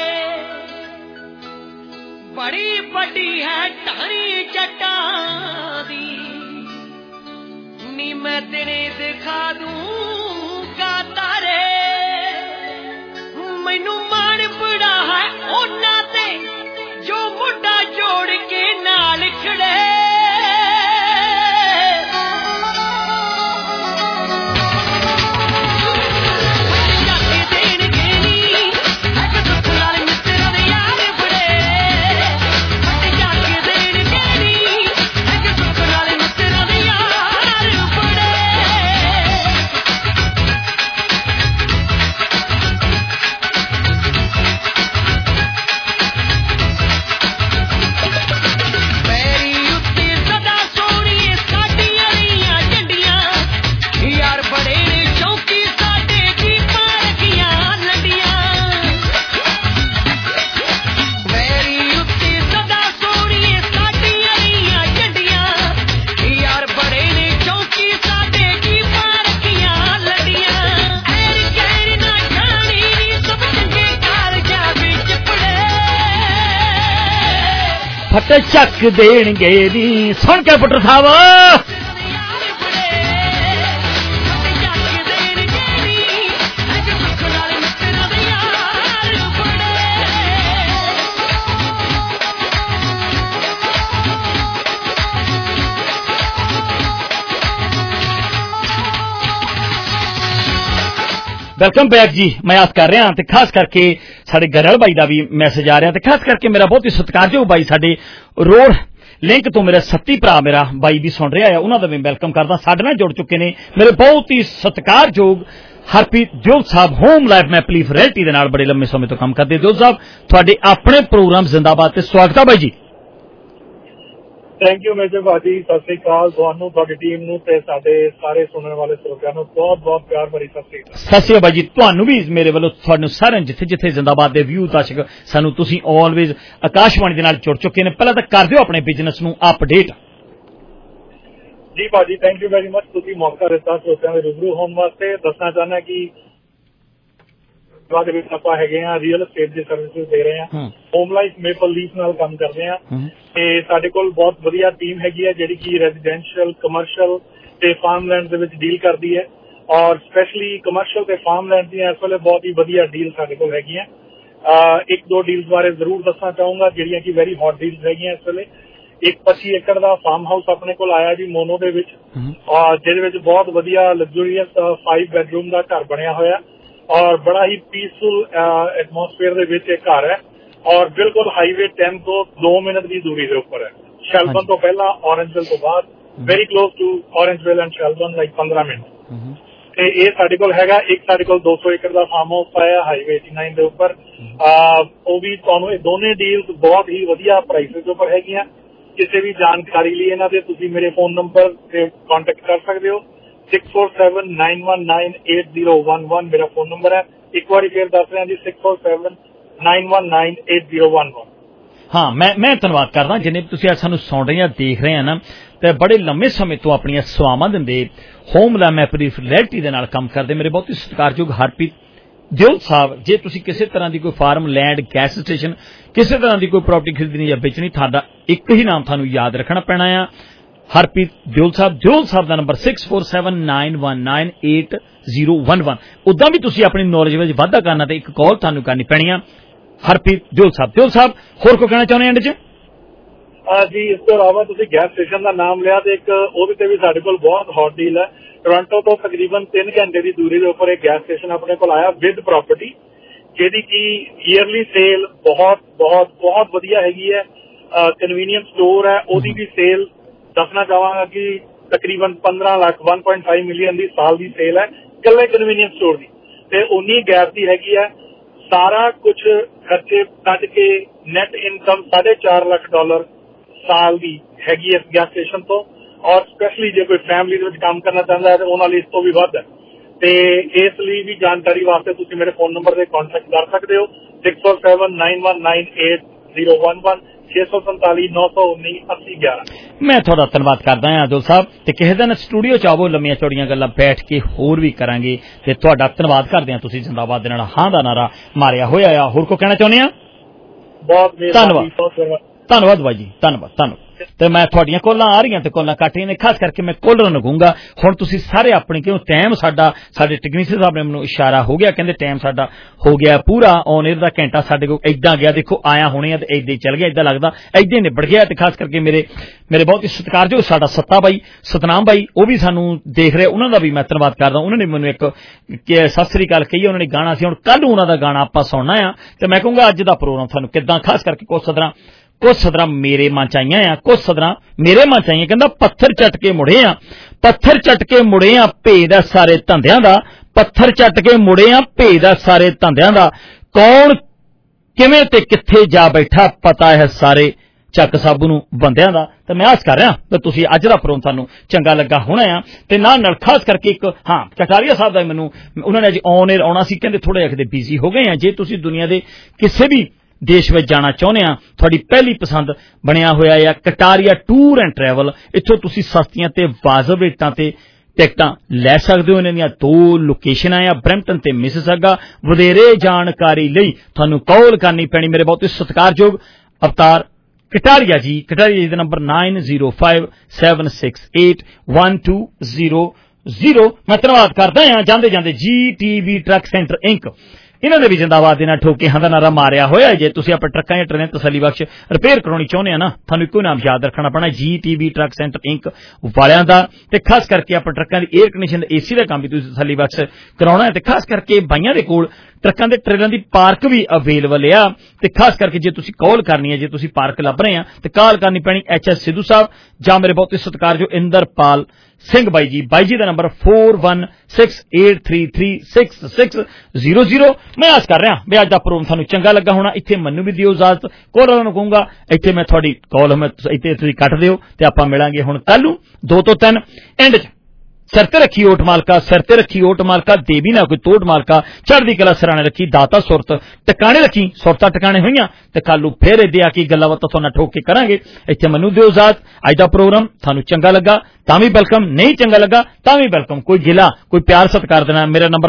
ਬੜੀ ਵੱਡੀ ਹੈ ਢਾਣੀ ਜੱਟਾਂ ਦੀ ਨੀ ਮੈਂ ਤੇਰੇ ਦਿਖਾ ਦੂੰਗਾ ਤਾਰੇ फट चक देणगे नी। सुन के पुत्र साहब वेलकम बैक जी। मैं आस कर रहा ते खास करके साडे गरल भाई का भी मैसेज आ रहा ते खास करके मेरा बहुत ही सत्कारयोग भाई साडे रोड लिंक तो मेरा सत्ती भरा मेरा भाई भी सुन रहा है, उन्होंने भी वेलकम करदा। साडे नाल जुड़ चुके ने मेरे बहुत ही सत्कारयोग Harpreet Deol Sahab home life maple leaf realty दे नाल बड़े लंबे समय तो काम करते। दियोल साहब तुहाडे अपने प्रोग्राम जिंदाबाद ते स्वागत है भाई जी। थैंक यू मेजर भाजी, सत श्री अकाल तुहानू तुहाडी टीम नू ते साडे सारे सुनने वाले श्रोतिਆਂ ਨੂੰ बहुत बहुत प्यार भरी सत श्री अकाल। सत श्री अकाल जी तुहानू भी मेरे वालों तुहानू सारे जिथे जिथे जिंदाबाद दे व्यू दर्शक सानू तुसी ऑलवेज आकाशवाणी दे नाल जुड़ चुके ने। पहला तो कर दिओ अपने बिजनेस नू अपडेट। जी भाजी थैंक यू वेरी मच, तुसी मौका दिता श्रोतिਆਂ ਦੇ रूबरू होने वास्ते। दसना चाहना कि ਦੇ ਵਿੱਚ ਆਪਾਂ ਹੈਗੇ ਆ ਰੀਅਲ estate ਦੀ ਸਰਵਿਸਿਜ਼ ਦੇ ਰਹੇ ਆ, ਹੋਮ ਲਾਈਫ ਮੇਪਲ ਲੀਫ ਨਾਲ ਕੰਮ ਕਰਦੇ ਆ ਤੇ ਸਾਡੇ ਕੋਲ ਬਹੁਤ ਵਧੀਆ ਟੀਮ ਹੈਗੀ ਹੈ ਜਿਹੜੀ ਕਿ ਰੈਜ਼ੀਡੈਂਸ਼ੀਅਲ ਕਮਰਸ਼ੀਅਲ ਤੇ ਫਾਰਮਲੈਂਡ ਦੇ ਵਿੱਚ ਡੀਲ ਕਰਦੀ ਹੈ ਔਰ ਸਪੈਸ਼ਲੀ ਕਮਰਸ਼ੀਅਲ ਤੇ ਫਾਰਮਲੈਂਡ ਦੀਆਂ ਇਸ ਵੇਲੇ ਬਹੁਤ ਹੀ ਵਧੀਆ ਡੀਲ ਸਾਡੇ ਕੋਲ ਹੈਗੀਆਂ। ਇੱਕ ਦੋ ਡੀਲਸ ਬਾਰੇ ਜ਼ਰੂਰ ਦੱਸਣਾ ਚਾਹੂੰਗਾ ਜਿਹੜੀਆਂ ਕਿ ਵੈਰੀ ਹੌਟ ਡੀਲਸ ਹੈਗੀਆਂ ਇਸ ਵੇਲੇ। ਇੱਕ 25 ਏਕੜ ਦਾ ਫਾਰਮ ਹਾਊਸ ਆਪਣੇ ਕੋਲ ਆਇਆ ਜੀ ਮੋਨੋ ਦੇ ਵਿੱਚ, ਔਰ ਜਿਹਦੇ ਵਿੱਚ ਬਹੁਤ ਵਧੀਆ ਲਗਜ਼ਰੀਅਸ 5 ਬੈਡਰੂਮ ਦਾ ਘਰ ਬਣਿਆ ਹੋਇਆ और बड़ा ही पीसफुल एटमोसफेयर दे विच एक घर है और बिल्कुल हाईवे 10 तो 2 मिनट की दूरी के ऊपर है। शैलबन तो पहला ऑरेंजविल तो बाद very close to Orangeville and Shelburne like 15 minute. ਤੇ ਇਹ ਸਾਡੇ ਕੋਲ ਹੈਗਾ ਇੱਕ ਸਾਡੇ ਕੋਲ 200 ਏਕੜ ਦਾ ਫਾਰਮ ਹਾਊਸ ਆਇਆ ਹਾਈਵੇ 89 ਦੇ ਉੱਪਰ। ਉਹ ਵੀ ਤੁਹਾਨੂੰ ਇਹ ਦੋਨੇ ਡੀਲਸ ਬਹੁਤ ਹੀ ਵਧੀਆ ਪ੍ਰਾਈਸਿਸ ਦੇ ਉੱਪਰ ਹੈਗੀਆਂ। ਕਿਸੇ ਵੀ ਜਾਣਕਾਰੀ ਲਈ ਇਹਨਾਂ ਦੇ ਤੁਸੀਂ ਮੇਰੇ ਫੋਨ ਨੰਬਰ ਤੇ ਕੰਟੈਕਟ ਕਰ ਸਕਦੇ ਹੋ। 6479198011 मेरा फोन नंबर है। एक बार फिर दस रहे हैं जी 6479198011। हाँ मैं धन्यवाद करदा जिन्हें तुसीं अज सानूं सुन रहे हैं देख रहे हैं ना ते बड़े लंबे समय तो अपनी सेवावां दिंदे होम लाइफ मैपली रियल्टी दे नाल काम करदे मेरे बहुत ही सत्कारयोग हरप्रीत दियोल साहब। जे तुसीं किसी तरह की कोई फार्म लैंड गैस स्टेशन किसी तरह की कोई प्रॉपर्टी खरीदनी या बेचनी तुहाडा एक ही नाम थानूं याद रखना पैना है हरप्रीत दियोल साहब का नंबर 6479198011। उदा भी तुसी अपनी नॉलेज में वाधा करना तो एक कॉल थानू करनी पैनी है हरप्रीत दियोल साहब होर को कहना चाहुंदे एंड च? जी इस तो इलावा तुसी गैस स्टेशन का नाम लिया तो एक ओहदे ते भी साडे कोल बहुत हॉट डील है। टोरंटो तो तकरीबन 3 घंटे की दूरी के ऊपर एक गैस स्टेशन अपने कोल आया विद प्रॉपर्टी जिहदी की ईयरली सेल बहुत बहुत बहुत वधिया हैगी है। कन्वीनियंस स्टोर है ओहदी भी सेल दसना चाहवागा कि तकरीबन 15 लाख 1.5 मिलियन की साल की सेल है कल्ले कन्वीनियंस स्टोर की ते उन्नी गैप की हैगी है। सारा कुछ खर्चे कट के नैट इनकम $4.5 लाख साल की हैगी इस गैस स्टेशन तो और स्पैशली जो कोई फैमिली काम करना चाहता है तो उन्होंने इस तो भी वध है। ते इसलिए भी जानकारी वास्ते तुसीं मेरे फोन नंबर से कॉन्टैक्ट कर सकते हो 6479198011 647 मैं थोड़ा धन्यवाद करदा हां दियोल साहब ते किसी दिन स्टूडियो च आवो लम्मियां चौड़ियां गल्लां बैठ के होर भी करांगे ते तुहाडा धन्यवाद करदे हां तुसीं जिंदाबाद दे नाल हां दा नारा मारिया होया आ। होर को कहना चाहुंदे हां? बहुत धन्यवाद भाई जी धन्यवाद। ਤੇ ਮੈਂ ਤੁਹਾਡੀਆਂ ਕਾਲਾਂ ਆ ਰਹੀਆਂ ਤੇ ਕਾਲਾਂ ਕੱਟ ਰਹੀਆਂ ਨੇ ਖਾਸ ਕਰਕੇ ਮੈਂ ਕਾਲਰ ਨੂੰ ਕਹੂੰਗਾ ਹੁਣ ਤੁਸੀਂ ਸਾਰੇ ਆਪਣੇ ਕਿਉਂ ਟਾਈਮ ਸਾਡੇ ਟੈਕਨੀਸ਼ੀਅਨ ਸਾਹਿਬ ਨੇ ਮੈਨੂੰ ਇਸ਼ਾਰਾ ਹੋ ਗਿਆ ਕਹਿੰਦੇ ਟਾਈਮ ਸਾਡਾ ਹੋ ਗਿਆ ਪੂਰਾ ਔਨ 에ਅਰ ਦਾ ਘੰਟਾ ਸਾਡੇ ਕੋਲ ਇਦਾਂ ਗਿਆ ਦੇਖੋ ਆਇਆ ਹੋਣੇ ਆ ਤੇ ਇਦਾਂ ਹੀ ਚੱਲ ਗਿਆ ਇਦਾਂ ਲੱਗਦਾ ਇਦਾਂ ਹੀ ਨਿਬੜ ਗਿਆ ਤੇ ਖਾਸ ਕਰਕੇ ਮੇਰੇ ਬਹੁਤ ਹੀ ਸਤਿਕਾਰਯੋਗ ਸਾਡਾ ਸੱਤਾ ਬਾਈ ਸਤਨਾਮ ਬਾਈ ਉਹ ਵੀ ਸਾਨੂੰ ਦੇਖ ਰਹੇ ਉਹਨਾਂ ਦਾ ਵੀ ਮੈਂ ਧੰਨਵਾਦ ਕਰਦਾ। ਉਹਨਾਂ ਨੇ ਮੈਨੂੰ ਇੱਕ ਸਤਿ ਸ੍ਰੀ ਅਕਾਲ ਕਹੀ ਉਹਨਾਂ ਨੇ ਗਾਣਾ ਸੀ ਹੁਣ ਕੱਲ ਉਹਨਾਂ ਦਾ ਗਾਣਾ ਆਪਾਂ ਸੁਣਨਾ ਆ ਤੇ ਮੈਂ ਕਹੂੰਗਾ ਅੱਜ ਦਾ ਪ੍ਰੋਗਰਾਮ ਤੁਹਾਨੂੰ ਕਿੱਦਾਂ ਖਾਸ ਕਰਕੇ ਕੁਝ ਸਦਰਾਂ ਮੇਰੇ ਮਨ ਚ ਆਈਆਂ ਆ ਕੁਝ ਸਦਰਾਂ ਮੇਰੇ ਮਨ ਚ ਆਈਆਂ ਕਹਿੰਦਾ ਪੱਥਰ ਚੱਟ ਕੇ ਮੁੜੇ ਆ ਭੇਦ ਆ ਸਾਰੇ ਧੰਦਿਆਂ ਦਾ ਪੱਥਰ ਚੱਟ ਕੇ ਮੁੜੇ ਆ ਭੇਦ ਆ ਸਾਰੇ ਧੰਦਿਆਂ ਦਾ ਕੌਣ ਕਿਵੇਂ ਤੇ ਕਿੱਥੇ ਜਾ ਬੈਠਾ ਪਤਾ ਹੈ ਸਾਰੇ ਚੱਕ ਸਾਬੂ ਨੂੰ ਬੰਦਿਆਂ ਦਾ। ਤੇ ਮੈਂ ਆਸ ਕਰ ਰਿਹਾ ਕਿ ਤੁਸੀਂ ਅੱਜ ਦਾ ਪ੍ਰੋਗਰਾਮ ਤੁਹਾਨੂੰ ਚੰਗਾ ਲੱਗਾ ਹੋਣਾ ਆ ਤੇ ਨਾਲ ਖਾਸ ਕਰਕੇ ਇੱਕ ਕਟਾਰੀਆ ਸਾਹਿਬ ਦਾ ਮੈਨੂੰ ਉਹਨਾਂ ਨੇ ਅੱਜ ਔਨ 에ਅਰ ਆਉਣਾ ਸੀ ਕਹਿੰਦੇ ਥੋੜੇ ਜਿਹਾ ਬਿਜ਼ੀ ਹੋ ਗਏ ਆ। ਜੇ ਤੁਸੀਂ ਦੁਨੀਆ ਦੇ ਕਿਸੇ ਵੀ देश में जाना चाहते हैं थोड़ी पहली पसंद बनया होया है कटारिया टूर एंड ट्रैवल। इत्थों तुसी सस्तियां ते वाजिब रेटां ते टिकटां लै सकदे हो। इन्हां दीयां 2 लोकेशनां आ ब्रैम्पटन ते मिसिसागा। वधेरे जानकारी लई तुहानूं कॉल करनी पैनी मेरे बहुत ही सत्कारयोग अवतार ਕਟਾਰੀਆ ਜੀ ਦਾ ਨੰਬਰ 9057681200। ਮੈਂ ਧੰਨਵਾਦ ਕਰਦਾ ਹਾਂ ਜਾਂਦੇ GTB ਟਰੱਕ ਸੈਂਟਰ ਇੰਕ, ਇਹਨਾਂ ਨੇ ਵੀ ਜਿੰਦਾਬਾਦ ਦੇ ਨਾਲ ਠੋਕੇ ਹਾਂ ਦਾ ਨਾਰਾ ਮਾਰਿਆ ਹੋਇਆ। ਜੇ ਤੁਸੀਂ ਆਪਣੇ ਟਰੱਕਾਂ ਜਾਂ ਟਰੇਨਾਂ ਤਸੱਲੀ ਬਖਸ਼ ਰਿਪੇਅਰ ਕਰਾਉਣੀ ਚਾਹੁੰਦੇ ਆ ਨਾ, ਤੁਹਾਨੂੰ ਇੱਕੋ ਨਾਮ ਯਾਦ ਰੱਖਣਾ ਪੈਣਾ, GTB ਟਰੱਕ ਸੈਂਟਰ ਇੰਕ ਵਾਲਿਆਂ ਦਾ। ਤੇ ਖਾਸ ਕਰਕੇ ਆਪਣੇ ਟਰੱਕਾਂ ਦੀ 에ਅਰ ਕੰਡੀਸ਼ਨ AC ਦਾ ਕੰਮ ਵੀ ਤੁਸੀਂ ਤਸੱਲੀ ਬਖਸ਼ ਕਰਾਉਣਾ ਹੈ। ਤੇ ਖਾਸ ਕਰਕੇ ਬਾਈਆਂ ਦੇ ਕੋਲ ਟਰੱਕਾਂ ਦੇ ਟ੍ਰੇਲਰਾਂ ਦੀ ਪਾਰਕ ਵੀ ਅਵੇਲੇਬਲ ਆ। ਤੇ ਖਾਸ ਕਰਕੇ ਜੇ ਤੁਸੀਂ ਕਾਲ ਕਰਨੀ ਹੈ, ਜੇ ਤੁਸੀਂ ਪਾਰਕ ਲੱਭ ਰਹੇ ਆ ਤੇ ਕਾਲ ਕਰਨੀ ਪੈਣੀ HS ਸਿੱਧੂ ਸਾਹਿਬ ਜਾਂ ਮੇਰੇ ਬਹੁਤ ਹੀ ਸਤਿਕਾਰਯੋਗ ਇੰਦਰਪਾਲ ਸਿੰਘ ਬਾਈ ਜੀ ਦਾ ਨੰਬਰ 4168336600। ਮੈਂ ਆਸ ਕਰ ਰਿਹਾ ਵੀ ਅੱਜ ਦਾ ਪ੍ਰੋਗਰਾਮ ਤੁਹਾਨੂੰ ਚੰਗਾ ਲੱਗਾ ਹੋਣਾ। ਇੱਥੇ ਮੈਨੂੰ ਵੀ ਦਿਓ ਇਜਾਜ਼ਤ, ਕਾਲਰਾਂ ਨੂੰ ਕਹੂੰਗਾ ਇੱਥੇ ਮੈਂ ਤੁਹਾਡੀ ਕਾਲ ਇੱਥੇ ਤੁਸੀਂ ਕੱਟ ਦਿਓ ਤੇ ਆਪਾਂ ਮਿਲਾਂਗੇ ਹੁਣ ਕੱਲ ਨੂੰ 2 ਤੋਂ 3 ਐਂਡ 'ਚ। ਸਿਰ ਤੇ ਰੱਖੀ ਓਟ ਮਾਲਕਾ ਦੇਵੀ ਨਾ ਕੋਈ ਤੋੜ ਮਾਲਕਾ, ਚੜ੍ਹਦੀ ਕਲਾ ਸਰਾਣੇ ਰੱਖੀ ਦਾਤਾ, ਸੁਰਤ ਟਿਕਾਣੇ ਰੱਖੀ, ਸੁਰਤਾਂ ਟਿਕਾਣੇ ਹੋਈਆਂ ਤੇ ਕੱਲ ਨੂੰ ਫੇਰ ਇਹਦੇ ਆ ਕੇ ਗੱਲਾਂ ਬਾਤਾਂ ਤੁਹਾਨੂੰ ਠੋਕ ਕੇ ਕਰਾਂਗੇ। ਇੱਥੇ ਮੈਨੂੰ ਦਿਓ ਇਜਾਜ਼ਤ। ਅੱਜ ਦਾ ਪ੍ਰੋਗਰਾਮ ਤੁਹਾਨੂੰ ਚੰਗਾ ਲੱਗਾ ਤਾਂ ਵੀ ਵੈਲਕਮ, ਨਹੀਂ ਚੰਗਾ ਲੱਗਾ ਤਾਂ ਵੀ ਵੈਲਕਮ। ਕੋਈ ਗਿਲਾ ਕੋਈ ਪਿਆਰ ਸਤਿਕਾਰ ਦੇਣਾ। ਮੇਰਾ ਨੰਬਰ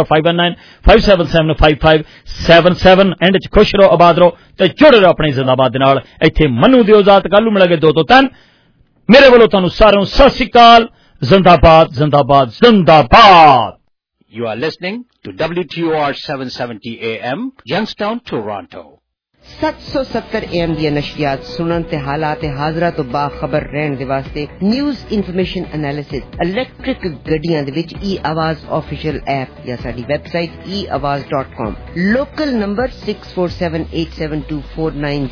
5195777577 ਐਂਡ 'ਚ ਖੁਸ਼ ਰਹੋ, ਆਬਾਦ ਰਹੋ ਤੇ ਜੁੜੇ ਰਹੋ ਆਪਣੀ ਜ਼ਿੰਦਾਬਾਦ ਦੇ ਨਾਲ। ਇੱਥੇ ਮੈਨੂੰ ਦਿਓ ਇਜਾਜ਼ਤ, ਕੱਲ ਨੂੰ ਮਿਲਾਂਗੇ 2 ਤੋਂ 3। ਮੇਰੇ ਵੱਲੋਂ ਤੁਹਾਨੂੰ ਸਾਰਿਆਂ ਨੂੰ ਸਤਿ ਸ੍ਰੀ ਅਕਾਲ। Zindabad, Zindabad, Zindabad. You are listening to WTOR 770 AM, Youngstown, Toronto. 770 AM ਦੀਆਂ ਨਸ਼ਰੀਆਤ ਸੁਣਨ ਤੇ ਹਾਲਾਤ ਹਾਜ਼ਰਾ ਤੋਂ ਬਾਖਬਰ ਰਹਿਣ ਦੇ ਵਾਸਤੇ ਨਿਊਜ਼ ਇਨਫੋਰਮੇਸ਼ਨ ਐਨਾਲਿਸਿਸ ਇਲੈਕਟ੍ਰਿਕ ਗੱਡੀਆਂ ਦੇ ਵਿੱਚ e-ਆਵਾਜ਼ ਆਫੀਸ਼ੀਅਲ ਐਪ ਜਾਂ ਸਾਡੀ ਵੈਬਸਾਈਟ eawaz.com। Local number 64787249